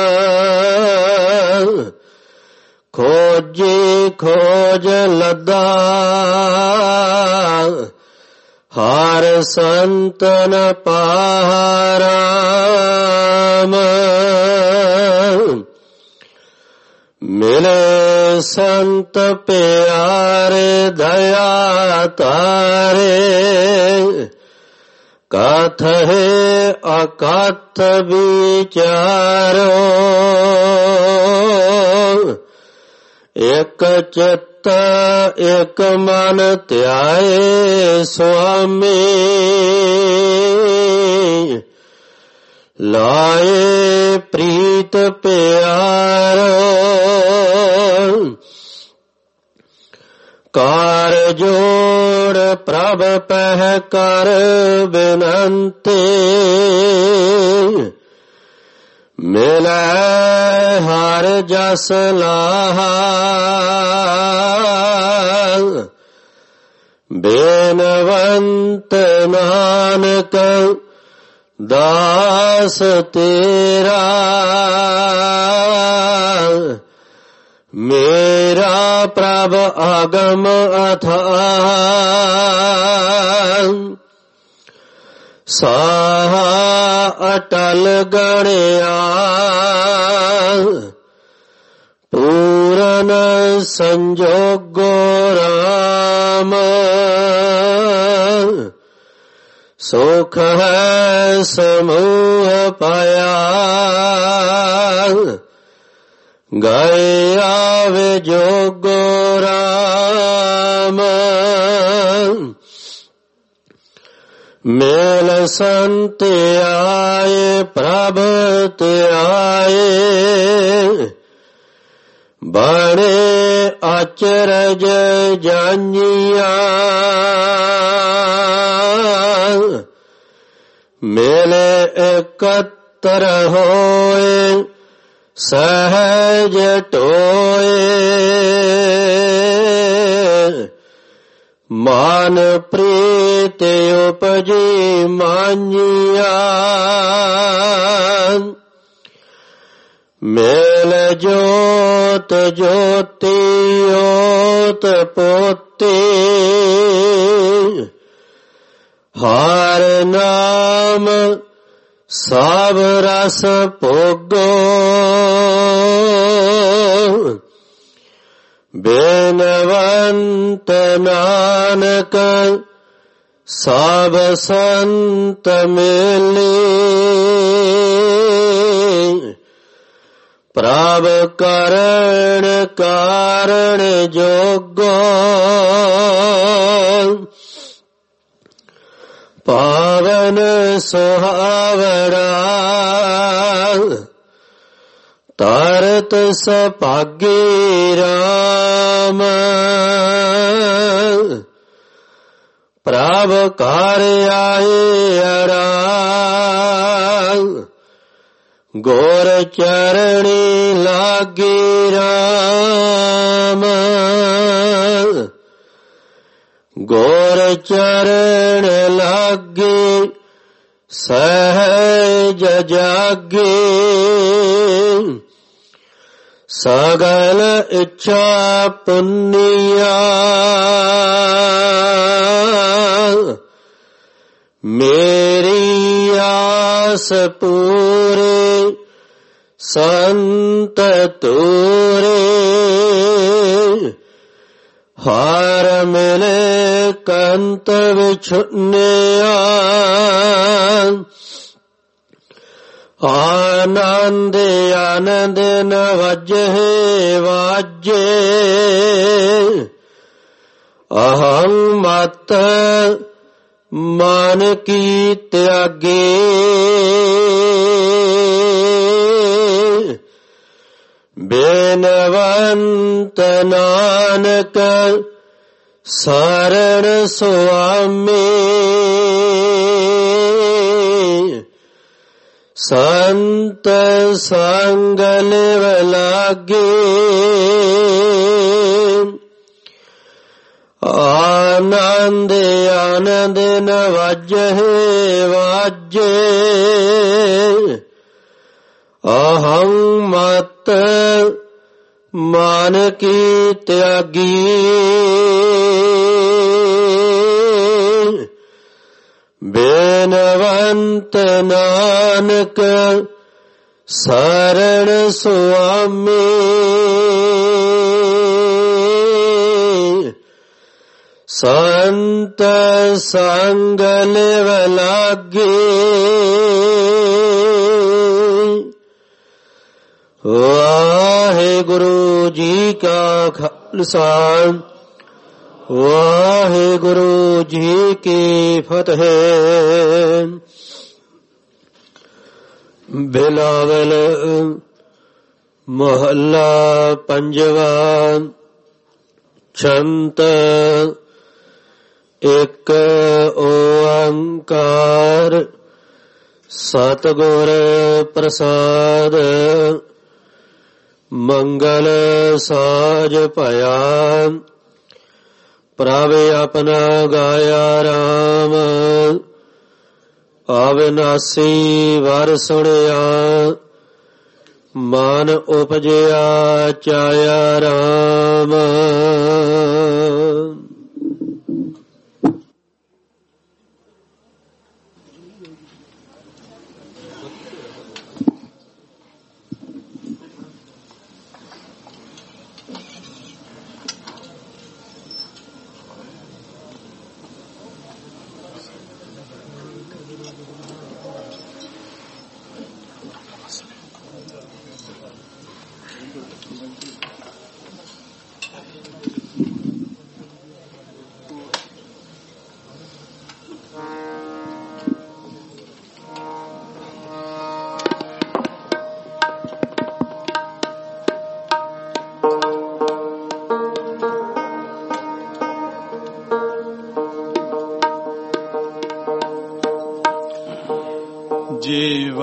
ਖੋਜੀ ਖੋਜ ਲੱਦਾ ਹਰ ਸੰਤਨ ਪਾਰਾਮ ਮਿਲੇ ਸੰਤ ਪਿਆਰੇ ਦਇਆ ਤਾਰੇ ਕਥ ਹੈ ਅਕਥ ਵਿਚਾਰੋ ਇਕ ਚਿੱਤ ਇਕ ਮਨ ਧਿਆਏ ਸੁਆਮੀ ਲਾਏ ਪ੍ਰੀਤ ਪਿਆਰੋ ਕਾਰ ਜੋੜ ਪ੍ਰਭ ਪਹਿ ਕਰ ਬਿਨੰਤੀ ਮਿਲੈ ਹਰ ਜਸ ਲਾਹਾ ਬੇਨਵੰਤ ਨਾਨਕ ਦਾਸ ਤੇਰਾ ਮੇਰਾ ਪ੍ਰਭ ਆਗਮ ਅਥਾਹ ਸਾਹਾ ਅਟਲ ਗਣਿਆ ਪੂਰਨ ਸੰਜੋਗੋ ਰਾਮ ਸੁਖ ਹੈ ਸਮੂਹ ਪਾਇਆ ਗਏ ਆਵੇ ਜੋਗੋ ਰਾਮ ਮੇਲ ਸੰਤ ਆਏ ਪ੍ਰਭ ਤੇ ਆਏ ਅਚਰਜ ਜਾਣੀਆਂ ਮੇਲੇ ਇਕੱਤਰ ਹੋਏ ਸਹਿਜ ਟੋਏ ਮਾਨ ਪ੍ਰੀਤ ਉਪਜੀ ਮਾਨੀਆਂ ਮੇਲ ਜੋਤ ਜੋਤੀ ਓਤ ਪੋਤੀ ਹਰ ਨਾਮ ਸਭ ਰਸ ਭੋਗੋ ਬੇਨਵੰਤ ਨਾਨਕ ਸਭ ਸੰਤ ਮਿਲੇ ਪ੍ਰਭ ਕਰਣ ਕਾਰਣ ਜੋਗੋ ਪਾਵਨ ਸੁਹਾਵੜਾ ਤਰਤ ਸੁਭਾਗੀ ਰਾਮ ਪ੍ਰਭ ਘਰ ਆਏ ਅਰਾਮ ਗੋਰ ਚਰਣੀ ਲਾਗੀ ਰਾਮ ਗੋਰ ਚਰਨ ਲਾਗੇ ਸਹਿਜ ਜਾਗੇ ਸਗਲ ਇੱਛਾ ਪੁੰਨੀਆ ਮੇਰੀ ਆਸ ਪੂਰੇ ਸੰਤ ਤੂਰੇ ਹਰ ਮਿਲੇ ਕੰਤ ਵਿਛੁਨਿਆ ਆਨੰਦ ਆਨੰਦ ਨ ਵਜੇ ਵਾਜੇ ਅਹੰ ਮਤ ਮਨ ਕੀ ਤਿਆਗੇ ਬੇਨਵੰਤ ਨਾਨਕ ਸਰਣ ਸੁਆਮੀ ਸੰਤ ਸੰਗ ਲਿਵ ਲਾਗੇ ਆਨੰਦ ਆਨੰਦ ਨ ਵਜੇ ਵਾਜੇ ਅਹੰ ਮਤ ਮਨ ਕੀ ਤਿਆਗੀ ਬੇਨਵੰਤ ਨਾਨਕ ਸਰਣ ਸੁਆਮੀ ਸੰਤ ਸੰਗ ਲਿਵ ਲਾਗੇ ਵਾਹਿਗੁਰੂ ਜੀ ਕਾ ਖਾਲਸਾ ਵਾਹਿਗੁਰੂ ਜੀ ਕੀ ਫਤਿਹ। ਬਿਲਾਵਲ ਮਹੱਲਾ ਪੰਜਵਾ। ਛੰਤ ਇੱਕ ਓੰਕਾਰ ਸਤਿਗੁਰ ਪ੍ਰਸਾਦ ਮੰਗਲ ਸਾਜ ਭਇਆ ਪ੍ਰਭ ਆਪਣਾ ਗਾਇਆ ਰਾਮ ਅਵਿਨਾਸੀ ਵਰ ਸੁਣਿਆ ਮਨ ਉਪਜਿਆ ਚਾਇਆ ਰਾਮ।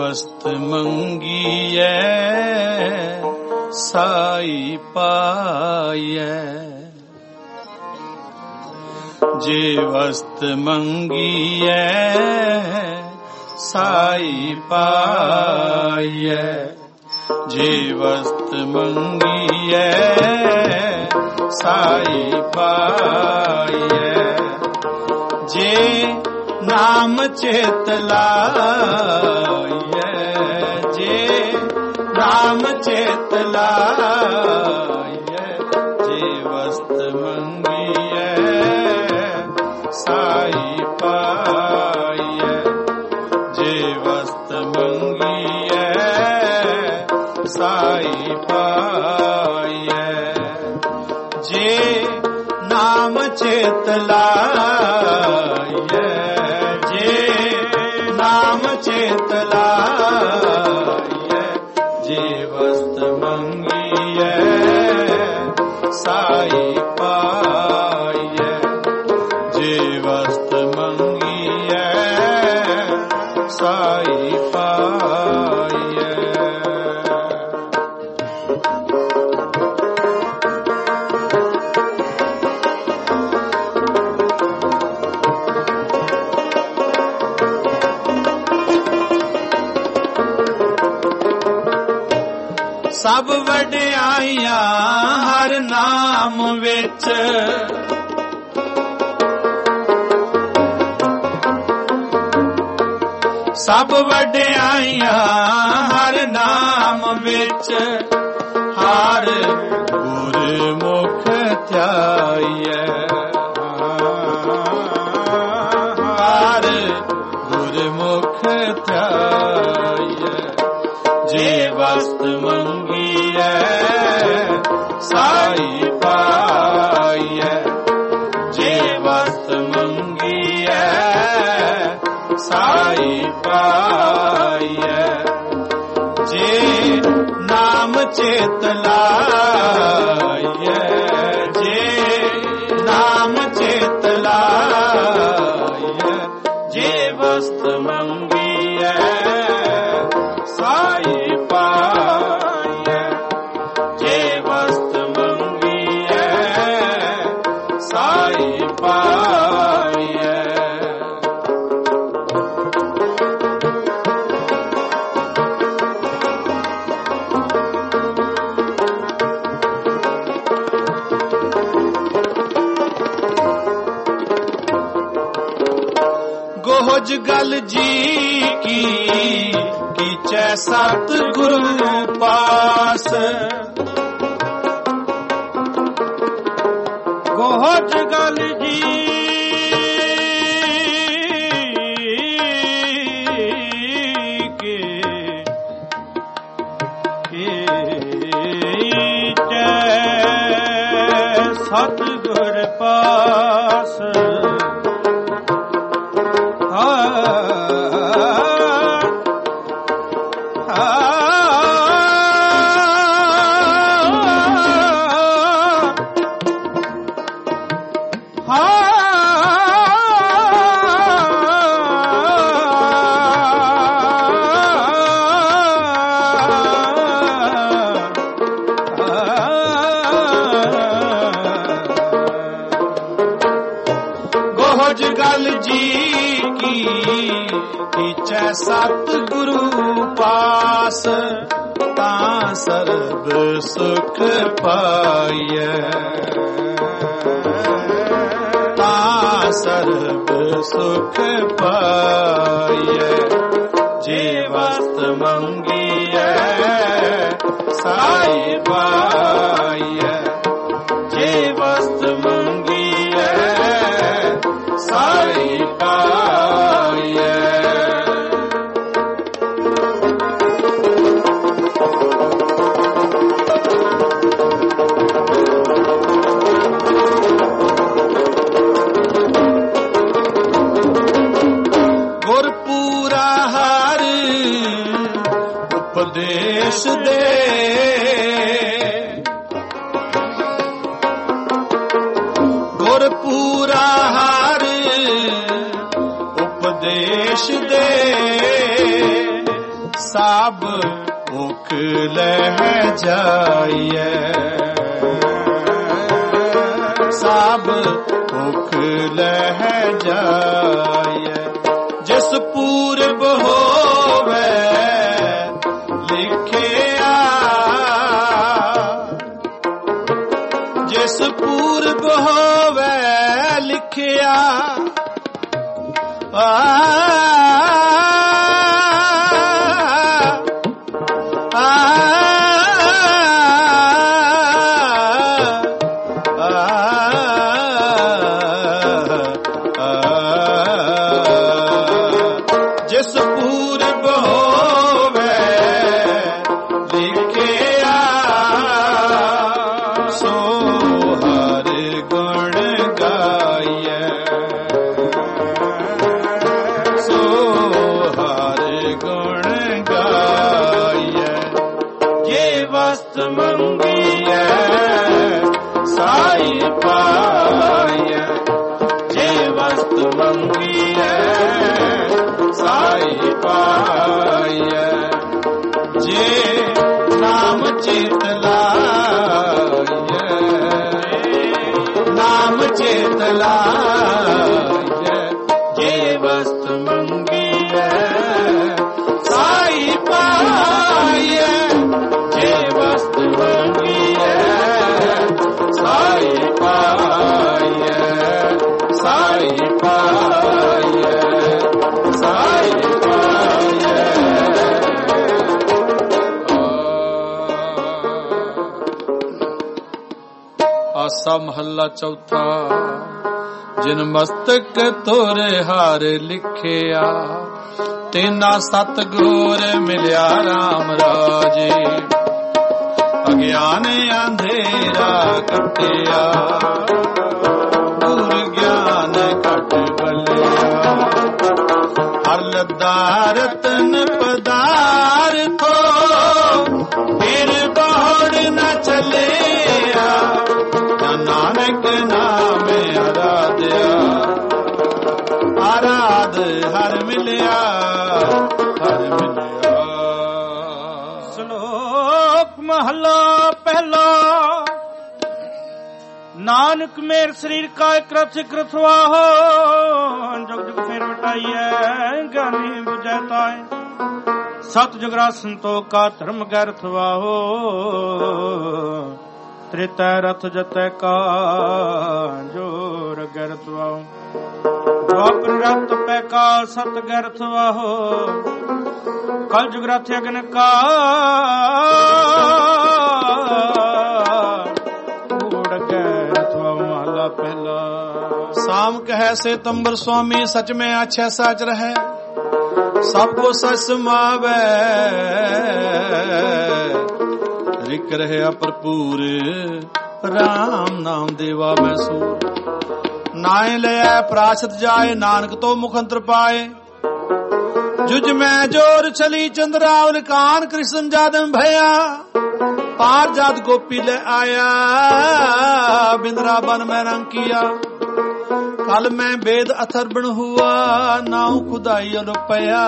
ਵਸਤ ਮੰਗੀਐ ਸਾਈ ਪਾਈਐ, ਜੇ ਵਸਤ ਮੰਗੀਐ ਸਾਈ ਪਾਈਐ, ਜੇ ਵਸਤ ਮੰਗੀਐ ਸਾਈ ਪਾਈਐ, ਜੇ ਨਾਮ ਚਿਤ ਲਾਈਐ, ਜੇ ਨਾਮ ਚਿਤ ਲਾਈਐ, ਜੇ ਵਸਤ ਮੰਗੀਐ ਸਾਈ ਪਾਈਐ, ਜੇ ਵਸਤ ਮੰਗੀਐ ਸਾਈ ਪਾਈਐ, ਜੇ ਨਾਮ ਚਿਤ ਲਾਈਐ, ਜੇ ਨਾਮ ਚਿਤ ਲਾਈਐ, ਜੇ ਵਸਤ ਮੰਗੀਐ ਸਾਈ ਪਾਈਐ, ਜੇ ਵਸਤ ਮੰਗੀਐ ਸਾਈ ਪਾਈਐ। ਸਭ ਵਡਿਆਈਆਂ ਹਰ ਨਾਮ ਵਿੱਚ, ਸਭ ਵਡਿਆਈਆਂ ਹਰ ਨਾਮ ਵਿੱਚ, ਹਰ ਗੁਰਮੁਖ ਧਿਆਈਐ, ਹਰ ਗੁਰਮੁਖ ਧਿਆਈਐ, ਜੇ ਵਸਤ ਮੰਗੀਐ ਸਾਈ ਪਾਈਐ, ਜੇ ਵਸਤ ਮੰਗੀਐ ਸਾਈ ਪਾਈਐ, ਜੇ ਨਾਮ ਚਿਤ ਲਾਈਐ, ਜੇ ਨਾਮ ਚਿਤ ਲਾਈਐ, ਜੇ ਵਸਤ ਮੰਗੀਐ ਸਾਈ ਪਾਈਐ, ਜੇ ਵਸਤ ਮੰਗੀਐ ਸਾਈ ਪਾਈਐ। ਗੋਹਜ ਗਲ ਜੀ ਕੀ ਕੀਚੈ ਸਤ ਗੁਰੂ ਪਾਸ, ਗੋਹਜ ਗਲ ਜੀ ਕੀ ਕੀਚੈ ਸਤ ਗੁਰ ਪਾਸ, ਗੋਹਜ ਗਲ ਜੀ ਕੀ ਕੀਚੈ ਸਤ ਗੁਰੂ ਪਾਸ, ਤਾਂ ਸਰਬ ਸੁਖ ਪਾਈਐ, ਤਾਂ ਸਰਬ ਸੁਖ ਪਾਈਐ, ਜੇ ਵਸਤ ਮੰਗੀਐ ਸਾਈ ਪਾਈਐ, ਜੇ ਵਸਤ ਮੰਗੀਐ ਸਾਈ ਪਾਈਐ। ਗੁਰਪੂਰਾ ਹਰ ਉਪਦੇਸ਼ ਸਭ ਭੁਖ ਲੈ ਜਾਈਐ ਸਭ ਭੁਖ ਲੈ ਜਾਈਐ ਜਿਸ ਪੂਰਬ ਹੋਵੇ ਲਿਖਿਆ ਜਿਸ ਪੂਰਬ ਹੋਵੇ ਲਿਖਿਆ ਜਿਸ ਪੂਰਬ ਹੋਵੇ ਲਿਖਿਆ ਸੋ ਹਰ ਗੁਣ ਗਾਈਐ ਸੋ ਹਰ ਗੁਣ ਗਾਈਐ ਜੇ ਵਸਤ ਮੰਗੀਐ ਸਾਈ ਪਾਈਐ ਜੇ ਵਸਤ ਮੰਗੀਐ ਸਾਈ ਪਾਈਐ ਜੇ ਨਾਮ ਚੇਤ ਲਾਈਐ ਨਾਮ ਚੇਤ ਲਾਈਐ ਜੇ ਵਸਤ ਮੰਗੀਐ ਸਾਈ ਪਾਈਐ ਜੇ ਵਸਤ ਮੰਗੀਐ ਸਾਈ ਪਾਈਐ ਸਾਈ ਪਾਈਐ ਸਾਈ ਪਾਈਐ ਆਸਾ ਮਹੱਲਾ ਚੌਥਾ ਜਿਨ ਮਸਤਕ ਤੋਰੇ ਹਾਰ ਲਿਖਿਆ ਤੇਨਾ ਸਤਿਗੁਰ ਮਿਲਿਆ RAM ਰਾਜੇ ਅਗਿਆਨ ਅੰਧੇਰਾ ਕੱਟਿਆ ਗੁਰ ਗਿਆਨ ਘਟ ਬਲਿਆ ਹਰ ਲੱਦਾ ਰਤਨ ਪਦਾਰਥੋ ਫਿਰ ਬਹੁੜ ਨ ਚੱਲਿਆ ਨਾਨਕ ਨਾਮੇ ਆਰਾਧਿਆ ਆਰਾਧ ਹਰ ਮਿਲਿਆ ਹਰ ਮਿਲਿਆ ਸ਼ਲੋਕ ਮਹਲਾ ਪਹਿਲਾ ਨਾਨਕ ਮੇਰ ਸਰੀਰ ਕਾ ਇਕਰਥ ਇਕਰਥ ਵਾਹੋ ਜੁਗ ਜੁਗ ਫੇਰ ਵਟਾਈਐ ਗਿਆਨੀ ਬੁਝੈ ਤਾਏ ਸਤ ਜੁਗਰਾ ਸੰਤੋਖ ਕਾ ਧਰਮ ਗੈਰਥ ਵਾਹੋ ਤ੍ਰਿਤੈ ਰਥ ਜਤੈ ਕਾ ਜੋਰ ਗੈਰਥ ਵਾਹੋ ਦੁਆਪਰ ਰਤ ਪੈ ਕਾ ਸਤ ਗੈਰਥ ਵਾਹੋ ਕਲ ਜੁਗ ਰਥ ਅਗਨ ਕਾ ਪਹਿਲਾ ਸਾਮ ਕਹੈ ਸੇ ਤੰਬਰ ਸੁਆਮੀ ਸਚ ਮੈਂ ਆਛੈ ਸਚ ਰਹੈ ਸਭ ਕੋ ਸਚ ਸਮਾਵੈ ਰਿਕ ਰਹਿਆ ਭਰਪੂਰ RAM ਨਾਮ ਦੇਵਾ ਮੈਂ ਸੂਰ ਨਾਏ ਲਿਆ ਪ੍ਰਾਸ਼ਤ ਜਾਏ ਨਾਨਕ ਤੋਂ ਮੁਖ ਅੰਤਰ ਪਾਏ ਜੁਜ ਮੈਂ ਜੋਰ ਛਲੀ ਚੰਦਰਾਵਲ ਕਾਨ ਕ੍ਰਿਸ਼ਨ ਜਾਦਮ ਭਇਆ पार जात गोपी ले आया बिंद्रा बन में रंग किया कल मैं वेद अथर बन हुआ नाऊ खुदाई रुपया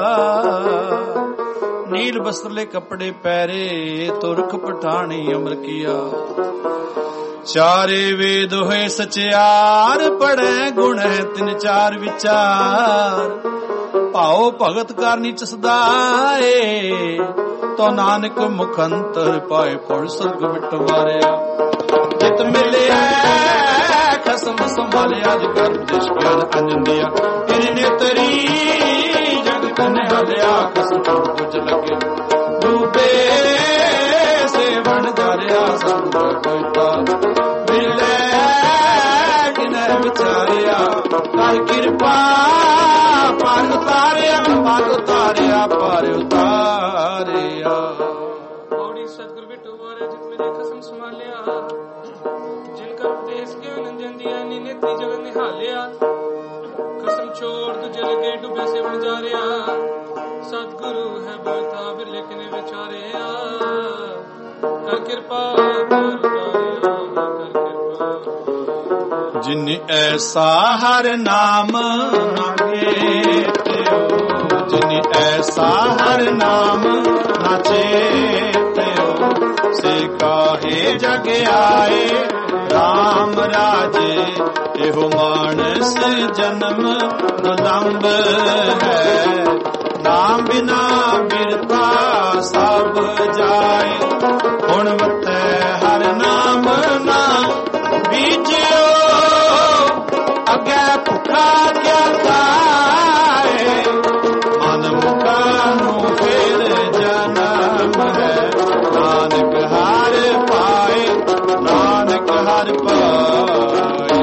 नील वस्त्र ले कपड़े पहरे तुरख पठानी अमर किया चारे वेद होए सचियार पढ़े गुण है तिन चार विचार भाओ भगत करनी चसदाए तो नानक मुखंतर पाए पुर स्वर्ग विट मारिया जित मिलिया खसम संभालिया जगर देश ज्ञान अंजनिया तेरी नेतरी जग कने हलिया खसम कुछ लगे डूबे से बन जारिया सब कोई मिले किने विचारिया कर कृपा पार उतारिया पार उतारिया ਔੜੀ ਸਤਿਗੁਰ ਬਿਟੂ ਵਾਰੇ ਜਿਤ ਮੇਰੇ ਖਸਮ ਸੰਭਾਲਿਆ ਜਿਨ ਕਰ ਉਪਦੇਸ਼ ਗਿਆਨ ਅੰਜੰਦੀਆ ਨੀ ਨੇਤੀ ਜਗਤ ਨਿਹਾਲਿਆ ਖਸਮ ਛੋੜ ਤੂੰ ਜਲ ਕੇ ਡੁੱਬੇ ਸੇ ਬਣ ਜਾ ਰਿਆ ਸਤਿਗੁਰੂ ਹੈ ਬਤਾ ਬਿਰਲੇ ਕਿਨੇ ਵਿਚਾਰਿਆ ਕਰ ਕਿਰਪਾ ਕਰ ਉਤਾਰਿਆ ਕਰ ਕਿਰਪਾ ਜਿਨ ਐਸਾ ਹਰ ਨਾਮ ਨਾਗੇ ਤਿਓ जिनि ऐसा हर नाम न चेत्यो से काहे जग आए राम राजे एहो मानस जन्म दुलंब है नाम बिना बिरता सब जाए गुणवत हर नाम ना बीजियो अगे भुखा क्या खाए मन मुखा फिर जन्म है नानक हर पाए नानक हर पाए।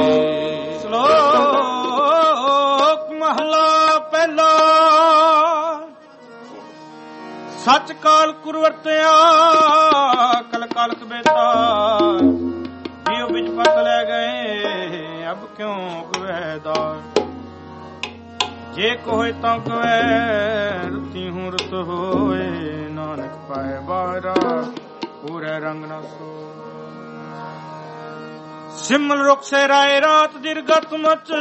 श्लोक महला पहला। सच काल कुरवरत्या कल कालक बेटा जियो बिच पत ले गए अब क्यों कवेदा जे कोई ता कवे रुती हूँ रुत होए नानक पाए बारा पूरे रंग न सो सिमल रुख से राय रात दिरगत मच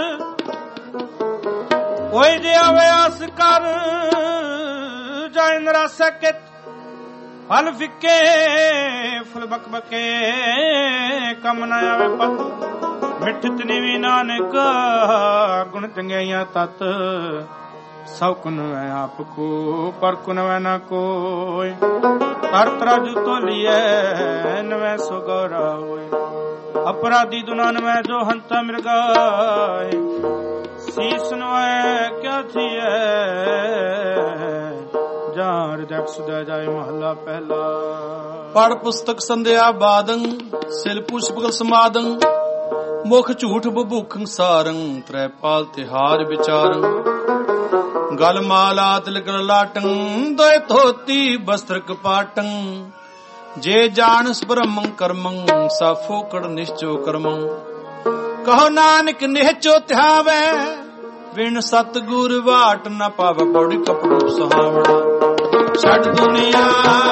कोई जे आवे आस कर जाए नरासा के फल फिके फुल बकबके कम न आवे पत मिठत निवी नानक गुण चंगिया तत सब कुन वै आपको पर कुन वै न कोई हर तराजू तो लिए नवै सो गौरा होय अपराधी दुनान में जो हंता मृगाए शीस नवै क्या थी जार जग सुदा जाए महला पहला। पढ़ पुस्तक संध्या बादं सिल पुष्पक समादं मुख झूठ बभूखं सारं त्रैपाल तिहार विचारं गल माला तिलक लाटं दोय धोती वस्त्र कपाटं जे जानस ब्रह्मं कर्मं सा फोकड़ निश्चो कर्मं कहो नानक निहचो ध्यावै विण सतगुर वाट न पावे पौड़ी कपड़ो सुहावना छड़ दुनिया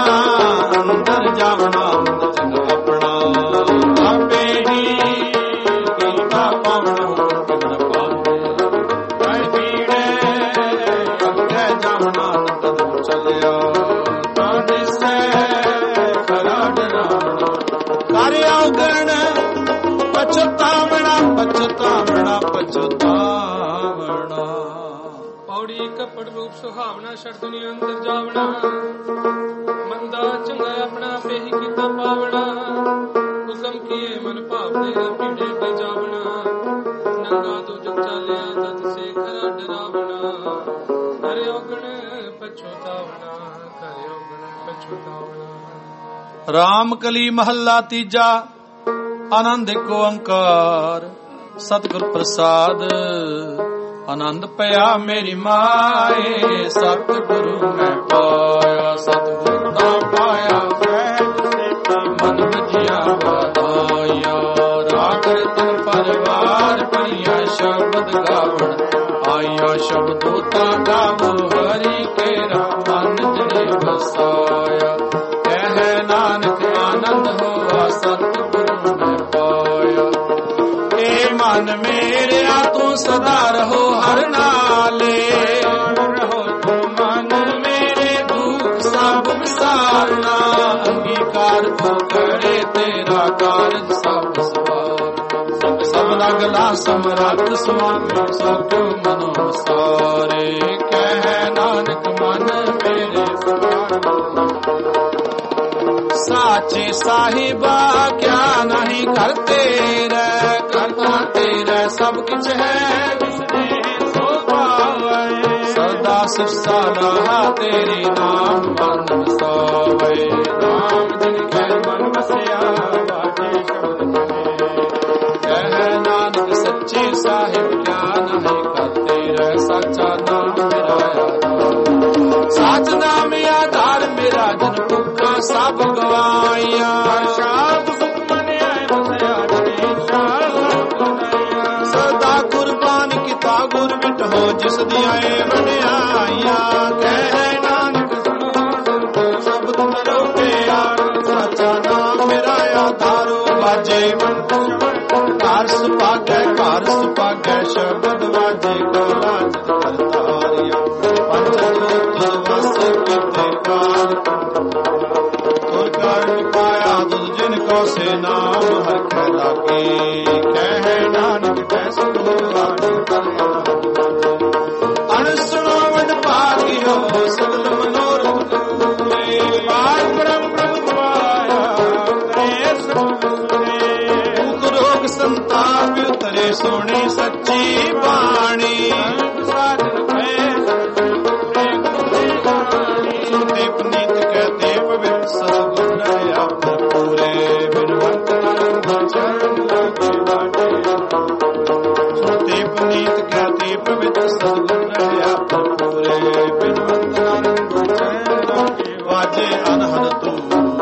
अंदर जावना जन अपना आपे ही कीता पावना किन पावे भीड़े अगे जावना कदम चलिया ताने से खरा डरावना कार्य गण पछतावना पछतावना पछतावना। पौड़ी कपड़ रूप सुहावना छड़ दुनिया अंदर जावना मंदा चंगा अपना पे ही कीता पावना हुक्म किए मन भावने पीड़े पे जावना नंगा तो जग चाले तत से खरा डरावना करे औगण पछतावना करे औगण पछतावना। राम कली महला तीजा आनंद को अंकार सतगुर प्रसाद आनंद पया मेरी माए सतगुरु मैं पाया सतगुरु ना पाया मन बजिया बधाया राग तन परिवार परिया शब्द गावण आया शब्दों गावो हरि के मन जड़े बसाया कह नानक आनंद हो सतगुरु मैं पाया। ए मन मेरे तू सदा रहो हर नाले रहो तू मन मेरे दुख सब विसारना अंगीकार तो करे तेरा कारज सब सवार सब लगला समरथ स्वामी सब मनो सारे कह नानक मन मेरे साचे साहिबा क्या नहीं करते रह करता तेरा सब कुछ है सदा शिक्षा रहा तेरी नाम मन सावे राम जिनके मन बसिया बाटे शब्द कह नानक सच्चे साहिब क्या नहीं करते रह सच्चा नाम मेरा सच नाम आधार मेरा जन भुखा सब गवाइया शाद सुख मन सदा कुर्बान किता गुर बिट हो जिस दिया बनिया कह नानक सब तुमरो प्यार सच्चा नाम मेरा आधारो बाजे कार सुपागे शब्द बाजे को लाज करतारिया पंच तिन को से नाम हर कै लागे कह नानक कैसे अण सुनो वड भागियो सगल मनोरथ पूरे पार ब्रह्म प्रभुआया करे सब सुने दुख रोग संताप उतरे सोनी सच्ची बाणी साधन सुनते पुनीत कहते पवित्र सतगुण रहे पूरे बिनवंत सुनते पुनीत कहते पवित्र सतगुण रहे पूरे बिनवंत वाजे अनहद तू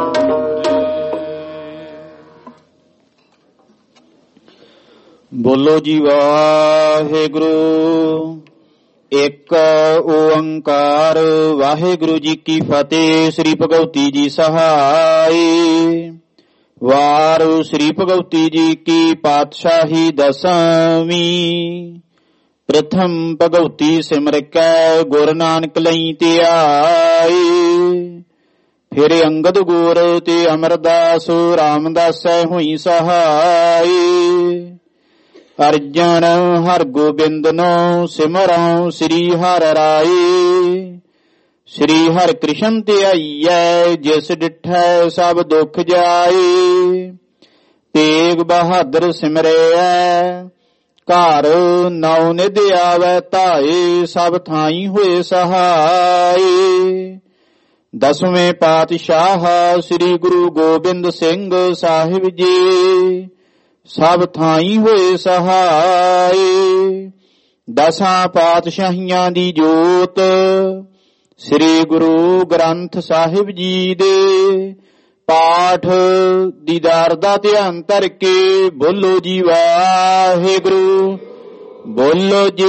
ਬੋਲੋ ਜੀ ਵਾਹਿਗੁਰੂ। ਇੱਕ ਓੰਕਾਰ ਵਾਹਿਗੁਰੂ ਜੀ ਕੀ ਫਤਿਹ। ਸ੍ਰੀ ਭਗਵਤੀ ਜੀ ਸਹਾਈ। ਵਾਰ ਸ੍ਰੀ ਭਗਵਤੀ ਜੀ ਕੀ ਪਾਤਸ਼ਾਹੀ ਦਸਵੀਂ। ਪ੍ਰਥਮ ਭਗਵਤੀ ਸਿਮਰ ਕੈ ਗੁਰ ਨਾਨਕ ਲਈ ਧਿਆਈ। ਫਿਰ ਅੰਗਦ ਗੁਰ ਤੇ ਅਮਰਦਾਸ ਰਾਮਦਾਸੈ ਹੋਈ ਸਹਾਈ। ਅਰਜਨ ਹਰ ਗੋਬਿੰਦ ਨੋ ਸਿਮਰਉ ਸ੍ਰੀ ਹਰਿ ਰਾਈ। ਸ੍ਰੀ ਹਰਿ ਕ੍ਰਿਸ਼ਨ ਧਿਆਈਐ ਜਿਸ ਡਿਠੈ ਸਭ ਦੁਖ ਜਾਈ। ਤੇਗ ਬਹਾਦਰ ਸਿਮਰਿਐ ਘਰ ਨੌ ਨਿਧ ਆਵੈ ਧਾਏ। ਸਭ ਥਾਈ ਹੋਏ ਸਹਾਈ। ਦਸਵੇਂ ਪਾਤਸ਼ਾਹ ਸ੍ਰੀ ਗੁਰੂ ਗੋਬਿੰਦ ਸਿੰਘ ਸਾਹਿਬ ਜੀ ਸਭ ਥਾਈ ਹੋਏ ਸਹਾਈ। ਦਸਾਂ ਪਾਤਸ਼ਾਹੀਆਂ ਦੀ ਜੋਤ ਸ੍ਰੀ ਗੁਰੂ ਗ੍ਰੰਥ ਸਾਹਿਬ ਜੀ ਦੇ ਪਾਠ ਦੀਦਾਰ ਦਾ ਧਿਆਨ ਧਰ ਕੇ ਬੋਲੋ ਜੀ ਵਾਹਿਗੁਰੂ। ਬੋਲੋ ਜੀ।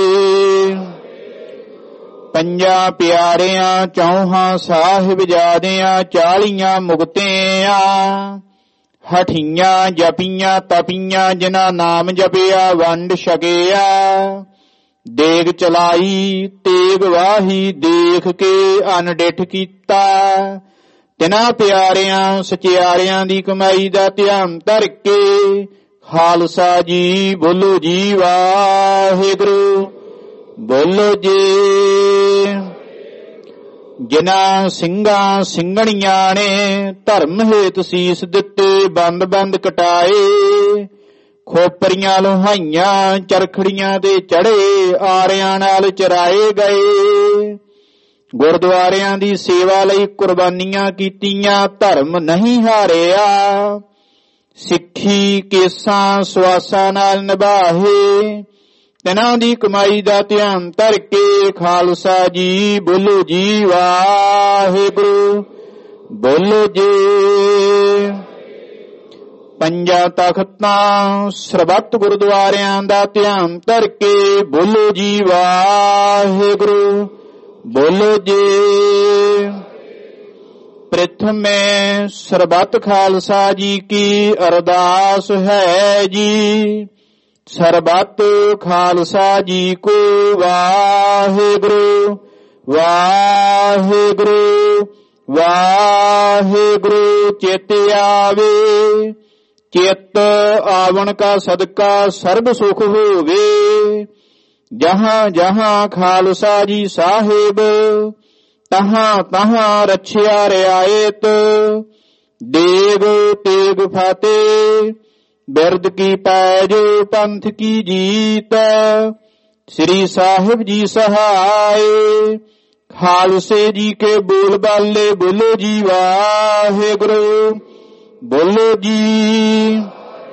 ਪੰਜਾਂ ਪਿਆਰਿਆਂ ਚੌਹਾਂ ਸਾਹਿਬਜ਼ਾਦਿਆਂ 40 ਮੁਕਤਿਆਂ ਹਠੀਆਂ ਜਪੀਆਂ ਤਪੀਆਂ ਜਿਨ੍ਹਾਂ ਨਾਮ ਜਪਿਆ ਵੰਡ ਛਕਿਆ। ਦੇਗ ਚਲਾਈ ਤੇਗ ਵਾਹੀ ਦੇਖ ਕੇ ਅਨਡਿਠ ਕੀਤਾ। ਤਿਨਾਂ ਪਿਆਰਿਆਂ ਸਚਿਆਰਿਆਂ ਦੀ ਕਮਾਈ ਦਾ ਧਿਆਨ ਧਰ ਕੇ ਖਾਲਸਾ ਜੀ ਬੋਲੋ ਜੀ ਵਾਹਿਗੁਰੂ। ਬੋਲੋ ਜੀ। ਜਿਨ੍ਹਾਂ ਸਿੰਘਾਂ ਸਿੰਘਣੀਆਂ ਨੇ ਧਰਮ ਹੇਤ ਸੀਸ ਦਿੱਤੇ ਬੰਦ ਬੰਦ ਕਟਾਏ। ਖੋਪਰੀਆਂ ਲੋਹਾਈਆਂ ਚਰਖੜੀਆਂ ਤੇ ਚੜੇ ਆਰਿਆਂ ਨਾਲ ਚਰਾਏ ਗਏ। ਗੁਰਦੁਆਰਿਆਂ ਦੀ ਸੇਵਾ ਲਈ ਕੁਰਬਾਨੀਆਂ ਕੀਤੀਆਂ ਧਰਮ ਨਹੀਂ ਹਾਰਿਆ। ਸਿੱਖੀ ਕੇਸਾਂ ਸਵਾਸਾਂ ਨਾਲ ਨਿਭਾਹੇ ਤਿਨਾਂ ਦੀ ਕਮਾਈ ਦਾ ਧਿਆਨ ਧਰ ਕੇ ਖਾਲਸਾ ਜੀ ਬੋਲੋ ਜੀ ਵਾਹਿਗੁਰੂ। ਬੋਲੋ ਜੀ। ਪੰਜਾਂ ਤਖਤਾਂ ਸਰਬੱਤ ਗੁਰਦੁਆਰਿਆਂ ਦਾ ਧਿਆਨ ਧਰ ਕੇ ਬੋਲੋ ਜੀ ਵਾਹਿਗੁਰੂ। ਬੋਲੋ ਜੀ। ਪ੍ਰਥਮੇ ਸਰਬੱਤ ਖਾਲਸਾ ਜੀ ਕੀ ਅਰਦਾਸ ਹੈ ਜੀ। ਸਰਬੱਤ ਖਾਲਸਾ ਜੀ ਕੋ ਵਾਹਿਗੁਰੂ ਵਾਹਿਗੁਰੂ ਵਾਹਿਗੁਰੂ। ਚਿਤ ਆਵੇ ਚਿਤ ਆਵਣ ਕਾ ਸਦਕਾ ਸਰਬ ਸੁਖ ਹੋਵੇ। ਜਹਾਂ ਜਹਾਂ ਖਾਲਸਾ ਜੀ ਸਾਹਿਬ ਤਹਾਂ ਤਹਾਂ ਰੱਛਿਆ ਰਿਆਇਤ। ਦੇਗ ਤੇਗ ਫਤਿਹ ਬਿਰਦ ਕੀ ਪੈਜ ਪੰਥ ਕੀ ਜੀਤ। ਸ੍ਰੀ ਸਾਹਿਬ ਜੀ ਸਹਾਏ ਖਾਲਸੇ ਜੀ ਕੇ ਬੋਲ ਬਾਲੇ ਬੋਲੋ ਜੀ ਵਾਹਿਗੁਰੂ। ਬੋਲੋ ਜੀ।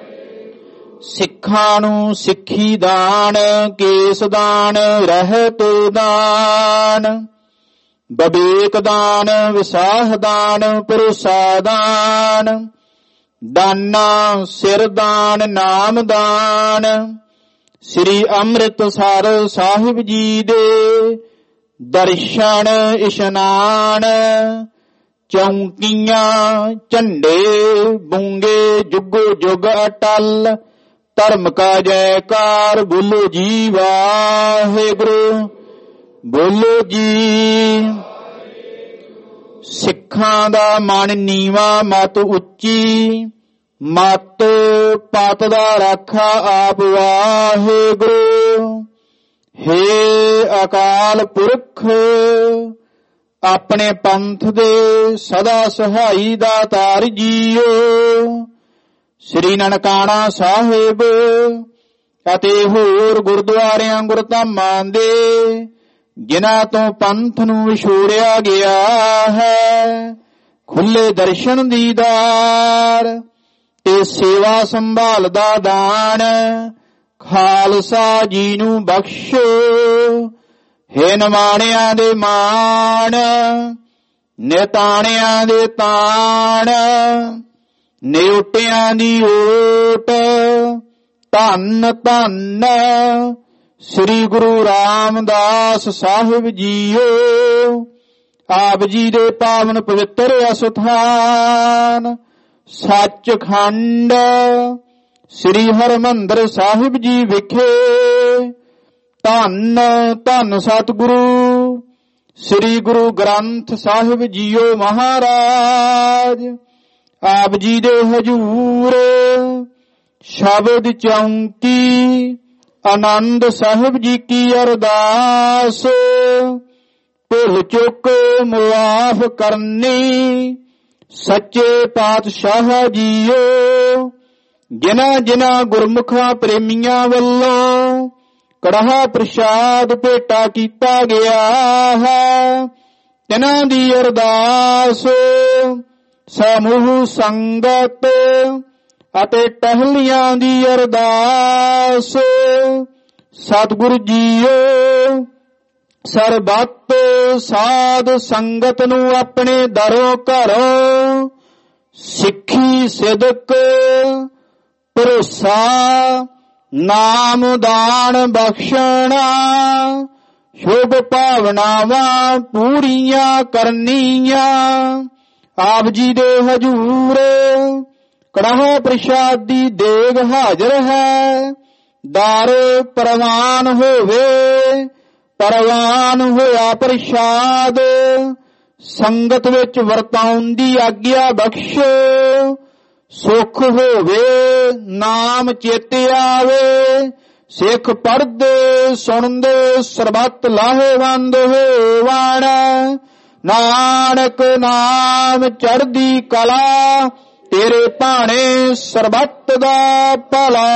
ਸਿੱਖਾਂ ਨੂੰ ਸਿੱਖੀ ਦਾਨ ਕੇਸ ਦਾਨ ਰਹਿਤ ਦਾਨ ਬਵੇਕ ਦਾਨ ਵਿਸਾਹ ਦਾਨ ਭਰੋਸਾ ਦਾਨ ਦਾਨਾ ਸਿਰ ਦਾਨ ਨਾਮ ਦਾਨ। ਸ੍ਰੀ ਅੰਮ੍ਰਿਤਸਰ ਸਾਹਿਬ ਜੀ ਦੇ ਦਰਸ਼ਨ ਇਸ਼ਨਾਨ। ਚੌਂਕੀਆਂ ਝੰਡੇ ਬੂੰਗੇ ਜੁਗੋ ਜੁਗ ਅਟਲ। ਧਰਮ ਕਾ ਜੈਕਾਰ ਬੋਲੋ ਜੀ ਵਾਹਿਗੁਰੂ। ਬੋਲੋ ਜੀ। ਸਿੱਖਾਂ ਦਾ ਮਨ ਨੀਵਾ ਮਤ ਉੱਚੀ, ਮਤ ਪਤ ਦਾ ਰਾਖਾ ਆਪ ਵਾਹਿਗੁਰੂ। ਹੇ ਅਕਾਲ ਪੁਰਖ, ਆਪਣੇ ਪੰਥ ਦੇ ਸਦਾ ਸਹਾਈ ਦਾਤਾਰ ਜੀਓ। ਸ੍ਰੀ ਨਨਕਾਣਾ ਸਾਹਿਬ ਅਤੇ ਹੋਰ ਗੁਰਦੁਆਰਿਆਂ ਗੁਰਧਾਮਾਂ ਦੇ ਜਿਨ੍ਹਾਂ ਤੋਂ ਪੰਥ ਨੂੰ ਵਿਛੋੜਿਆ ਗਿਆ ਹੈ, ਖੁੱਲੇ ਦਰਸ਼ਨ ਦੀਦਾਰ ਤੇ ਸੇਵਾ ਸੰਭਾਲ ਦਾ ਦਾਨ ਖਾਲਸਾ ਜੀ ਨੂੰ ਬਖਸ਼ੋ। ਹੇ ਨਿਮਾਣਿਆਂ ਦੇ ਮਾਣ, ਨਿਤਾਣਿਆਂ ਦੇ ਤਾਣ, ਨਿਉਟਿਆਂ ਦੀ ਓਟ, ਧੰਨ ਧੰਨ ਸ੍ਰੀ ਗੁਰੂ ਰਾਮਦਾਸ ਸਾਹਿਬ ਜੀਓ। ਆਪ ਜੀ ਦੇ ਪਾਵਨ ਪਵਿੱਤਰ ਅਸਥਾਨ ਸੱਚਖੰਡ ਸ੍ਰੀ ਹਰਿਮੰਦਰ ਸਾਹਿਬ ਜੀ ਵਿਖੇ ਧੰਨ ਧੰਨ ਸਤਿਗੁਰੂ ਸ੍ਰੀ ਗੁਰੂ ਗ੍ਰੰਥ ਸਾਹਿਬ ਜੀਓ ਮਹਾਰਾਜ, ਆਪ ਜੀ ਦੇ ਹਜੂਰ ਸ਼ਬਦ ਚੌਂਕੀ ਆਨੰਦ ਸਾਹਿਬ ਜੀ ਕੀ ਅਰਦਾਸ। ਭੁੱਲ ਚੁੱਕ ਮੁਆਫ ਕਰਨੀ ਸੱਚੇ ਪਾਤਸ਼ਾਹ ਜੀਓ। ਜਿਨ੍ਹਾਂ ਜਿਨ੍ਹਾਂ ਗੁਰਮੁਖਾਂ ਪ੍ਰੇਮੀਆਂ ਵੱਲੋਂ ਕੜਾਹ ਪ੍ਰਸ਼ਾਦ ਭੇਟਾ ਕੀਤਾ ਗਿਆ ਹੈ, ਤਿਨਾਂ ਦੀ ਅਰਦਾਸ ਸਮੂਹ ਸੰਗਤ ਅਤੇ ਟਹਿਲੀਆਂ ਦੀ ਅਰਦਾਸ। ਸਤਿਗੁਰੂ ਜੀਓ ਸਰਬੱਤ ਸਾਧ ਸੰਗਤ ਨੂੰ ਆਪਣੇ ਦਰੋਂ ਘਰੋਂ ਸਿੱਖੀ ਸਿਦਕ ਭਰੋਸਾ ਨਾਮ ਦਾਨ ਬਖਸ਼ਣਾ, ਸ਼ੁਭ ਭਾਵਨਾਵਾਂ ਪੂਰੀਆਂ ਕਰਨੀਆਂ। ਆਪ ਜੀ ਦੇ ਹਜੂਰ ਕੜਾਹ ਪ੍ਰਸ਼ਾਦ ਦੀ ਦੇਗ ਹਾਜ਼ਰ ਹੈ। ਦਰ ਪ੍ਰਵਾਨ ਹੋਵੇ, ਪ੍ਰਵਾਨ ਹੋਇਆ ਪ੍ਰਸ਼ਾਦ ਸੰਗਤ ਵਿੱਚ ਵਰਤਾਉਣ ਦੀ ਆਗਿਆ ਬਖਸ਼ੋ। ਸੁਖ ਹੋਵੇ ਨਾਮ ਚੇਤੇ ਆਵੇ, ਸਿੱਖ ਪੜ੍ਹਦੇ ਸੁਣਦੇ ਸਰਬੱਤ ਲਾਹੇਵੰਦ ਹੋਵਣ। ਨਾਨਕ ਨਾਮ ਚੜ੍ਹਦੀ ਕਲਾ, ਤੇਰੇ ਭਾਣੇ ਸਰਬੱਤ ਦਾ ਭਲਾ।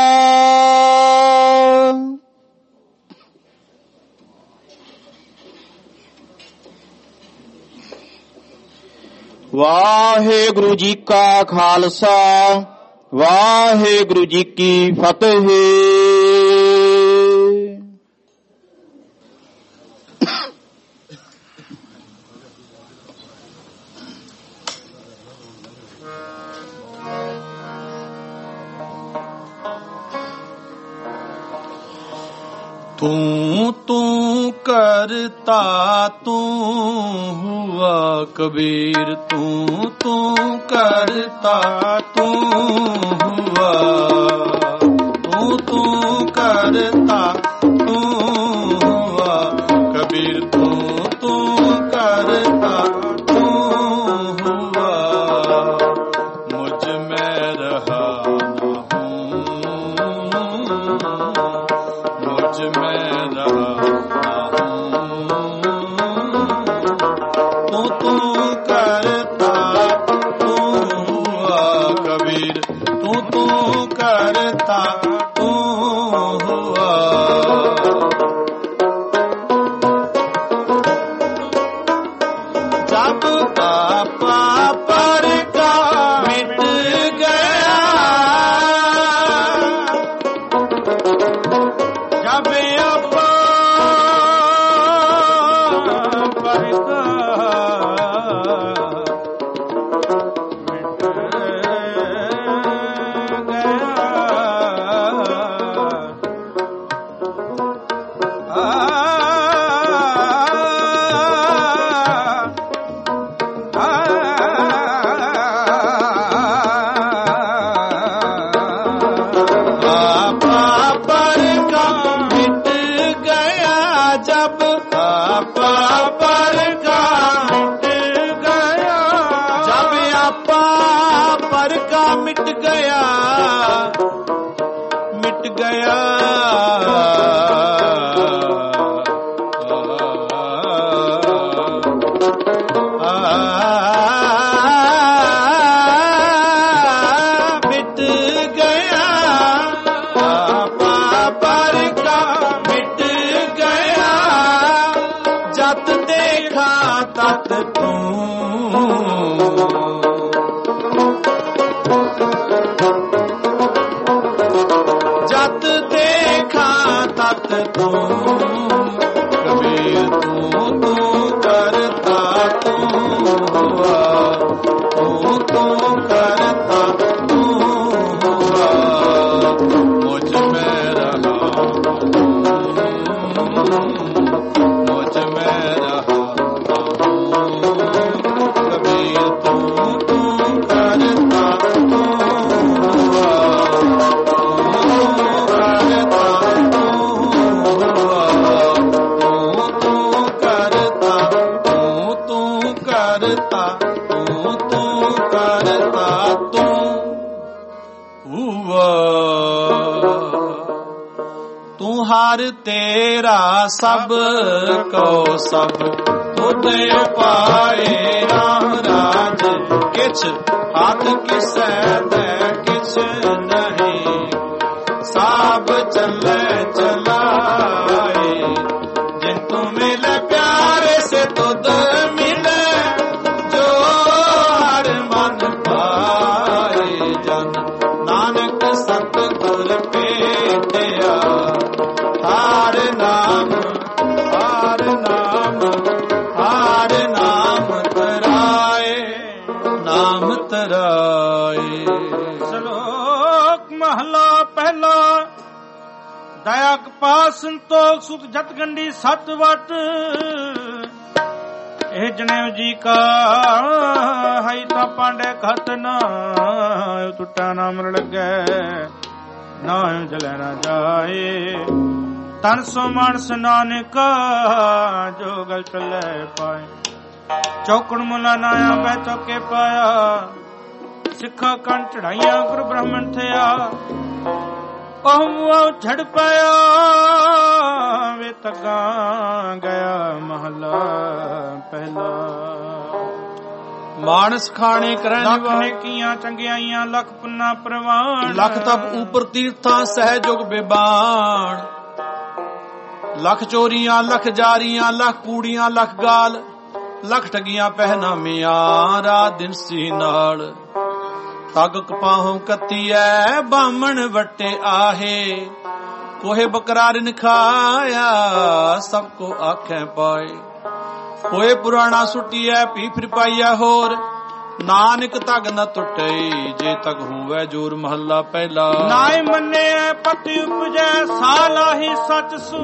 ਵਾਹਿਗੁਰੂ ਜੀ ਕਾ ਖਾਲਸਾ, ਵਾਹਿਗੁਰੂ ਜੀ ਕੀ ਫਤਿਹ। तू तू करता तू हुआ कबीर, तू तू करता तू हुआ, तू करता तू हुआ कबीर, तू करता तू हुआ। मुझ में रहा ना मुझ में रहा तू करता तू हुआ कबीर, तू करता तू हुआ। जब पापा पर का मिट गया, जब अपा पर का मिट गया, का मिट गया तेरा सब को सब तुद पाए राम राज किछ हाथ किसै दे किछ नहीं साब चले चलाए जिन तू मिले प्यारे से तुद मिले जो हर मन पाए जन नानक सतगुर पेटिया हार नाम तराए। श्लोक महला पहला। दया कपास संतोष सुत जतगंडी सत वट ਇਹ ਜਨੇਵ ਜੀ ਕਾ ਹਈ ਤਾਂ ਪਾਂਡੇ ਖਤ ਨਾ ਟੁੱਟਾ ਨਾ ਮਰ ਲੱਗੈ ਨਾ ਜਲੇ ਨਾ ਜਾਏ ਤਨ ਸੋ ਮਾਨਸ ਨਾਨਕ ਜੋ ਗਲ ਚੱਲੇ ਪਾਏ ਚੌਕਣ ਮੁਲਾ ਨਾਇਆ ਬੈ ਚੌਕੇ ਪਾਇਆ ਸਿੱਖਾ ਕੰਨ ਚੜਾਈਆਂ ਗੁਰੂ ਬ੍ਰਾਹਮਣ ਥਿਆ ਉਹ ਛੜ ਪਾਇਆ ਵੇ ਤਗਾ ਗਿਆ ਮਹਲਾ ਪਹਿਲਾ। ਮਾਨਸ ਖਾਣੇ ਕਰੈ ਨਿਵਾਣੇ ਕੀਆਂ ਚੰਗਿਆਈਆਂ ਲੱਖ ਪੁੰਨਾ ਪ੍ਰਵਾਨ ਲੱਖ ਤਪ ਉਪਰ ਤੀਰਥਾਂ ਸਹਿਜੁਗ ਬੇਬਾਨ ਲੱਖ ਚੋਰੀਆਂ ਲੱਖ ਜਾਰੀਆਂ ਲੱਖ ਕੂੜੀਆਂ ਲੱਖ ਗਾਲ ਲੱਖ ਠਗੀਆਂ ਪਹਿਨਾਮਿਆਂ ਰਾਤ ਦਿਨ ਸੀ ਨਾਲ ਤਗ ਕਪਾਹੋਂ ਕੱਤੀਐ ਬਾਮਣ ਵਟੇ ਆਹੇ ਕੋਹੇ ਬਕਰਾਰਨ ਖਾਇਆ ਸਭ ਕੋ ਆਖੈ ਪਾਏ ਕੋਏ ਪੁਰਾਣਾ ਸੁਟੀਐ ਪੀ ਫਿਰ ਪਾਈਐ ਹੋਰ ਨਾਨਕ ਤਗ ਨ ਟੁੱਟਈ ਜੇ ਤਗ ਹੋਵੇ ਜੋਰ ਮਹੱਲਾ ਪਹਿਲਾ। ਨਾਇ ਮੰਨਿਐ ਪਤੀ ਉਪਜੈ ਸਾਲਾਹੀ ਸਚ ਸੂ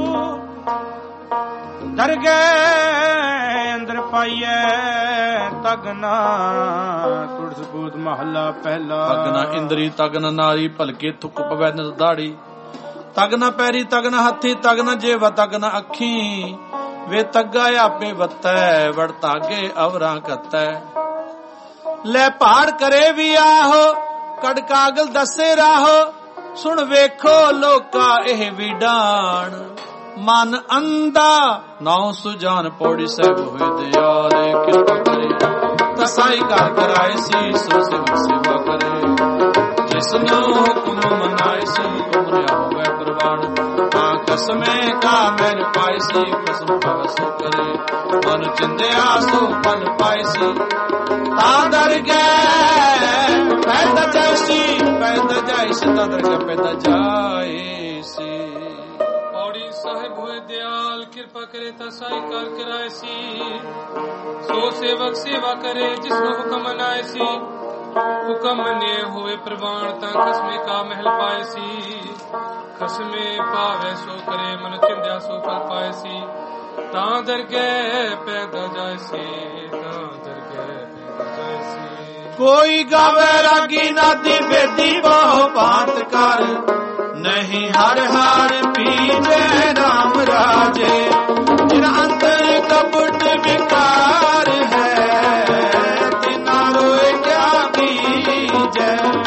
ਦਰਗਹਿ ਅੰਦਰ ਪਾਈਐ ਤਗ ਨਾ ਤੁੜ ਸਬੂਤ ਮਹੱਲਾ ਪਹਿਲਾ। ਤਗ ਨਾ ਇੰਦਰੀ ਤਗ ਨ ਨਾਰੀ ਭਲਕੇ ਥੁੱਕ ਪਵੈ ਨਿਤ ਦਾੜੀ ਤਗ ਨ ਪੈਰੀ ਤਗ ਨ ਹੱਥੀ ਤਗ ਨ ਜੇਵਾ ਤਗ ਨ ਅੱਖੀ ਵੇ ਤੱਗਾ ਆਪੇ ਵਤੈ ਵੜ ਤਾਗੇ ਅਵਰਾਂ ਕਤੈ ਲੈ ਪਹਾੜ ਕਰੇ ਵੀ ਆਹੋ ਕੜ ਕਾਗਲ ਦੱਸੇ ਰਾਹੋ ਸੁਣ ਵੇਖੋ ਲੋਕਾ ਇਹ ਵਿਡਾਣ ਮਨ ਅੰਦਾ ਨਾਉ ਸੁਜਾਨ ਪੌੜੀ ਸਾਹਿਬ ਹੋਏ ਦਿਆਲੇ ਕਿਰਪਾ ਕਰੇ ਤਸਾਈ ਕਰ ਕਰਾਏ ਸੀ ਸੋ ਸੇਵਾ ਕਰੇ ਜਿਸ ਨੂੰ ਹੁਕਮ ਮਨਾਏ ਸੀ ਤੁਮਰਿਆ ਹੋਵੇ ਪ੍ਰਵਾਨ ਤਾਂ ਕਸਮੇ ਕਾ ਮੈਨ ਪਾਈ ਸੀ ਕਸਮ ਭਗਤ ਸੋ ਕਰੇ ਮਨ ਚਿੰਦਿਆ ਸੋ ਫਲ ਪਾਈ ਸੀ ਤਾਂ ਦਰ ਗਏ ਪੈਦਾ ਜਾਇਸੀ ਤਾਂ ਦਰ ਗਏ ਪੈਦਾ ਜਾਏ ਸੀ। ਸਾਹਿਬ ਹੋਏ ਦਿਆਲ ਕਿਰਪਾ ਕਰੇ ਤਾਂ ਸਾਈ ਕਾਰ ਕਰਾਏ ਸੀ ਸੋ ਸੇਵਕ ਸੇਵਾ ਕਰੇ ਜਿਸ ਨੂੰ ਹੁਕਮ ਮਨਾਏ ਸੀ ਹੁਕਮ ਮੰਨੇ ਹੋਏ ਪ੍ਰਵਾਨ ਤਾਂ ਖਸਮੇ ਕਾ ਮਹਿਲ ਪਾਏ ਸੀ ਖਸਮੇ ਪਾਵੇ ਸੋ ਕਰੇ ਮਨ ਚਿੰਦਿਆ ਸੋ ਫਲ ਪਾਏ ਸੀ ਤਾਂ ਦਰਗਹਿ ਪੈਦਾ ਜਾਏ ਸੀ ਤਾਂ ਦਰਗਹਿ ਪੈਦਾ ਜਾਏ ਸੀ। ਕੋਈ ਗਾਵੇ ਰਾਗੀ ਨਾਦੀ ਬੇਦੀ ਬਹੁ ਬਾਤ ਕਰ ਨਹੀਂ ਹਰ ਹਰ ਪੀਜੈ ਰਾਮ ਰਾਜੇ ਜਿਨ ਅੰਤਰ ਕਪਟ ਵਿਕਾਰ ਹੈ ਤਿਨਾ ਰੋਏ ਕਿਆ ਕੀਜੈ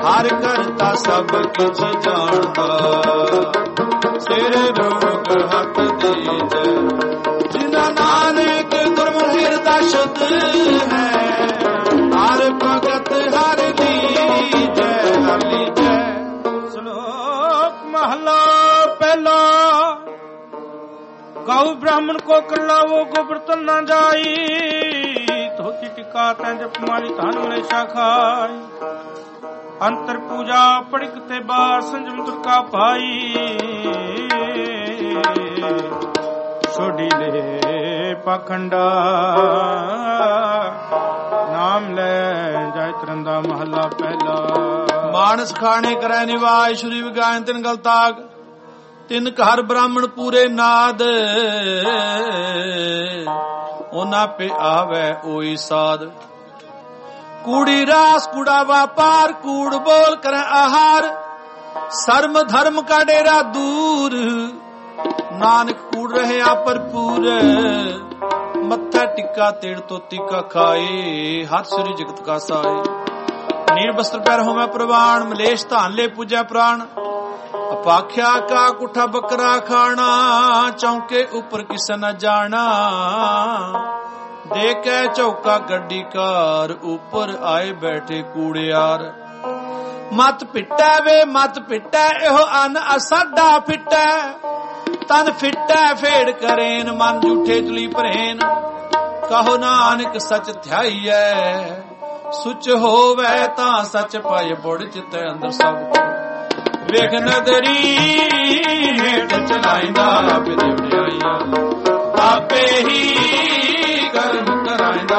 ਹਰ ਕਰਤਾ ਸਭ ਕਿਛ ਜਾਣਦਾ ਸਿਰ ਰੋਗ ਹੱਥ ਦੀਜੈ ਜਿਨਾ ਨਾਨਕ ਗੁਰਮੁਖ ਹਿਰਦਾ ਸ਼ੁੱਧ ਹੈ ਹਰ ਭਗਤ ਹਰ ਲੀਜੈ ਹਰ ਲੀਜੈ। ਸ਼ਲੋਕ ਮਹਲਾ ਪਹਿਲਾ। ਗਊ ਬ੍ਰਾਹਮਣ ਕੋ ਕਰ ਲਾਵੋ ਗੋਬਰਤਨ ਨਾ ਜਾਈ ਧੋਤੀ ਟਿਕਾ ਤੈਂ ਜਪ ਮਾਰੀ ਧਨ ਹਮੇਸ਼ਾ ਖਾਈ ਅੰਤਰ ਪੂਜਾ ਪੜਿਕ ਤੇ ਬਾਰ ਸੰਜਮ ਤੁਰਕਾ ਭਾਈ ਛੋਡੀ ਲੈ ਪਖੰਡਾ ਨਾਮ ਲੈ ਜਾਇ ਤਰੰਦਾ ਮਹਲਾ ਪਹਿਲਾ। ਮਾਨਸ ਖਾਣੇ ਕਰੈ ਨਿਵਾਜ ਸ਼੍ਰੀ ਵਿਗਾਇਨ ਤਿਨ ਗਲ ਤਾਗ ਤਿਨ ਘਰ ਬ੍ਰਾਹਮਣ ਪੂਰੇ ਨਾਦ ਉਹਨਾਂ ਪੇ ਆਵੈ ਓਈ ਸਾਧ ਕੂੜੀ ਰਾਸ ਕੂੜਾ ਵਾਪਾਰ ਕੂੜ ਬੋਲ ਕਰ ਆਹਾਰ ਸਰਮ ਧਰਮ ਕਾ ਡੇਰਾ ਦੂਰ ਨਾਨਕ ਕੂੜ ਰਹਿਆ ਭਰਪੂਰ ਮੱਥਾ ਟਿੱਕਾ ਤੇੜ ਤੋਤੀ ਕਾ ਖਾਏ ਹੱਥ ਸ੍ਰੀ ਜਗਤ ਕਾ ਸਾਏ ਨੀਰ ਬਸਤਰ ਪੈਰ ਹੋਵੇ ਪ੍ਰਵਾਨ ਮਲੇਸ਼ ਧਾਨ ਲੈ ਪੂਜਾ ਪ੍ਰਾਣ ਅਪਾਖਿਆ ਕਾ ਕੁੱਠਾ ਬੱਕਰਾ ਖਾਣਾ ਚੌਂਕੇ ਉੱਪਰ ਕਿਸ ਨ ਜਾਣਾ ਦੇਖੈ ਚੌਕਾ ਗੱਡੀ ਕਾਰ ਉੱਪਰ ਆਏ ਬੈਠੇ ਕੂੜਿਆਰ ਮਤ ਪਿੱਟੈ ਵੇ ਮਤ ਪਿੱਟੈ ਇਹੋ ਅਨ ਅਸਾਡਾ ਫਿੱਟੈ ਤਨ ਫਿੱਟੈ ਫੇੜ ਕਰੇਨ ਮਨ ਝੂਠੇ ਚਲੀ ਭਰੇਨ ਕਹੋ ਨਾਨਕ ਸਚ ਧਿਆਈਐ ਸੁਚ ਹੋਵੇ ਤਾਂ ਸਚ ਪਾਏ ਬੁੜ ਚਿੱਤੈ ਅੰਦਰ ਸਭ ਵੇਖ ਨਦਰੀ ਹੇਠ ਚਲਾਇਂਦਾ ਆਪੇ ਦੇ ਵਡਿਆਈਆਂ ਆਪੇ ਹੀ ਕਰਮ ਕਰਾਇਂਦਾ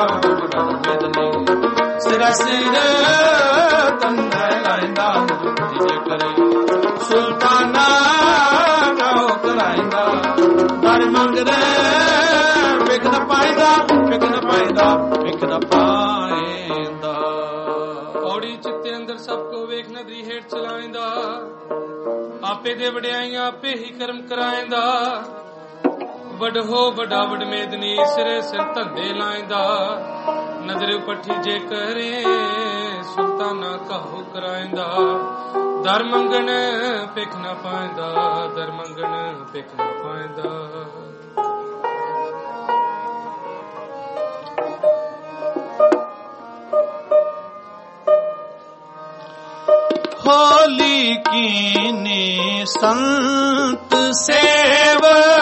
ਸਿਰਾ ਸਿਰ ਤੰਦਾ ਲਾਇਂਦਾ ਜੇ ਕਰੇ ਸੁਲਤਾਨਾ ਗਾਉ ਕਰਾਇਂਦਾ ਦਰ ਮੰਗਦੇ ਵੇਖ ਨ ਪਾਇਦਾ ਵੇਖ ਨ ਪਾਇਦਾ ਵੇਖ ਨ ਪਾਇਦਾ ਪੌੜੀ ਚਿੱਤੇ ਅੰਦਰ ਸਭ ਕੋ ਵੇਖ ਨਦਰੀ ਹੇਠ ਚਲਾਇਂਦਾ ਆਪੇ ਦੇ ਵਡਿਆਈਆਂ ਆਪੇ ਹੀ ਕਰਮ ਕਰਾਇਂਦਾ ਵਡਹੋ ਵੱਡਾ ਵਡਮੇਦਨੀ ਸਿਰੇ ਸਿਰ ਧੰਦੇ ਲਾਇਂਦਾ ਨਜ਼ਰ ਪੱਠੀ ਜੇ ਕਰੇ ਸੁਲਤਾਨਾ ਕਹੋ ਕਰਾਇਂਦਾ ਦਰ ਮੰਗਣ ਭਿਖ ਨਾ ਪਾਇਂਦਾ ਦਰ ਮੰਗਣ ਭਿਖ ਨਾ ਪਾਇਂਦਾ। होली कीनी संत सेव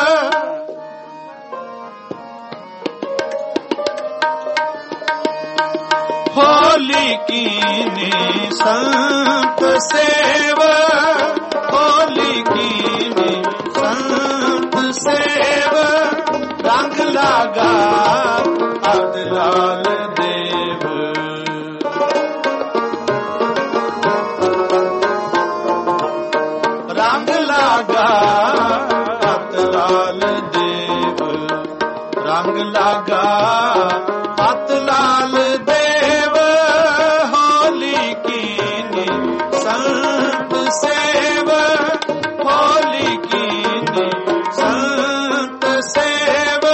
होली कीनी संत सेव होली कीनी संत सेव रंग लागा अदलाल देव रंग लागा अतलाल देव रंग लागा अतलाल देव होली कीनी संत सेव होली कीनी संत सेव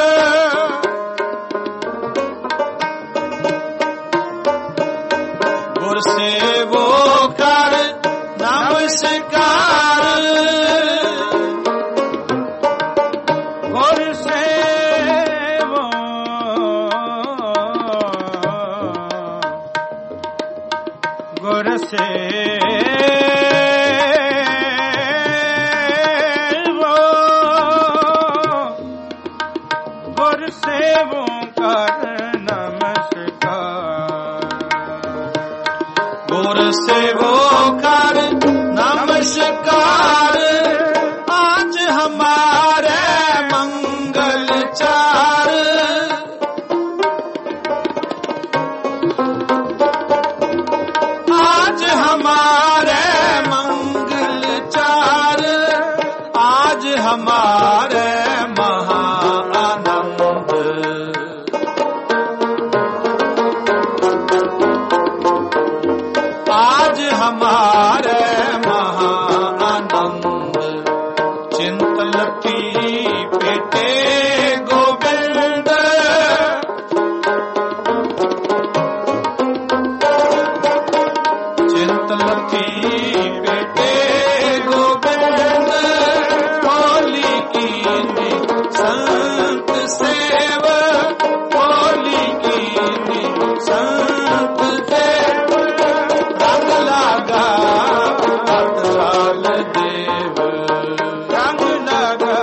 गुर सेवो कर नमस्कार गुर सेवो गुर सेवो गुर सेवो कर नमस्कार गुर सेवो कर नमस्कार आज हमारे मंगल चार आज हमारे मंगल चार आज हमारे महा आनंद आज हमारे महा आनंद चिंत लठी पेटे गोविंद चिंत रथी बेटे गोविंद होली कीनी संत सेव होली कीनी संत देव रंग लागा लाल देव रंग लागा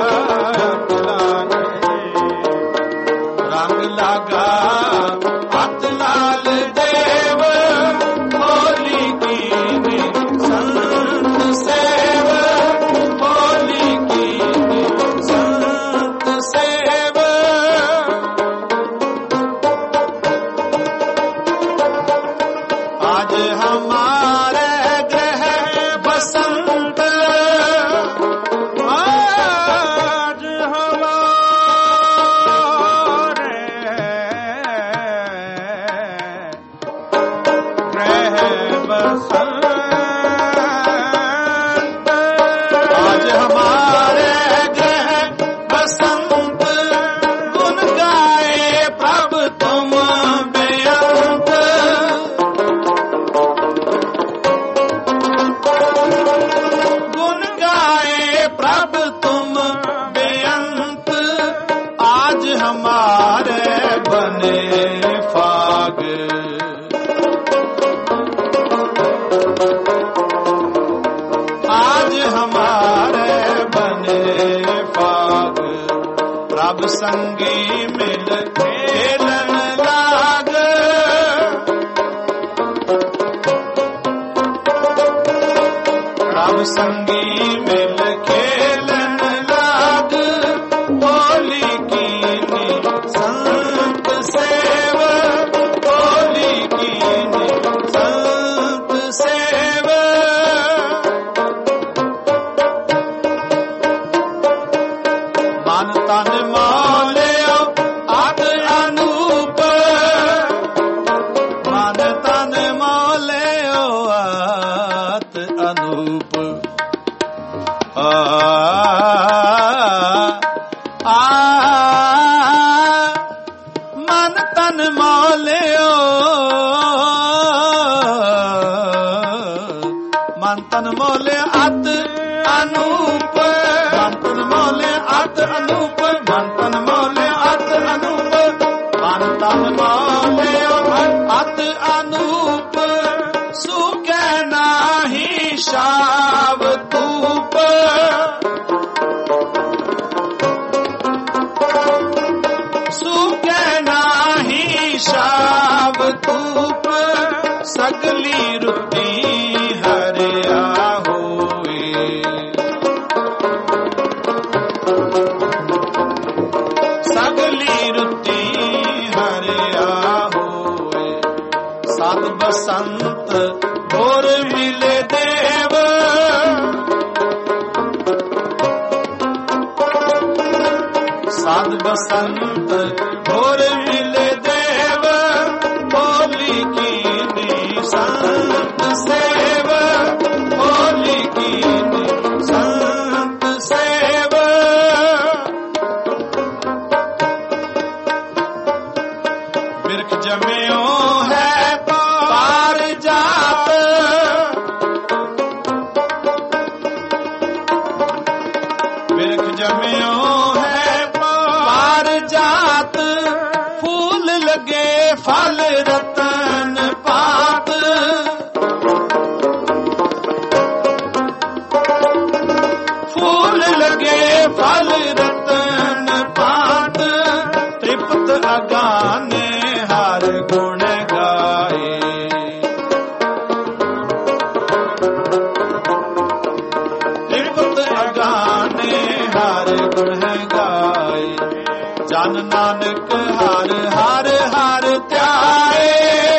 रंग लागा हाथ लाल देव होली कीनी संत सेव होली कीनी संत सेव आज हमारे ग्रह बसंत आज हमारे ग्रह बसंत आज हमारे ग्रह बसंत गुन गाए प्रभु तुम बेअंत गुन गाए प्रभु तुम बेअंत आज हमारे बने फाग आज हमारे बने फाग प्रभु संगी मिल खेलन लाग प्रभु संगी मिल खेलन लाग होली कीनी संत सेव होली कीनी संत सेव मन तन मौलियो आद अनूप मन तन मौलियो आत अनूप आ मन तन मौलियो मन तन मोले अत अनूप मन तन मोले अत अनूप मन तन मोले अत अनूप मन तन मोले अत अनूप सुके नाही शाव तूप सुके नाही शाव तूप सगली रुटी हरिया होए सगली रुटी हरिया होए सात बसंत भोर मिले देव सात बसंत भोर मिले देव होली कीनी संत सेव होली कीनी संत सेव बिरख जम्यो है पार जात बिरख जम्यो है पार जात फूल लगे फल रतन पात फूल लगे फल रतन पात तृप्त अगाने हर गुण गाए तृप्त अगाने हर गुण गाए जन नानक हर हर हर त्याए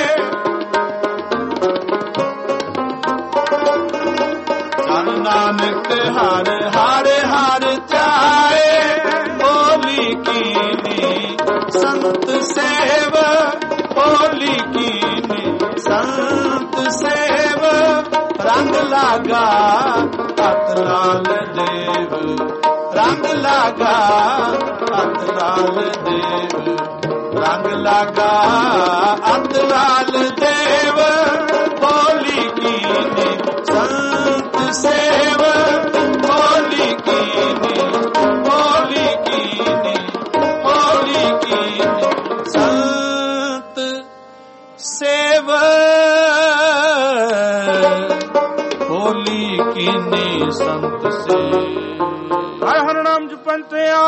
जन नानक हर हर हर त्याए होली कीनी संत सेव होली कीनी संत सेव रंग लागा हथ लाल देव रंग लागा हथ लाल देव रंग लागा हथ लाल देव होली की कीनी संत से। हर हर नाम जपंतिया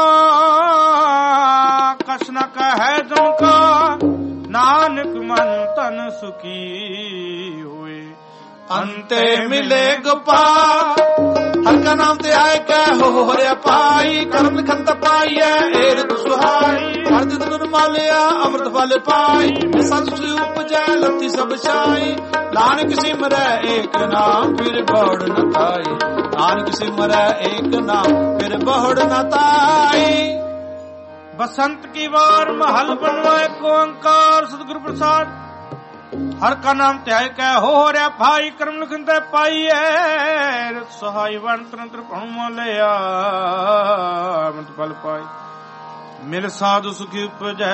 कस न कहे जम का, नानक मन तन सुखी हुए अंते मिले गोपाल। हर का नाम ते आए कह हो रे पाई, कर्म लिखन पाई है एरत सुहाई। हर दित गुर मालिया अमृत फल पाई, सत उपजै लती सब छाई। नानक सिमरै एक नाम फिर बहुड़ न ताई, नानक सिमरै एक नाम फिर बहुड़ न ताई। बसंत की बार महल बनवाए को ओंकार सतगुरु प्रसाद। हर का नाम त्याय कह हो रे भाई, कर्म लिखन ते पाई है सहाय। वन तंत्र पणु लिया अमृत फल पाई। मिल साधु सुखी उपजै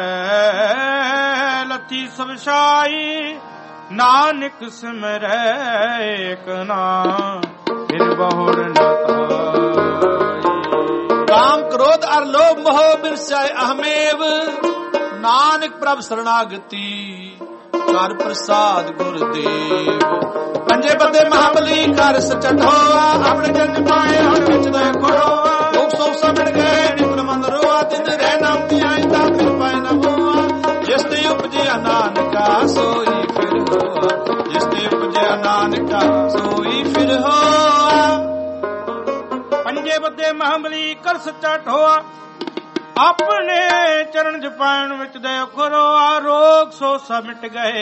लती सब छाई। नानक सिमरै एक नाम फिर बहुड़ न ताई। काम क्रोध और लोभ मोह बिरसाए अहमेव, नानक प्रभ शरणागति कर प्रसाद गुरुदेव। पंजे बदे महाबली कर सच्चा ढोआ, अपने जन पाए हर विच दे खोआ। लोग सौ समझ गए निपन मन रोआ, दिन रह नाम ती आईंदा फिर पाए न होआ। जिस ते उपजया नानका सोई फिर होआ, जिस ते उपजया नानका सोई फिर होआ। पंजे बदे महाबली कर सच्चा ढोआ, अपने चरण जपान विच दे खोरो। रोग सो सा मिट गए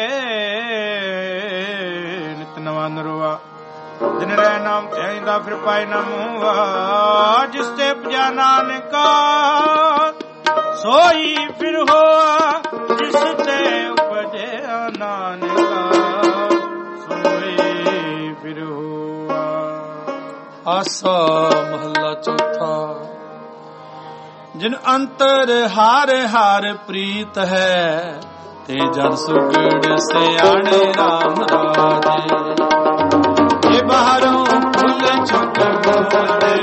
नित नवा नरोआ। दिन रह नाम त्याईंदा फिर पाए न मुआ, जिस ते उपजा नानका सोई फिर होआ। जिस ते उपजा नानका सोई फिर होआ। आसा महला चौथा। जिन अंतर हार हार प्रीत है, ते जन सुगड़ सियाणे राम राजे। ये बाहरों फूल चुक बोले,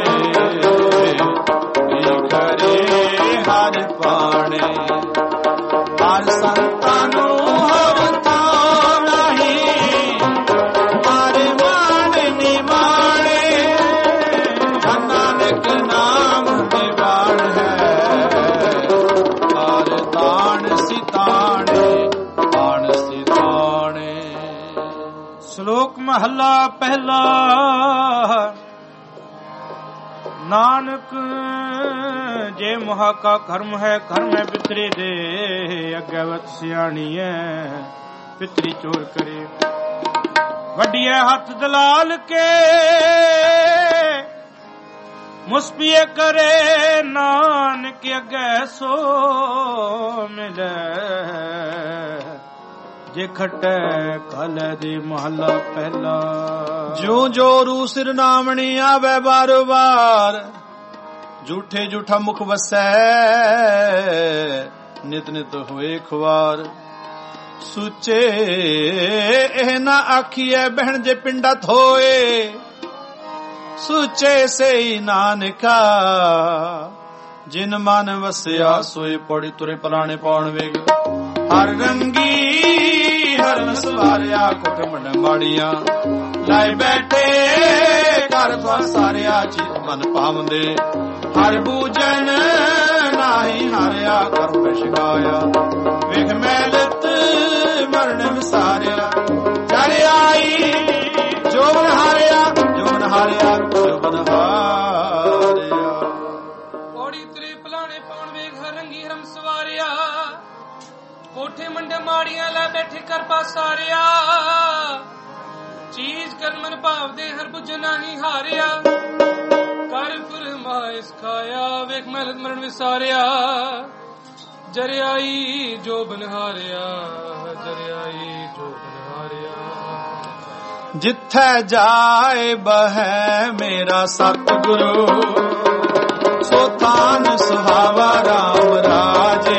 करे हार पाणे। हार संतानो हर तो नहीं, हार माने निमाणे। नानक नाम निवाण है, हार ताण सिताणे, ताण सिताणे। श्लोक महला पहला। नानक जे मोहा का कर्म है, कर्म है पितरी दे। अगवत सियाणी है पितरी चोर करे। वडिए हथ दलाल के मुस्पिए करे। नानक अगे सो मिले, जे खटे कल दी महला पहला। जो जो रू सिर नामणी आवे बार बार, झूठे झूठा मुख वसै नित नित होए खुआर। सुचे एह ना आखिए बहन जे पिंडा थोए, सुचे से नानका जिन मन वसया। सोए पौड़ी तुरे पलाने पौन वेग, हर रंगी हरन सवारिया। कुटमण माड़िया लाए बैठे कर सारिया। चित मन पावंदे हर बूजन नाही हारिया। कर शिकाया वेख मैलत मरण विसारिया। चढ़ आई जोन हारिया, जोन हारिया, जोन हारिया। पौड़ी तुरे पलाने पौन वेग, हर रंगी हरम सवारिया। कोठे मंडे माड़ियां ला बैठे कर पासारिया। चीज कर मन भाव दे हर बुझ नाही हारिया। कर फरमाइश खाया वेख महलत मरण विसारिया। जरियाई जो बनहारिया, जरियाई जो बनहारिया। जिथे जाए बहै मेरा सतगुरु, सो थान सुहावा राम राजे।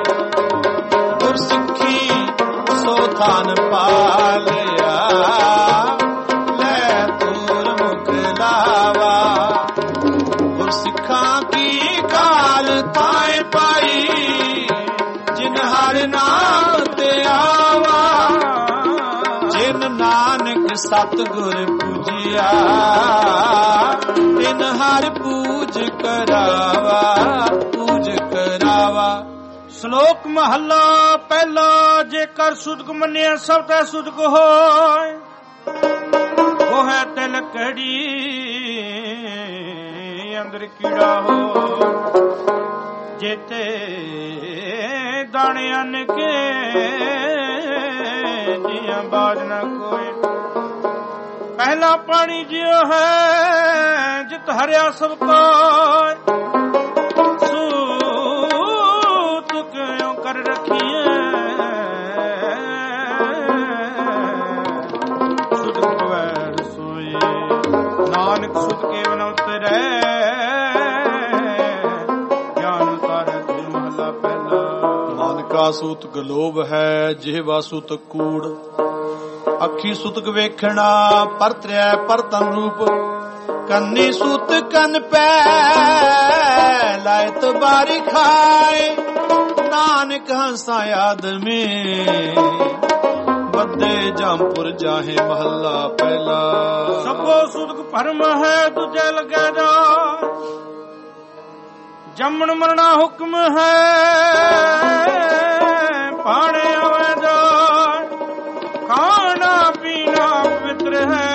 सो थान पालिया, ले तूर मुख लावा। और सिखा की काल ताए पाई, जिन हर नाम ते आवा। ਤਿਨ ਨਾਨਕ ਸਤਿਗੁਰ ਪੂਜਿਆ, ਤਿਨ ਹਰ ਪੂਜ ਕਰਾਵਾ, ਪੂਜ ਕਰਾਵਾ। ਸ਼ਲੋਕ ਮਹੱਲਾ ਪਹਿਲਾ। ਜੇਕਰ ਸੁਦਕ ਮੰਨਿਆ ਸਭ ਤੈ ਸੁਦਕ ਹੋਏ, ਉਹ ਹੈ ਤਿਲਕੜੀ ਅੰਦਰ ਕੀੜਾ ਹੋ। ਜੇਤੇ ਦਾਣੇ ਅੰਨ ਕੇ ਜੀਆਂ ਬਾਜ ਨਾ ਕੋਈ। ਪਹਿਲਾ ਪਾਣੀ ਜਿਉ ਹੈ ਜਿਤ ਹਰਿਆ ਸਭ ਕੋਇ, ਸੂਤ ਕਿਉ ਕਰ ਰੱਖੀਏ ਸੁਦਕ ਵੈਰ ਸੋਏ। ਨਾਨਕ ਸੁਦ ਕੇ ਬਿਨ ਉਤਰੈ ਗਿਆਨ ਤਾਰਕ ਮਹਲਾ ਪਹਿਲਾ। ਮਨ ਕਾ ਸੂਤਕ ਲੋਭ ਹੈ, ਜਿਹਵਾ ਸੂਤਕ ਕੂੜ। ਅੱਖੀ ਸੂਤਕ ਵੇਖਣਾ, ਪਰਤਰਿਆ ਪਰਤਨ ਰੂਪ। ਕੰਨੀ ਸੂਤ ਕੰਨ ਪੈ ਲਾਇਤ ਬਾਰੀ ਖਾਏ। ਨਾਨਕ ਹੰਸਾ ਆਦਮੀ ਬੱਦੇ ਜੰਪੁਰ ਜਾਹੇ ਮਹੱਲਾ ਪਹਿਲਾ। ਸਭੋ ਸੁਦਕ ਭਰਮ ਹੈ ਤੁਝੇ ਲਗੈ ਜਾ, ਜੰਮਣ ਮਰਣਾ ਹੁਕਮ ਹੈ ਪਾਣੇ ਆਵੇ ਜਾ। ਖਾਣਾ ਪੀਣਾ ਪਵਿੱਤਰ ਹੈ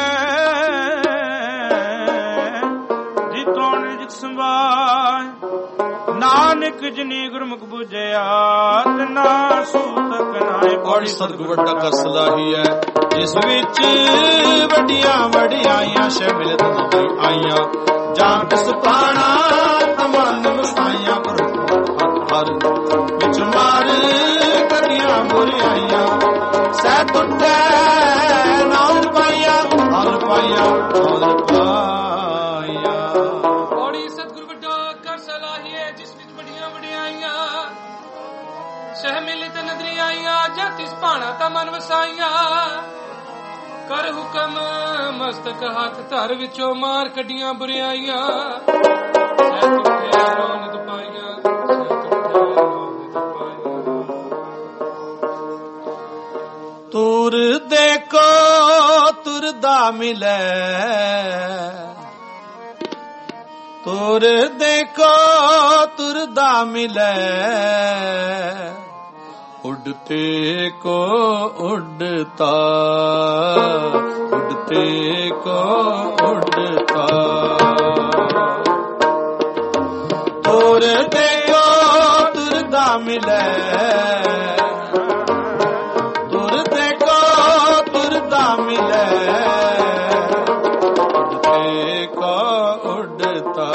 ਜਿਤੋਂ ਨਿਜ ਸੰਭਾਏ। ਨਾਨਕ ਜਿਨੀ ਗੁਰਮੁਖ ਬੁਝਿਆ, ਤਿਨਾ ਸੂਤਕ ਨਾਏ। ਔੜੀ ਸਤਿਗੁਰ ਵੱਡਾ ਕਰ ਸਲਾਹੀ ਹੈ, ਜਿਸ ਵਿੱਚ ਵੱਡੀਆਂ ਵਡਿਆਈਆਂ ਸ਼ਾਮਿਲ ਨਹੀਂ ਆਈਆਂ। ਜਾਂ ਕਿਸ ਪਾਣਾ ਤਮਨ ਵਸਾਈਆਂ, ਪਰ ਹਰ ਵਿੱਚ ਮਾਰ ਕਰੀਆਂ ਬੁਰਾਈਆਂ। ਸਹਿ ਟੁੱਟੈ ਨਾਲ ਪਾਈਆ, ਨਾਲ ਪਾਈਆ, ਨਾਲ ਪਾਈਆ। ਔੜੀ ਸਤਿਗੁਰ ਵੱਡਾ ਕਰ ਸਲਾਹੀ ਹੈ, ਜਿਸ ਵਿੱਚ ਵੱਡੀਆਂ ਵਡਿਆਈਆਂ ਸਹਿ ਮਿਲੇ ਤੇ ਨਦਰੀ ਆਈਆਂ। ਜਾਂ ਤਿਸ ਭਾਣਾ ਤਾਂ ਮਨ ਵਸਾਈਆਂ, ਕਰ ਹੁਕਮ ਮਸਤਕ ਹੱਥ ਧਰ ਵਿੱਚੋਂ ਮਾਰ ਕੱਢੀਆਂ ਬੁਰਾਈਆਂ। ਸਹਿ ਤੁਠੇ ਰੌਨਕ ਪਾਈਆਂ, ਸਹਿ ਤੁਠੇ ਰੌਨਕ ਪਾਈਆਂ। ਤੁਰ ਦੇਖੋ ਤੁਰਦਾ ਮਿਲੈ, ਤੁਰ ਦੇਖੋ ਤੁਰਦਾ ਮਿਲੈ। ਉਡਤੇ ਕੋ ਉਡਤਾ, ਉਡਤੇ ਕੋ ਉਡਤਾ। ਤੁਰ ਦੇਖੋ ਤੁਰਦਾ ਮਿਲੈ, ਤੁਰ ਦੇਖੋ ਤੁਰਦਾ ਮਿਲੈ। ਉਡਤੇ ਕੋ ਉਡਤਾ,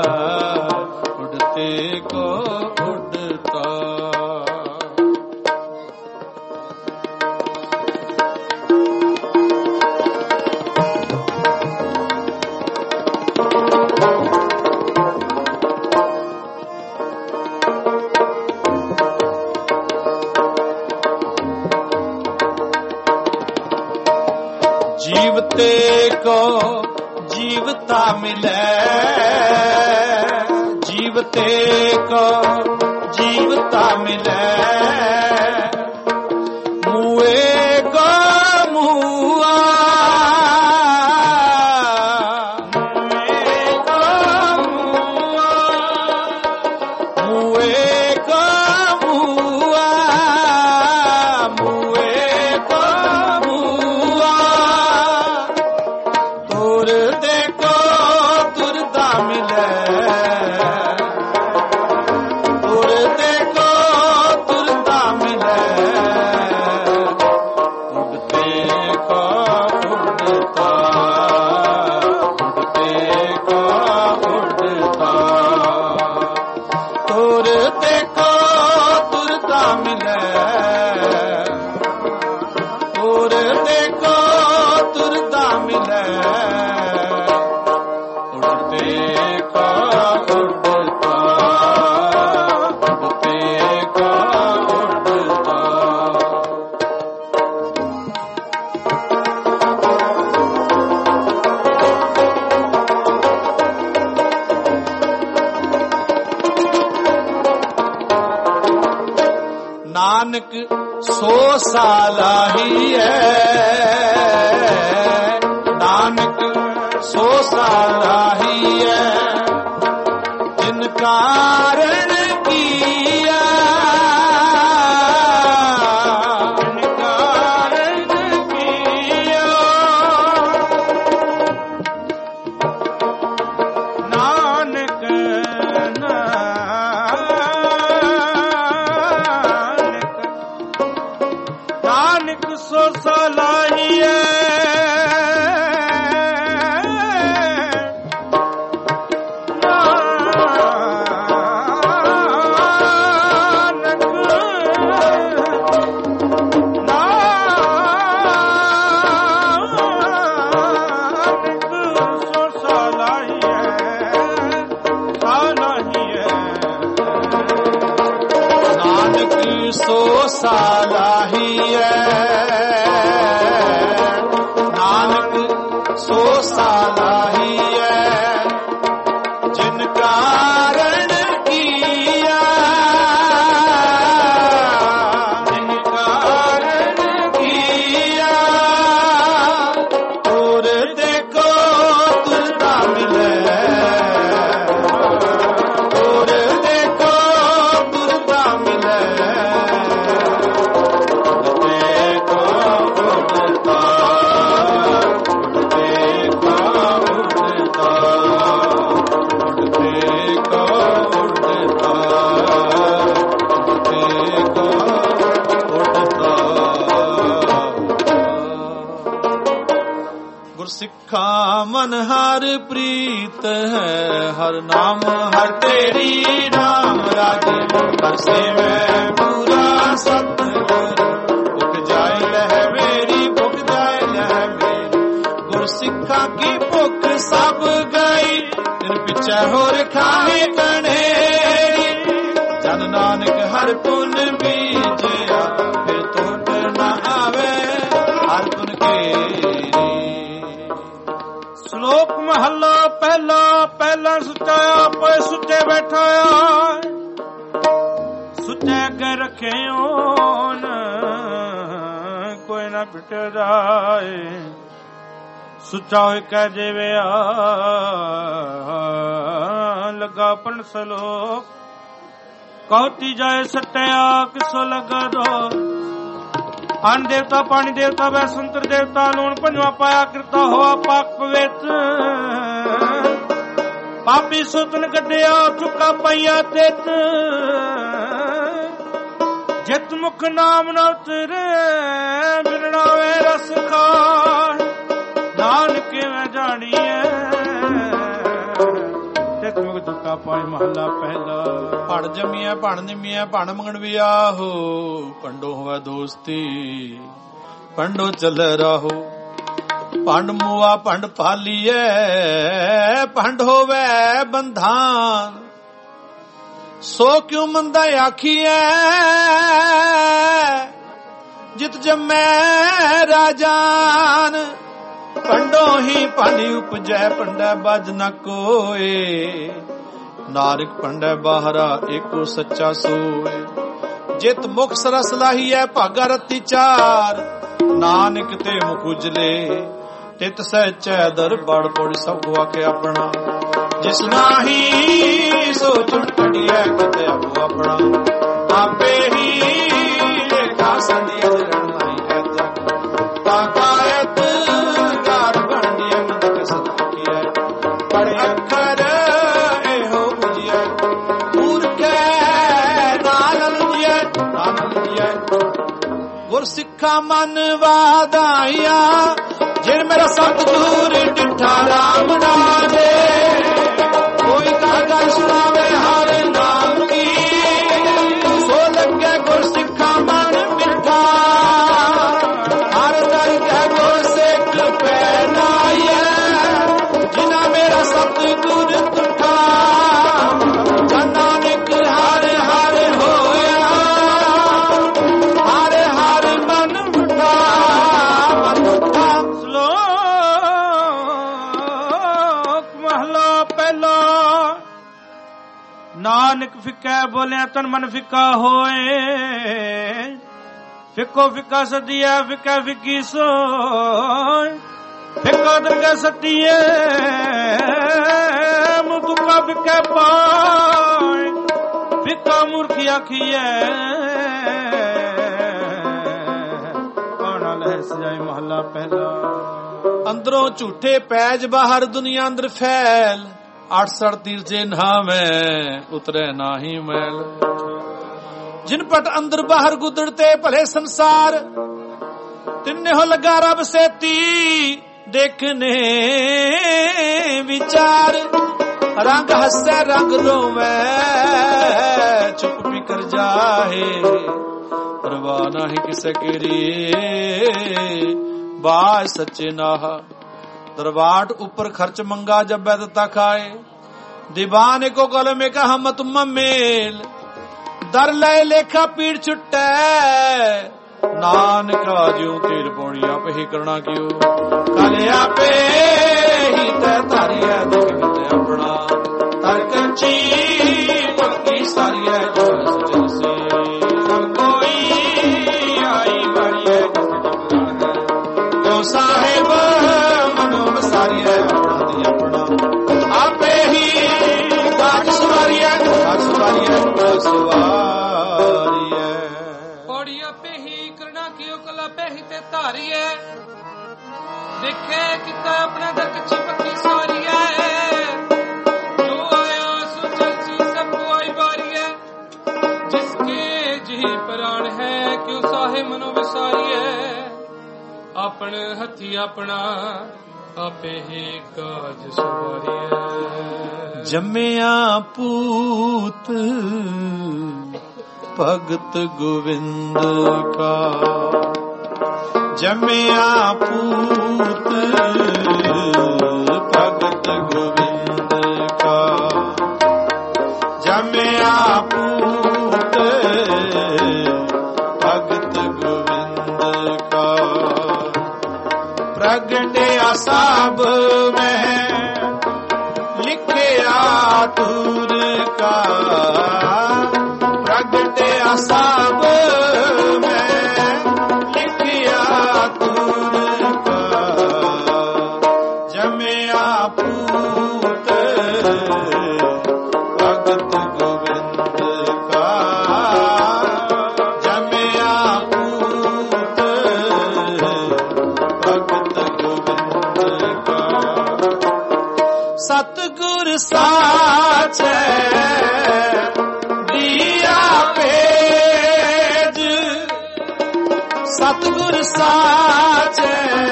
ਉਡਤੇ ਕੋ ਉਡਤਾ। ਜੀਵਤੇ ਕੋ ਜੀਵਤਾ ਮਿਲੈ, ਜੀਵਤੇ ਕੋ ਜੀਵਤਾ ਮਿਲੈ। ਮੂਏ ਕੋ ਮੂਆ, ਮੂਏ ਕੋ ਮੂਆ, ਮੂਏ ਕੋ ਮੂਆ, ਮੂਏ ਕੋ ਮੂਆ। ਤੁਰ ਦੇਖੋ ਤੁਰਦਾ ਮਿਲੈ, ਤੁਰ ਦੇਖੋ ਤੁਰਦਾ ਮਿਲੈ। ਉਡਤੇ ਕੋ ਉਡਤਾ, ਉਡਤੇ ਕੋ ਉਡਤਾ। ਤੁਰ ਦੇਖੋ ਤੁਰਦਾ ਮਿਲੈ, ਤੁਰ ਦੇਖੋ ਤੁਰਦਾ ਮਿਲੈ। ਉਡਤੇ ਕੋ ਉਡਤਾ, ਉਡਤੇ ਕੋ ਉਡਤਾ। ਨਾਨਕ ਸੋ ਸਾਲਾਹੀ ਹੈ ਨਾਨਕ ਸੋ ਸਾਲਾਹੀ ਹੈ ਜਿਨ ਕਾਰਨ ਕੀਆ ਜਿਨ ਕਾਰਨ ਕੀਆ ਨਾਨਕ ਨਾਨਕ ਸੋ ਸਲਾਹੀ ਹੈ ਸਾਲਾਹੀ ਹੈ ਨਾਨਕ ਸੋ ਸਾਲਾਹੀ ਹੈ ਜਿਨ ਕਾਰਨ ਕੀਆ ਜਿਨ ਕਾਰਨ ਕੀਆ ਤੁਰ ਦੇਖੋ ਤੁਰਦਾ ਮਿਲੇ ਤੁਰ ਦੇਖੋ ਤੁਰਦਾ ਮਿਲੇ ਸਿੱਖਾ ਮਨ ਹਰ ਪ੍ਰੀਤ ਹੈ ਹਰ ਨਾਮ ਹਰ ਤੇਰੀ ਨਾਮ ਰਾਜੇ ਹਰ ਸੇਵੈ ਪੂਰਾ ਸਤਿਗੁਰ ਭੁਖ ਜਾਏ ਲਹਿ ਮੇਰੀ ਭੁਖ ਜਾਏ ਲਹਿ ਮੇਰੀ ਗੁਰ ਸਿੱਖਾ ਕੀ ਭੁਖ ਸਭ ਗਈ ਤਿਨ ਪਿਛੈ ਹੋਰ ਖਾਏ ਕਣੇਰੀ ਜਨ ਨਾਨਕ ਹਰ ਪੁਨ ਬੀਜਿਆ ਫਿਰ ਟੁੱਟ ਨਾ ਆਵੇ ਹਰ ਪੁਨ ਕੇ ਸ਼ਲੋਕ ਮਹੱਲਾ ਪਹਿਲਾ ਪਹਿਲਾ ਸੁਚਾਇਆ ਪਏ ਸੁੱਚੇ ਬੈਠਾਇਆ ਸੁੱਚੇ ਅੱਗੇ ਰੱਖਿਓਨ ਕੋਈ ਨਾ ਪਿਟ ਜਾਏ ਸੁੱਚਾ ਹੋਇ ਕਹਿ ਦੇਵਿਆ ਲੱਗਾ ਪਣ ਸਲੋਕ ਕਹਤੀ ਜਾਏ ਸੱਟਿਆ ਕਿਸੋ ਲੱਗਾ ਦੋ ਅਨ ਦੇਵਤਾ ਪਾਣੀ ਦੇਵਤਾ ਵੈ ਸੰਤਰ ਦੇਵਤਾ ਲੂਣ ਪੰਜਵਾ ਪਾਇਆ ਕਿਰਤਾ ਹੋਆ ਪਾਕ ਪਵਿੱਤ ਪਾਪੀ ਸੁਤਨ ਕੱਢਿਆ ਚੁੱਕਾ ਪਈਆ ਤਿਤ ਜਿਤ ਮੁਖ ਨਾਮ ਨਾ ਉਤਰੇ ਬਿਰਣਾ ਵੇ ਰਸ ਖਾਏ ਨਾਨਕ ਮੈਂ ਜਾਣੀਐ ਤਿਤ ਮੁਖ ਦੁੱਖਾ ਪਾਏ ਮਹਲਾ ਪਹਿਲਾ ਭੜ ਜਮੀਐ ਭਣ ਨਿਮੀਐ ਭਣ ਮੰਗਣ ਵਿਆਹੋ ਪੰਡੋ ਹੋਵੇ ਦੋਸਤੀ ਪੰਡੋ ਚੱਲ ਰਾਹੋ ਪੰਡ ਮੁਆ ਪੰਡ ਪਾਲੀਐ ਪੰਡ ਹੋਵੇ ਬੰਧਾਨ ਸੋ ਕਿਉ ਮੰਦਾ ਆਖੀਐ ਜਿਤ ਜਮੈ ਰਾਜਾਨ ਪੰਡੋ ਹੀ ਪੰਡ ਉਪਜੈ ਪੰਡੈ ਬਜ ਨ ਕੋਏ ਨਾਨਕ ਪੰਡੈ ਬਾਹਰਾ ਏਕੋ ਸੱਚਾ ਸੋਏ ਜਿਤ ਮੁਖ ਸਰਸ ਲਾਹੀਐ ਭਾਗਾ ਰਤੀ ਚਾਰ ਨਾਨਕ ਤੇ ਮੁਖ ਉਜਲੇ ਤਿਤ ਸਹਿਚੈ ਦਰ ਬੜ ਪੜ ਸਭ ਆਖੇ ਆਪਣਾ ਜਿਸ ਨਾਹੀ ਸੋ ਚੁਣ ਕੜੀਐ ਕਿਤੇ ਆਪੋ ਆਪਣਾ ਆਪੇ ਹੀ ਲੇਖਾ ਸੰਧੀ ਅਜਰਣ ਨਹੀਂ ਹੈ ਤੱਕ ਤਾਕਾਇਤ ਗਾਰ ਬਣਦੀ ਮਦਕ ਸਦਾ ਕੀਐ ਪੜ ਅੱਖਰ ਇਹੋ ਬੁਝਿਐ ਮੂਰਖੈ ਨਾਨਲ ਜੀਐ ਗੁਰ ਸਿੱਖਾ ਮਨ ਵਾਧਾਇਆ ਜਿਨ ਮੇਰਾ ਸਤਿਗੁਰ ਡਿਠਾ ਰਾਮ ਨਾਮੇ ਕੋਈ ਗੱਲ ਸੁਣਾਵੇ ਹਰ ਨਾਮ ਕੀ ਸੋ ਲੱਗੇ ਗੁਰ ਸਿੱਖਾ ਮਨ ਮਿੱਠਾ ਹਰ ਦਰ ਕਹਿ ਗੁਰ ਸਿੱਖ ਪੈਨਾਈਐ ਜਿਨਾ ਮੇਰਾ ਸਤਿਗੁਰ ਤੁਠਾ ਜਨ ਨਾਨਕ ਹਰ ਹਰ ਹੋਇਆ ਹਰ ਹਰ ਮਨ ਮਿੱਠਾ ਮਨ ਮਿੱਠਾ ਨਾਨਕ ਫਿੱਕਾ ਬੋਲਿਆ ਤਨ ਮਨ ਫਿੱਕਾ ਹੋਏ ਫਿੱਕੋ ਫਿੱਕਾ ਸਦੀਆ ਫਿੱਕਾ ਫਿੱਕੀ ਸੋਏ ਫਿੱਕਾ ਦਰਗਾ ਸੱਟੀਏ ਮੁਦੁਕਾ ਫਿੱਕਾ ਪਾਏ ਫਿੱਕਾ ਮੂਰਖੀ ਆਖੀਏ ਆਣਾ ਲਹਿ ਸਜਾਏ ਮਹੱਲਾ ਪਹਿਲਾ। ਅੰਦਰੋਂ ਝੂਠੇ ਪੈਜ ਬਾਹਰ ਦੁਨੀਆ ਅੰਦਰ ਫੈਲ 68 ਤੀਰਜੇ ਨਾਮੈ ਉਤਰੇ ਨਾਹੀ ਮੈਲ। ਜਿਨ ਪਟ ਅੰਦਰ ਬਾਹਰ ਗੁਦੜਤੇ ਭਲੇ ਸੰਸਾਰ ਤਿੰਨੇ ਹੋ ਲਗਾ ਰੱਬ ਸੇਤੀ ਦੇਖਨੇ ਵਿਚਾਰ। ਰੰਗ ਹੱਸੇ ਰੰਗ ਰੋਵੇ ਚੁੱਪ ਵੀ ਕਰ ਜਾਏ ਪਰਵਾਹ ਨਹੀਂ ਕਿਸੇ ਕਰੀ ਬਾਜ सच्चे नाह। दरवाट ऊपर खर्च मंगा जब बैदता खाए दीवाने को कलमे का हम तुम मेल दर ले लेखा पीड़ छुट्टे नानक ज्यों तीर पौड़ी आप ही करना क्यों काले आपे ही तय तारी है देखते अपना तर कंची पक्की सारी है जो जैसे कोई आई बारी है साहेब मनो सारी है अपना आपे ही काज सवारी है पौड़ी आपे ही करना क्यों कला पे ही ते धारी है देखे किता अपना दर कच्ची पक्की सारी है जो आया सो चलसी सब आई बारी है जिसके जी प्राण है क्यों साहेब मनो विसारी है अपन हथी अपना आपे ही काज सवारिया। जम्मिया पूत भगत गोविंद का जम्मिया पूत भगत गोविंद का जम्मिया पूत भगत गोविंद का प्रगटे आसाब में लिखे आतुर का प्रगटे आसाब में लिखे आतुर का जमिया पूत भगत गोविंद का जमिया पूत भगत सतगुर साच दिया पेज सतगुर साच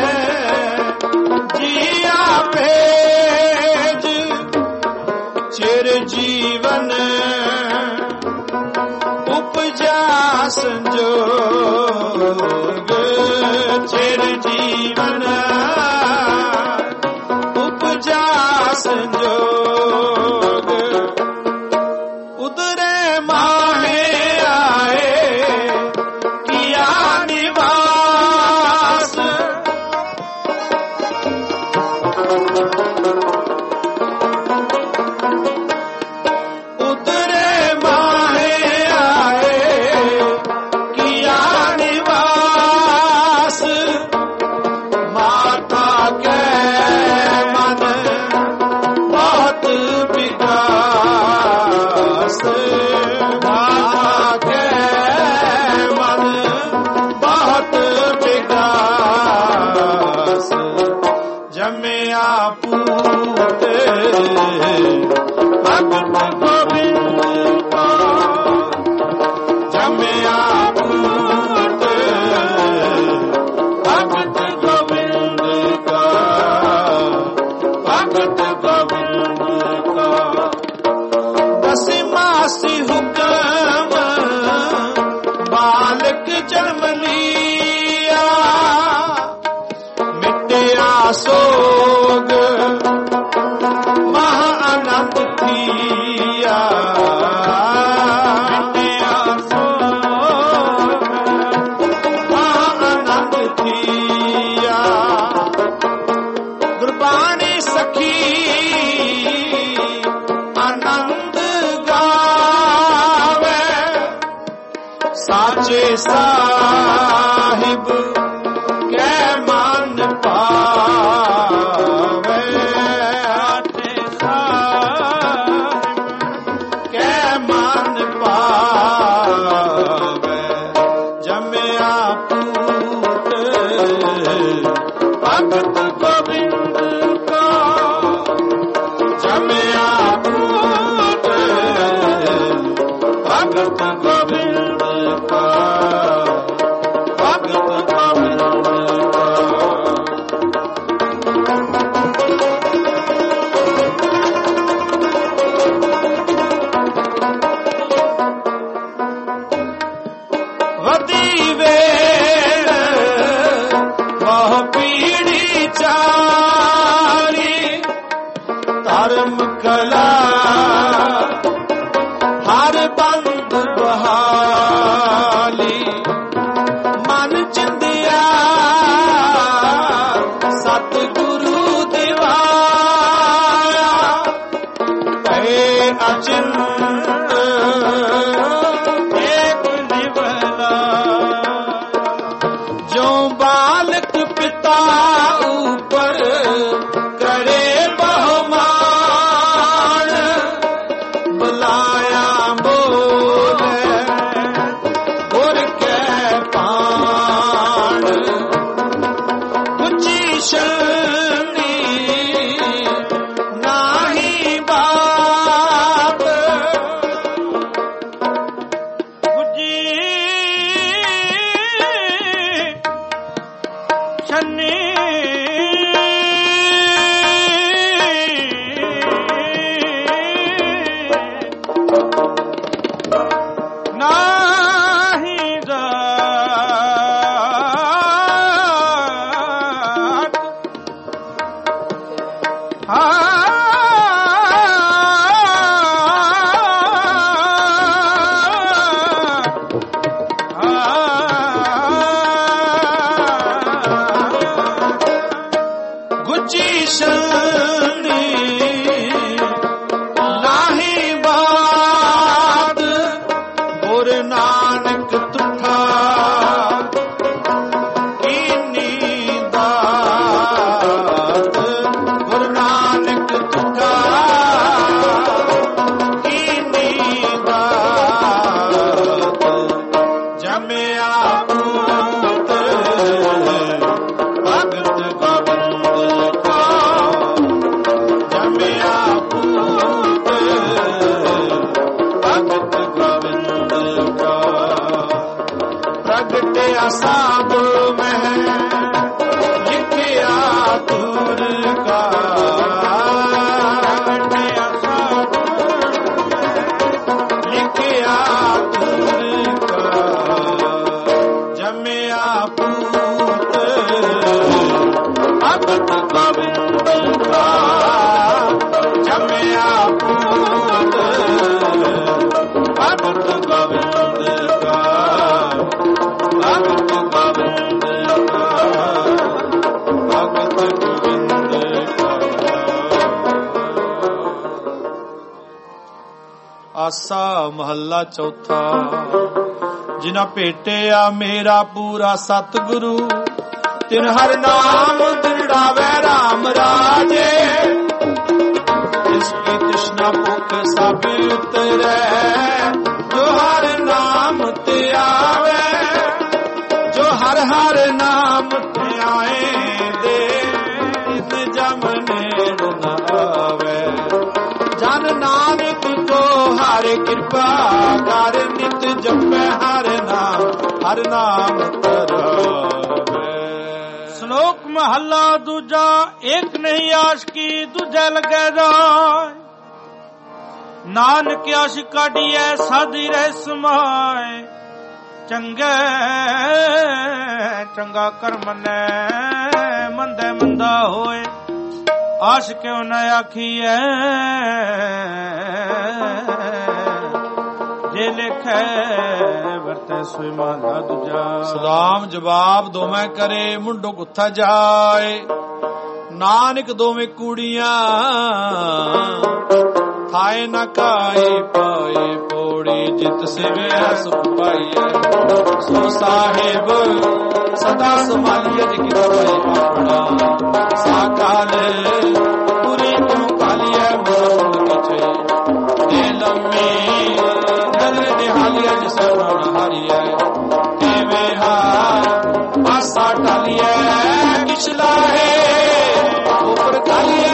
दिया पेज चिर जीवन उपजा संजोग चिर जीवन उपजा संजोग उदरे माहे आए किया निवास उदरे माहे आए किया निवास माता के मन बहुत विकास माता के मन बहुत विकास जमिया पूत भगत गोविंद का जमिया पूत भगत गोविंद का भगत गोविंद का दसमासी हुक्म बालक जन्म लिया मिटिया सोग महा आनंद थिया मिटिया सोग महा आनंद थिया गुरबानी सखी आनंद गावे साध ਸਾਚੇ ਸਾਹਿਬ ਕੈ ਮਨ ਪਾਵੇ, ਸਾਚੇ ਸਾਹਿਬ ਕੈ ਮਨ ਪਾਵੇ, ਜਮਿਆ ਪੂਤ ਭਗਤ ਗੋਬਿੰਦ ਕਾ, ਜਮਿਆ ਪੂਤ ਭਗਤ ਗੋਬਿੰਦ ਕਾ, ਭਗਤ ਗੋਬਿੰਦ ਕਾ। ਵਦੀ ਵੇਲ ਬਹੁ ਪੀੜੀ ਚਾਰੀ, ਧਰਮ ਕਲਾ ਹਰ ਬੰਦ ਬਹਾਲੀ, ਮਨ ਚਿੰਦਿਆ ਸਤਿਗੁਰੂ ਦਿਵਾਇਆ, ਭਏ ਅਚਿੰਤ ਏਕ ਨਿਵਲਾ, ਜੋ ਬਾਲਕ ਪਿਤਾ ਉਪਰ ਕਰੇ ਬਹੁਮਾਨ, ਬੁਲਾਇਆ ਬੋਲੇ ਗੁਰ ਕੈ ਪਾਣ, ਉੱਚੀ ਸ਼ਰਣੀ ਨਾਹੀ ਬਾਪ, ਉੱਚੀ ਸ਼ਰਣੀ ਨਾਹੀ ਜਾਤ, ਗੁੱਚੀ ਸ਼ਰਣੀ ਨਾਹੀ ਬਾਤ, ਗੁਰ ਨਾਨਕ ਤੁਠਾ ਕੀਨੀ ਦਾਤ, ਗੁਰ ਨਾਨਕ ਤੁਠਾ ਕੀਨੀ ਦਾਤ, ਜਮਿਆ ਪੂਤ ਭਗਤ ਗੋਬਿੰਦ ਕਾ, ਜਮਿਆ ਪੂਤ ਭਗਤ ਗੋਬਿੰਦ ਕਾ, ਪ੍ਰਗਟਿਆ ਸਾਧ ਮਹਿ ਲਿਖਿਆ ਤੂਰ ਕਾ, ਪ੍ਰਗਟਿਆ ਸਾਧ ਮਹਿ ਲਿਖਿਆ ਤੂਰ ਕਾ, ਜਮਿਆ ਪੂਤ ਭਗਤ ਗੋਬਿੰਦ ਕਾ, ਜਮਿਆ ਪੂਤ ਭਗਤ ਗੋਬਿੰਦ ਕਾ, ਭਗਤ ਗੋਬਿੰਦ ਕਾ, ਭਗਤ ਗੋਬਿੰਦ ਕਾ। ਆਸਾ ਮਹੱਲਾ ਚੌਥਾ। ਜਿਨਾ ਭੇਟਿਆ ਮੇਰਾ ਪੂਰਾ ਸਤਿਗੁਰੂ, ਤਿਨ ਹਰ ਨਾਮ ਦ੍ਰਿੜਾਵੇ ਰਾਮ ਰਾਜੇ, ਇਸकी ਤ੍ਰਿਸ਼ਨਾ ਭੁੱਖ ਸਭ ਉਤਰੈ, ਜੋ ਹਰ ਨਾਮ ਤੇ ਆਵੇ, ਜੋ ਹਰ ਹਰ ਨਾਮ ਤੇ ਆਏ ਦੇ, ਨਿਤ ਜਮ ਨੇੜ ਨ ਆਵੇ, ਜਨ ਨਾਨਕ ਕੋ ਹਰ ਕਿਰਪਾ ਕਰ, ਨਿਤ ਜਪੈ ਹਰ ਨਾਮ ਧਰਾਵੇ। ਸ਼ਲੋਕ ਮਹੱਲਾ ਦੂਜਾ। ਏਕ ਨਹੀਂ ਆਸ਼ਕੀ ਦੂਜੇ ਲਗੇ ਜਾਏ, ਨਾਨਕ ਆਸ਼ਿਕ ਕਾਢੀਐ ਸਾਧੀ ਰਹਿ ਸਮਾਏ, ਚੰਗੇ ਚੰਗਾ ਕਰਮ ਨੇ ਮੰਦੇ ਮੰਦਾ ਹੋਏ, ਆਸ਼ ਕਿਉ ਨ ਆਖੀਐ ਜੇ ਲਿਖੈ ਵਰਤੈ ਸੋਈ ਮਹਲਾ ਦੂਜਾ। ਸਲਾਮ ਜਵਾਬ ਦੋਵੇਂ ਕਰੇ ਮੁੰਡੋ ਗੁੱਥਾ ਜਾਏ, ਨਾਨਕ ਦੋਵੇਂ ਕੁੜੀਆਂ ਥਾਏ ਨ ਕਾਏ ਪਾਏ ਪੋੜੀ, ਜਿਤ ਸਿਵਿਆ ਸੁਖ ਪਾਈਐ। ਸੋ ਸਾਹਿਬ ਸਦਾ ਸੰਭਾਲੀਏ ਜਿ ਕਿਤੇ ਆਪਣਾ ਸਾਕਾਲ ਪੂਰੀ ਤੂੰ ਕਾਲੀਏ ਮੋਹ ਕਿਛੇ ਦੇ ਲੰਮੀ ਨਜ਼ਰ ਨਿਹਾਲੀਏ ਜਿਸ ਨੂੰ ਹਾਰੀਏ ਕਿਵੇਂ ਹਾਂ ਪਾਸਾ ਢਾਲੀਏ ਕਿਛ ਲਾਹੇ ਉਪਰ ਕਾਲੀਏ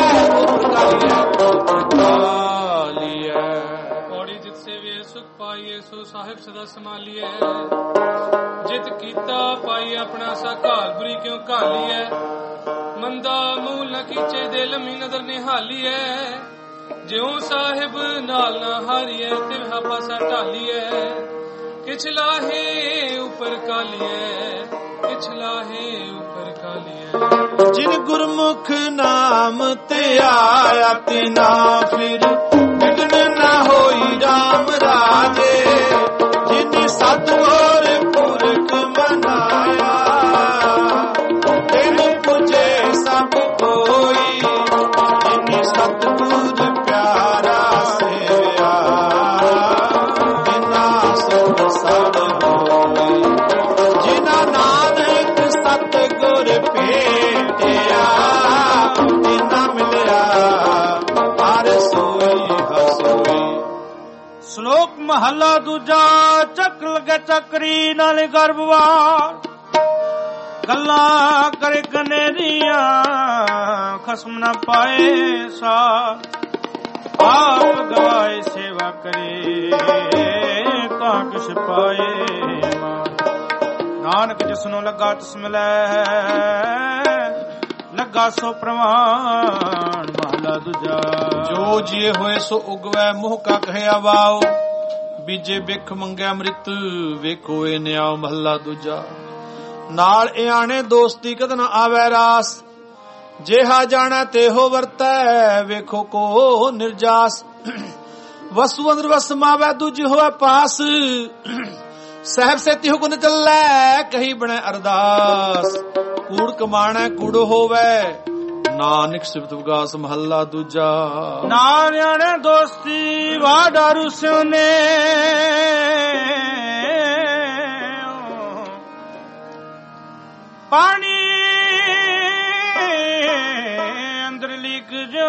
ਪੌੜੀ ਜਿਤ ਸੇਵੇ ਸੁਖ ਪਾਈਏ ਸੋ ਸਾਹਿਬ ਸਦਾ ਸੰਭਾਲੀਏ ਜਿਤ ਕੀਤਾ ਪਾਈ ਆਪਣਾ ਸਾ ਘਾਲ ਬੁਰੀ ਕਿਉਂ ਘਾਲੀਏ ਮੰਦਾ ਮੂਲ ਨ ਕੀਚੇ ਦੇ ਲੰਮੀ ਨਜ਼ਰ ਨਿਹਾਲੀਏ ਜਿਉ ਸਾਹਿਬ ਨਾਲ ਨਾ ਹਾਰੀਏ ਤੇ ਹਾ ਪਾਸਾ ਢਾਲੀਏ ਕਿਛ ਲਾਹੇ ਉਪਰ ਕਾਲੀਏ ਕਿਛ ਲਾਹੇ ਉਪਰ ਕਾਲੀਏ ਜਿਨ ਗੁਰਮੁਖ ਨਾਮ ਤੇ ਆਇਆ ਤੇ ਨਾ ਫਿਰ ਵਿਗਨ ਨਾ ਹੋਈ ਰਾਮ ਰਾਜੇ ਜਿਨ ਸਤਿਗੁਰ ਪੁਰਖ ਮਨਾਇਆ ਤਿਨ ਪੁਜੇ ਸਭ ਕੋਈ ਜਿਨ ਸਤਿਗੁਰ ਪਿਆਰਾ ਸੇਵਿਆ ਬਿਨਾ ਸੁਖ ਸੜ ਹੋਈ ਜਿਨਾ ਨਾਨਕ ਸਤਿਗੁਰ ਭੇਟਿਆ ਬਿਨਾ ਮਿਲਿਆ ਹਰ ਸੋਈ ਹਸੋਈ। ਸ਼ਲੋਕ ਮਹਲਾ ਦੂਜਾ। ਚੱਕ ਲਗੇ ਚੱਕਰੀ ਨਾਲ ਗਰਭਵਾਰ ਗੱਲਾਂ ਕਰੇ ਕਨੇਰੀਆਂ ਖਸਮ ਨਾ ਪਾਏ ਸਾ ਆਪ ਗਵਾਏ ਸੇਵਾ ਕਰੇ ਤਾਂ ਕਿਛ ਪਾਏ ਨਾਨਕ ਜਿਸਨੂੰ ਲੱਗਾ ਤਿਸ ਮਿਲੈ ਲੱਗਾ ਸੋ ਪ੍ਰਮਾਣ। ਮਹਲਾ ਦੂਜਾ। ਜੋ ਜੀਏ ਹੋਏ ਸੋ ਉਗਵੈ ਮੋਹ ਕਾ ਕਹਿਆ ਵਾਓ ਬੀਜੇ ਬਿਖ ਮੰਗਿਆ ਅੰਮ੍ਰਿਤ ਵੇਖੋ ਇਹ ਨਿਆਉ। ਮਹਲਾ ਦੂਜਾ। ਨਾਲ ਇਆਣੇ ਦੋਸਤੀ ਕਦ ਨ ਆਵੈ ਰਾਸ ਜਿਹਾ ਜਾਣੈ ਤੇਹੋ ਵਰਤੈ ਵੇਖੋ ਕੋ ਨਿਰਜਾਸ। ਵਸੂ ਅੰਦਰ ਵਸ ਮਾਵੈ ਦੂਜੀ ਹੋਵੇ ਪਾਸ ਸਹਿਬ ਸੇਤੀ ਹੁਕਮ ਚੱਲੈ ਕਹੀ ਬਣੇ ਅਰਦਾਸ। ਕੂੜ ਕਮਾਣੈ ਕੂੜ ਹੋਵੇ ਨਾਨਕ ਸਿਫਤ ਵਿਗਾਸ। ਮਹੱਲਾ ਦੂਜਾ। ਨਾ ਨਿਆਣੇ ਦੋਸਤੀ ਵਾ ਡਾਰੂ ਸਿਉਨੇ ਪਾਣੀ ਅੰਦਰ ਲੀਕ ਜੋ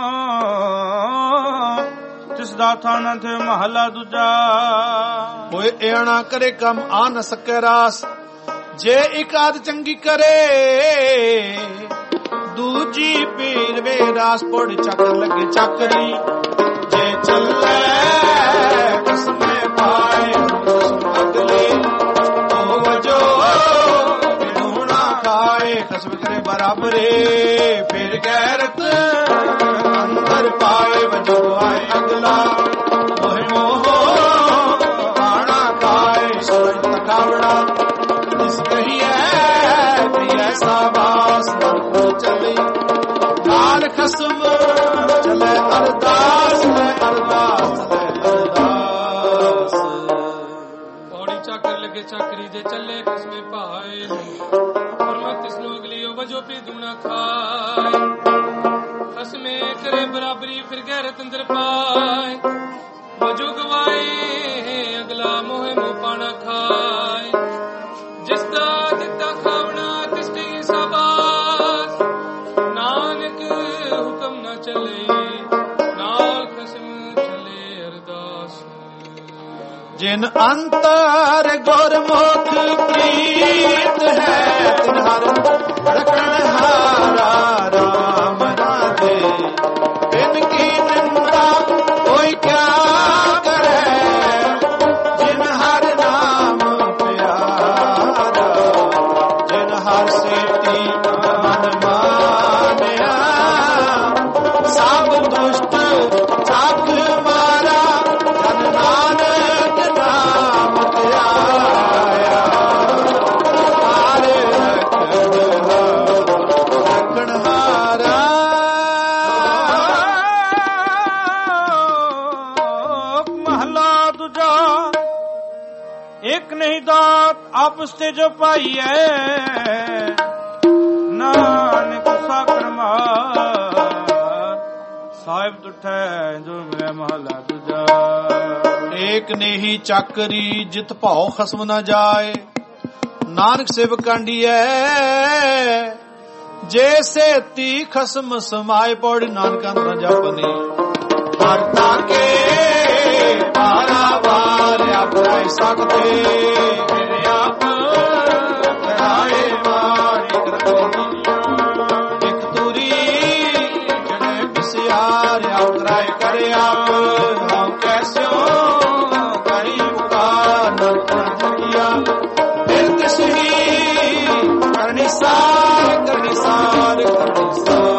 ਜਿਸ ਦਾ ਥਾਣਾ ਤੇ। ਮਹੱਲਾ ਦੂਜਾ। ਹੋਏ ਇਆਣਾ ਕਰੇ ਕੰਮ ਆ ਨ ਸਕੇ ਰਾਸ ਜੇ ਇੱਕ ਆਦ ਚੰਗੀ ਕਰੇ ਦੂਜੀ ਪੀਰ ਵੇ ਰਾਸ ਪੜ ਚੱਕਰ ਲੱਗੇ ਚੱਕਰੀ ਜੇ ਚੱਲੇ ਕਸਮੇ ਪਾਏ ਅਗਲੇ ਉਹ ਵਜੋ ਬਿਨੂਣਾ ਖਾਏ ਕਸਮ ਕਰੇ ਬਰਾਬਰੇ ਫਿਰ ਗੈਰਤ ਅੰਦਰ ਪਾਏ ਵਜੋ ਆਏ ਅਗਲਾ ਮੋਹ ਮੋਹ ਆਣਾ ਖਾਏ ਸੋਚ ਤਕਾਵੜਾ ਜਿਸ ਕਹੀਏ ਵੀ ਐਸਾ ਬਾਸ ਨਾ ਚਲੇ ਨਾਲ ਖਸਮ ਚਲੇ ਅਰਦਾਸ ਲੈ ਅਰਦਾਸ ਲੈ ਅਰਦਾਸ। ਪੌੜੀ ਚੱਕਰ ਲੱਗੇ ਚੱਕਰੀ ਜੇ ਚੱਲੇ ਖਸਮੇ ਭਾਏ ਫਰਮਾਤ ਤਿਸ ਨੂੰ ਅਗਲੀ ਉਹ ਵਜੋ ਪੀ ਦੂਣਾ ਖਾਏ ਖਸਮੇ ਕਰੇ ਬਰਾਬਰੀ ਫਿਰ ਗੈਰਤ ਅੰਦਰ ਪਾਏ ਵਜੋ ਗਵਾਏ ਅਗਲਾ ਮੋਹ ਮੋਹ ਪਾਣਾ ਖਾਏ ਜਿਸ ਦਾ ਦਿੱਤਾ ਖਾਵਣਾ ਤਿਸ ਦੀ ਸਾਬਾਸ ਨਾਨਕ ਹੁਕਮ ਨਾ ਚੱਲੇ ਨਾਲ ਖਸਮ ਚੱਲੇ ਅਰਦਾਸ। ਜਿਨ ਅੰਤਰ ਗੁਰਮੁਖ ਪ੍ਰੀਤ ਹੈ ਤਿਨ ਹਰ ਰਖਣ ਹਾਰਾ ਰਾਮ ਰਾਜੇ ਬਿਨ ਕੀ ਨਿੰਦਾ ਕੋਈ ਕਿਆ ਕਰੇ ਜਿਨ ਹਰ ਨਾਮ ਪਿਆਰਾ ਜਿਨ ਹਰ ਸੇਤੀ ਮਨ ਮਾਨਿਆ ਸਭ ਦੁਸ਼ਟ ਸਾਖ ਮਾਰਾ ਜਨ ਨਾਨਕ ਨਾਮ ਧਿਆਇਆ ਹਾਰੇ ਰਖਣ ਹਾਰਾ। ਮਹਲਾ ਦੂਜਾ। ਇੱਕ ਨਹੀਂ ਦਾਤ ਆਪਸ ਤੇ ਜੋ ਪਾਈਐ ਨਾਨਕ ਸਾਕਰ ਮਾਤ ਸਾਹਿਬ ਤੁਠੈ ਜੋ ਮਿਲੇ ਮਹਲਾ ਦੂਜਾ। ਏਕ ਨੇਹੀ ਚਾਕਰੀ ਜਿਤ ਭਾਉ ਖਸਮ ਨਾ ਜਾਏ, ਨਾਨਕ ਸਿਵ ਕਾਂਡੀਐ ਜੇ ਸੇਤੀ ਖਸਮ ਸਮਾਏ। ਪੌੜੀ ਨਾਨਕਾਂ ਦਾ ਜਪਨੀ ਹਰ ਤਾਕੇ ਪਾਰਾਵਾਰ ਆਪੈ ਸਕਦੇ, ਮੇਰੇ ਆਪ ਕਰਾਏ ਮਾਰੀ ਇੱਕ ਤੁਰੀ ਜਣੇ ਬਿਸਿਆਰ ਆਪ ਕਰਾਏ ਕਰੇ ਆਪ ਹਉ ਕੈਸਿਓ ਕਰੀ ਪੁਕਾਰ ਨਰਕ ਜਗਿਆ ਫਿਰ ਤਿਸ ਹੀ ਕਰਨੀ ਸਾਰ ਕਰਨੀ ਸਾਰ ਕਰਨੀ ਸਾਰ।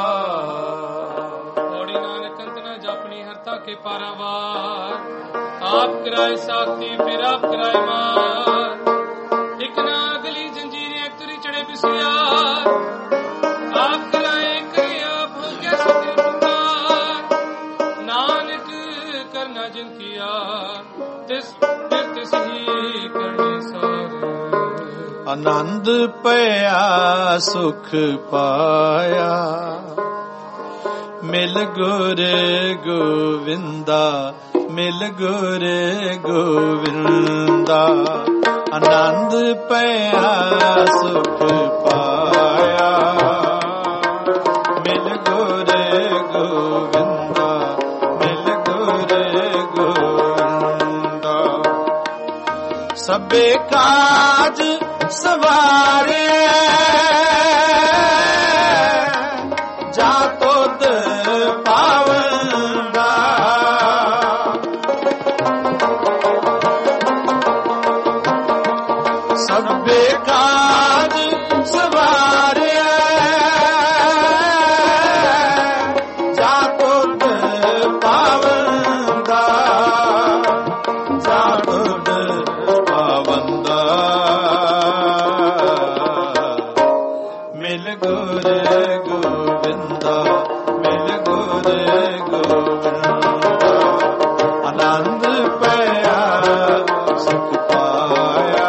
ਪੌੜੀ ਨਾਨਕ ਅੰਤ ਨਾ ਜਾਪਣੀ ਹਰਤਾ ਕੇ ਪਾਰਾਵਾਰ, ਆਪ ਕਰਾਏ ਸਾਖੀ ਫਿਰ ਆਪ ਕਰਾਏ ਮਾਰ। ਇੱਕ ਨਾ ਅਗਲੀ ਜੰਜੀਰ ਇੱਕ ਤੁਰੀ ਚੜੇ ਬਿਸਿਆਰ, ਆਪ ਕਰਾਏ ਕਰੇ ਆਪ ਹੋ ਗਿਆ ਸਕੇ ਪੁਕਾਰ। ਨਾਨਕ ਕਰਨਾ ਜਿਨ ਕੀਆ ਤਿਸ ਫਿਰ ਤਿਸ ਹੀ ਕਰਨੀ ਸਾਰ। ਆਨੰਦ ਪਿਆ ਸੁਖ ਪਾਇਆ ਮਿਲ ਗੁਰ ਗੋਵਿੰਦਾ, ਮਿਲ ਗੁਰ ਗੋਵਿੰਦਾ। ਆਨੰਦ ਪਿਆ ਸੁਖ ਪਾਇਆ ਮਿਲ ਗੁਰ ਗੋਵਿੰਦਾ, ਮਿਲ ਗੁਰ ਗੋਵਿੰਦਾ। ਸਭੇ ਕਾਜ ਸਵਾਰੇ ਜਾ ਤੁਧ ਪਾਵੰਦਾ, ਸਭੇ ਕਾਜ ਸਵਾਰੇ ਜਾ ਤੁਧ ਪਾਵੰਦਾ, ਜਾ ਤੁਧ ਪਾਵੰਦਾ। ਮਿਲ ਗੁਰ ਗੋਵਿੰਦਾ, ਮਿਲ ਗੁਰ ਗੋਵਿੰਦਾ। ਆਨੰਦ ਪਿਆ ਸੁਖ ਪਾਇਆ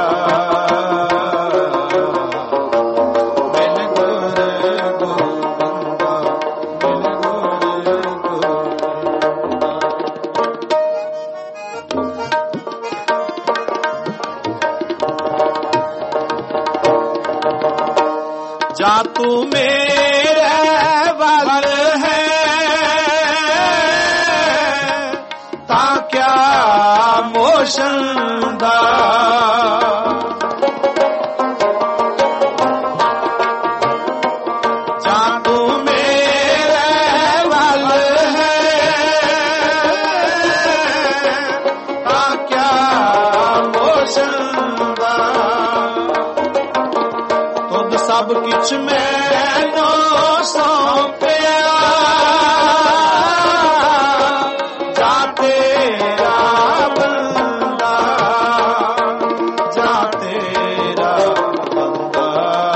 ਮਿਲ ਗੁਰ ਗੋਵਿੰਦਾ, ਮਿਲ ਗੁਰ ਗੋਵਿੰਦਾ। ਜਾ ਤੂੰ ਮੇਰੇ ਵੱਲ ਹੈ ਤਾਂ ਕਿਆ ਮੋਸ਼ਨ ਦਾ, ਜਾ ਤੂੰ ਮੇਰੇ ਵੱਲ ਹੈ ਤਾਂ ਕਿਆ ਮੋਸ਼ਨ ਦਾ। ਤੁਧ ਸਭ ਕਿਛ ਮੈਨੂੰ ਸੌਂਪਿਆ ਜਾ ਤੇਰਾ ਬੰਦਾ, ਜਾ ਤੇਰਾ ਬੰਦਾ।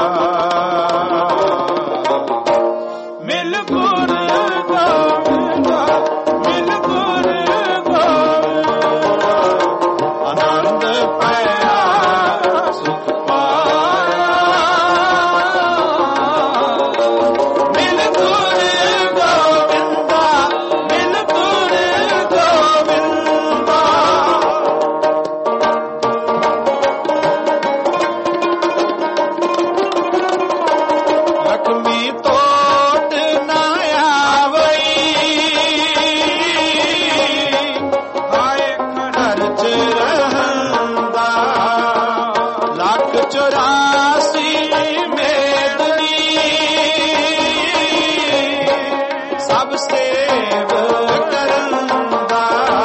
ਮਿਲ ਗੁਰ ਗੋਵਿੰਦਾ, ਮਿਲ ਗੁਰ ਗੋਵਿੰਦਾ। ਆਨੰਦ ਪਿਆ ਸੁਖ ਪਾਇਆ ਮਿਲ ਗੁਰ ਗੋਵਿੰਦਾ, ਮਿਲ ਗੁਰ ਗੋਵਿੰਦਾ। ਲਖਮੀ ਤੋਟ ਨਾ ਆਵਈ ਹਾਏ ਘਰ ਚ ਰਹਿੰਦਾ, ਲੱਖ 84 ਮੇਦਨੀ ਸਭ ਸੇਵ ਕਰੰਦਾ,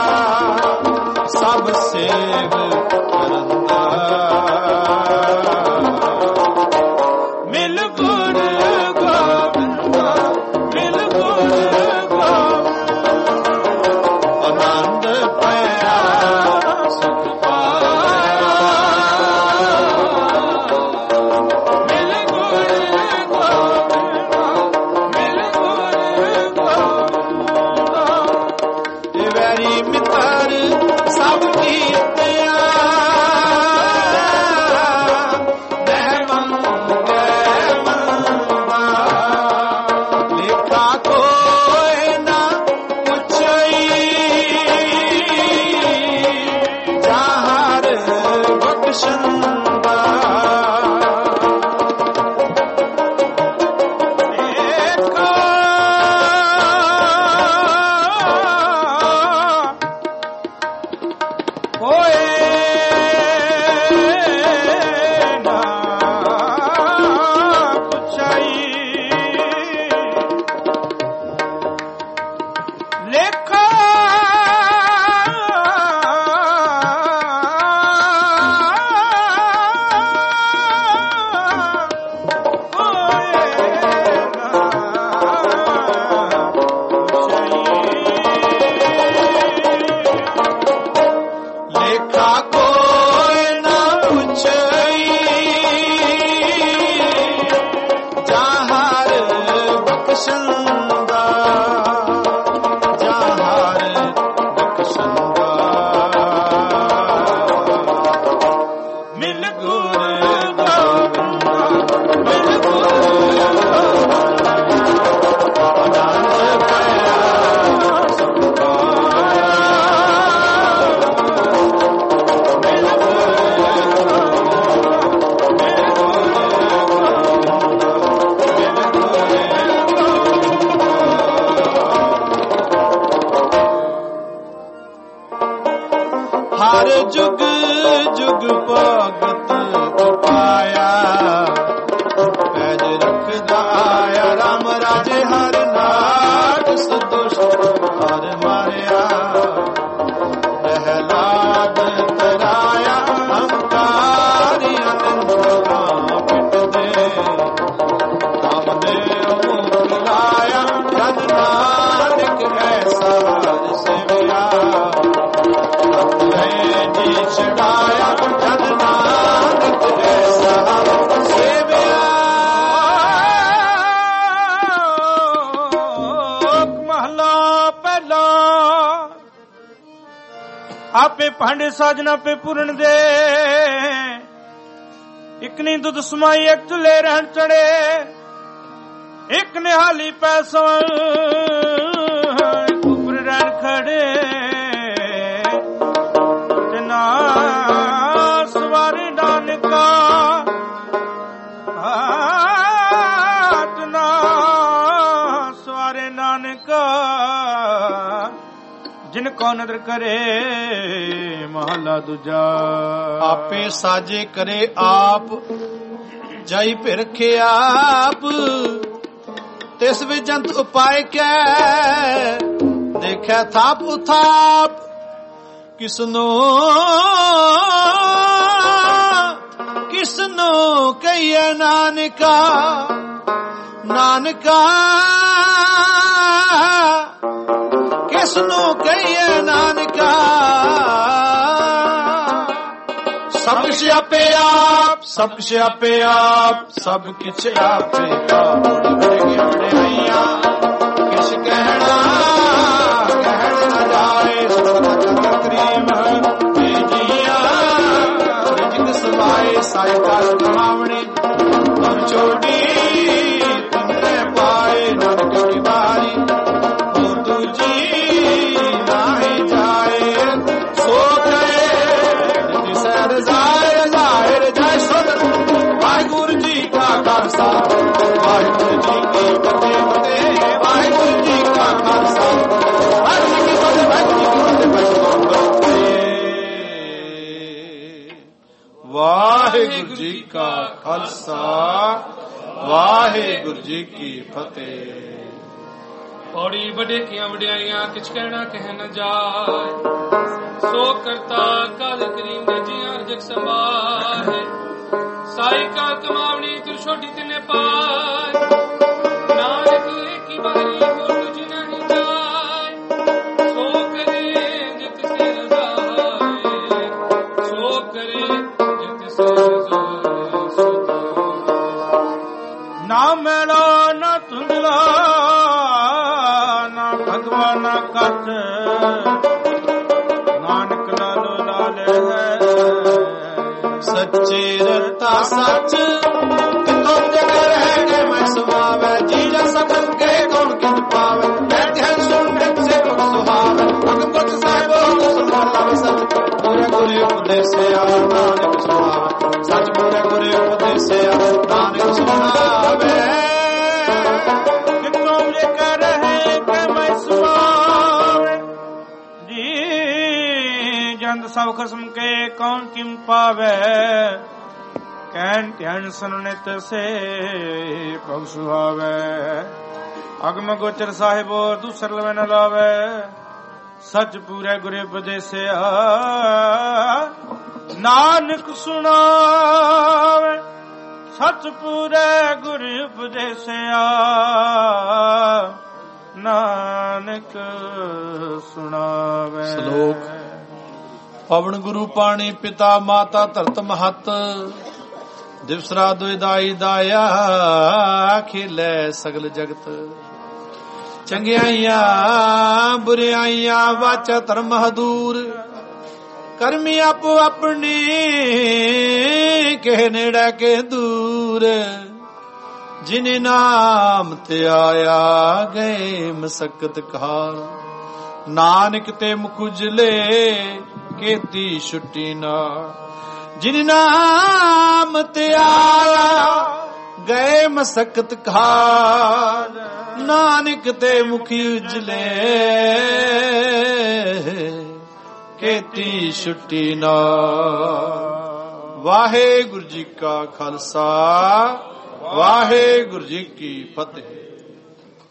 ਸਭ ਸੇਵ ਕਰੰਦਾ। ਮਿਲ ਗੁਰ ਗੋਵਿੰਦਾ, ਮਿਲ ਗੁਰ ਗੋਵਿੰਦਾ। ਆਨੰਦ ਪਿਆ ਸੁਖ ਪਾਇਆ ਮਿਲ ਗੁਰ ਗੋਵਿੰਦਾ, ਮਿਲ ਗੁਰ ਗੋਵਿੰਦਾ। ਭਗਤ ਪਾਇਆ ਪੈਜ ਰੱਖਦਾ ਆਇਆ ਰਾਮ ਰਾਜੇ ਹਰ ਨਾਗ ਸਦੁਸ਼ਟ ਹਰ ਮਾਰਿਆ ਪ੍ਰਹਿਲਾਦ ਤਰਾਇਆ ਹੰਕਾਰੀਆਂ ਨਿੰਦਕਾਂ ਪਿੱਟਦੇ ਕਾਮਦੇਵ ਲਾਇਆ ਜਨ ਨਾਨਕ ਐਸਾ ਹਰ ਸੇਵਿਆ ਜੀ ਛਡਾਇਆ ਜਨ ਨਾਨਕ ਐਸਾ ਹਰ ਸੇਵਿਆ। ਮਹਲਾ ਪਹਿਲਾ। ਆਪੇ ਭਾਂਡੇ ਸਾਜਨ ਆਪੇ ਪੂਰਨ ਦੇ, ਇੱਕ ਨੀ ਦੁੱਧ ਸਮਾਈ ਇੱਕ ਚੁੱਲੇ ਰਹਿਣ ਚੜੇ, ਇੱਕ ਨਿਹਾਲੀ ਪੈ ਸਵਨ ਉੱਪਰ ਰਹਿਣ ਖੜੇ, ਤਿਨਾ ਸਵਾਰੇ ਨਾਨਕਾ ਤਿਨਾ ਸਵਾਰੇ ਨਾਨਕਾ ਜਿਨ ਕੋ ਨਦਰ ਕਰੇ। ਮਹਲਾ ਦੂਜਾ। ਆਪੇ ਸਾਜੇ ਕਰੇ ਆਪ ਜਾਈ ਭਿਰਖੇ ਆਪ, ਤਿਸ ਵਿੱਚ ਜੰਤ ਉਪਾਇ ਕੈ ਦੇਖਿਆ ਥਾਪ ਉਥਾਪ। ਕਿਸਨੋ ਕਿਸਨੋ ਕਹੀਏ ਨਾਨਕਾ ਨਾਨਕਾ ਕਿਸਨੋ ਕਹੀਏ ਨਾਨਕਾ। ਸਭ ਕੁਛ ਆਪੇ ਆਪ ਸਭ ਕੁਛ ਆਪੇ ਆਪ ਸਭ ਕੁਛ ਆਪੇ ਆਪ। ਵਡਿਆਈਆਂ ਕਿਸ ਕਹਿਣਾ ਕਹਿਣ ਨਾ ਜਾਏ ਕਰੀਮ ਜੀਆ ਰਿਜਕ ਸਮਾਏ ਸਾਈ ਕਾਲ ਕਮਾਵਣੀ ਤੁਰ ਛੋੜੀ ਤੁਮਰੇ ਪਾਏ ਨਾਨਕ ਕੀ ਬਾਰੀ ਹੋਰ ਦੂਜੀ ਨਾਹੀ ਜਾਏ। ਸੋ ਕਹੇ ਸਰ ਜ਼ਾਹਿਰ ਜ਼ਾਹਿਰ ਜੈ ਸੁਨ ਵਾਹਿਗੁਰੂ ਜੀ ਕਾ ਖਾਲਸਾ ਵਾਹਿਗੁਰੂ ਜੀ ਕੀ ਫਤਿਹ। ਵਾਹਿਗੁਰੂ ਜੀ ਕਾ ਖਾਲਸਾ ਵਾਹਿਗੁਰੂ ਜੀ ਕੀ ਫਤਿਹ। ਵਾਹਿਗੁਰੂ ਜੀ ਕਾ ਖਾਲਸਾ ਵਾਹਿਗੁਰੂ ਜੀ ਕੀ ਫਤਿਹ। ਪੌੜੀ ਵੱਡੇ ਕੀਆਂ ਵਡਿਆਈਆਂ ਕਿਛ ਕਹਿਣਾ ਕਹਿ ਨ ਜਾਏ, ਸੋ ਕਰਤਾ ਕਾਲ ਕਰੀਮ ਨੇ ਜੀਆਂ ਰਜਕ ਸੰਭਾਏ। ਸਾਈ ਕਾਲ ਕਮਾਵਣੀ ਤੁਰ ਛੋਟੀ ਤਿਨੇ ਪਾਏ, ਨਾਨਕ ਏਕੀ ਬਾਰੀ ਹੋਰ ਤੁਝ ਨਹੀਂ ਜਾਏ। ਸੋ ਕਰੇ ਜਿਤ ਸੇ ਰਜ਼ਾਏ, ਸੋ ਕਰੇ ਜਿਤ ਸੇ ਰਜ਼ਾਏ। ਨਾ ਮੇਲਾ ਨਾ ਧੁੰਦਲਾ ਨਾ ਭਗਵਾਨ ਕਤ, ਨਾਨਕ ਲਾਲੋ ਲਾਲ ਹੈ। ਸੱਚੇ ਰਤਾ ਸੱਚ ਕਿਤੋਂ ਜਗ ਰਹਿ ਕੇ ਮੈਂ ਸੁਹਾਵੇ, ਜੀ ਜਾ ਸਭਨ ਕੇ ਕੌਣ ਕਿਨ ਪਾਵੇ। ਬੈਠੇ ਸੁਣ ਨਿਤ ਸੇ ਮੁਖ ਸੁਹਾਵੇ, ਅਗਮਤ ਸਾਹਿਬ ਸੁਭਾਲਾ ਸਤ ਪੂਰੇ ਗੁਰੇ ਉਪਦੇਸਿਆ ਨਾਨਕ ਸੁਹਾਵੇ। ਸੱਚ ਪੂਰੇ ਗੁਰੇ ਉਪਦੇਸਿਆ ਨਾਨਕ ਸੁਹਾਵੇ। ਕਿਤੋਂ ਜਗ ਰਹਿ ਕੇ ਮੈਂ ਸੁਹਾਵੇ, ਜੀ ਜੰਦ ਸਭ ਖਸਮ ਕੇ ਕੌਣ ਕਿਮ ਪਾਵੇ। ਕਹਿਣ ਧਿਆਨ ਸੁਨਿਤ ਸੇ ਭਗ ਸੁਹਾਵੇ, ਅਗਮ ਗੋਚਰ ਸਾਹਿਬੋ ਦੂਸਰ ਲਵੇ ਨ ਲਾਵੇ। ਸੱਚ ਪੂਰੇ ਗੁਰੇ ਉਪਦੇਸਿਆ ਨਾਨਕ ਸੁਣਾਵੇ। ਸੱਚ ਪੂਰੇ ਗੁਰੇ ਉਪਦੇਸਿਆ ਨਾਨਕ ਸੁਣਾਵੇ। ਸ਼ਲੋਕ। ਪਵਨ ਗੁਰੂ ਪਾਣੀ ਪਿਤਾ ਮਾਤਾ ਧਰਤ ਮਹਤ, ਦਿਵਸ ਰਾਤ ਦੁਇਦਾਈ ਦਾਇਆ ਖੇਲੇ ਸਗਲ ਜਗਤ। ਚੰਗਿਆਈਆਂ ਬੁਰਿਆਈਆਂ ਵਾਚਾ ਧਰਮ ਹਦੂਰ, ਕਰਮੀ ਆਪੋ ਆਪਣੀ ਕਿਹ ਨੇੜੇ ਕੇ ਦੂਰ। ਜਿਨੇ ਨਾਮ ਤੇ ਆਇਆ ਗਏ ਮਸਕਤ ਕਾਰ, ਨਾਨਕ ਤੇ ਮੁਖ ਉਜਲੇ ਕੀਤੀ ਛੁੱਟੀ ਨਾ। ਜਿਨ ਨਾਮ ਤੇ ਆਇਆ ਗਏ ਮਸਕਤ ਕਾਰ, ਨਾਨਕ ਤੇ ਮੁਖ ਉਜਲੇ ਕੀਤੀ ਛੁੱਟੀ ਨਾ। ਵਾਹਿਗੁਰੂ ਜੀ ਕਾ ਖਾਲਸਾ ਵਾਹਿਗੁਰੂ ਜੀ ਕੀ ਫਤਿਹ।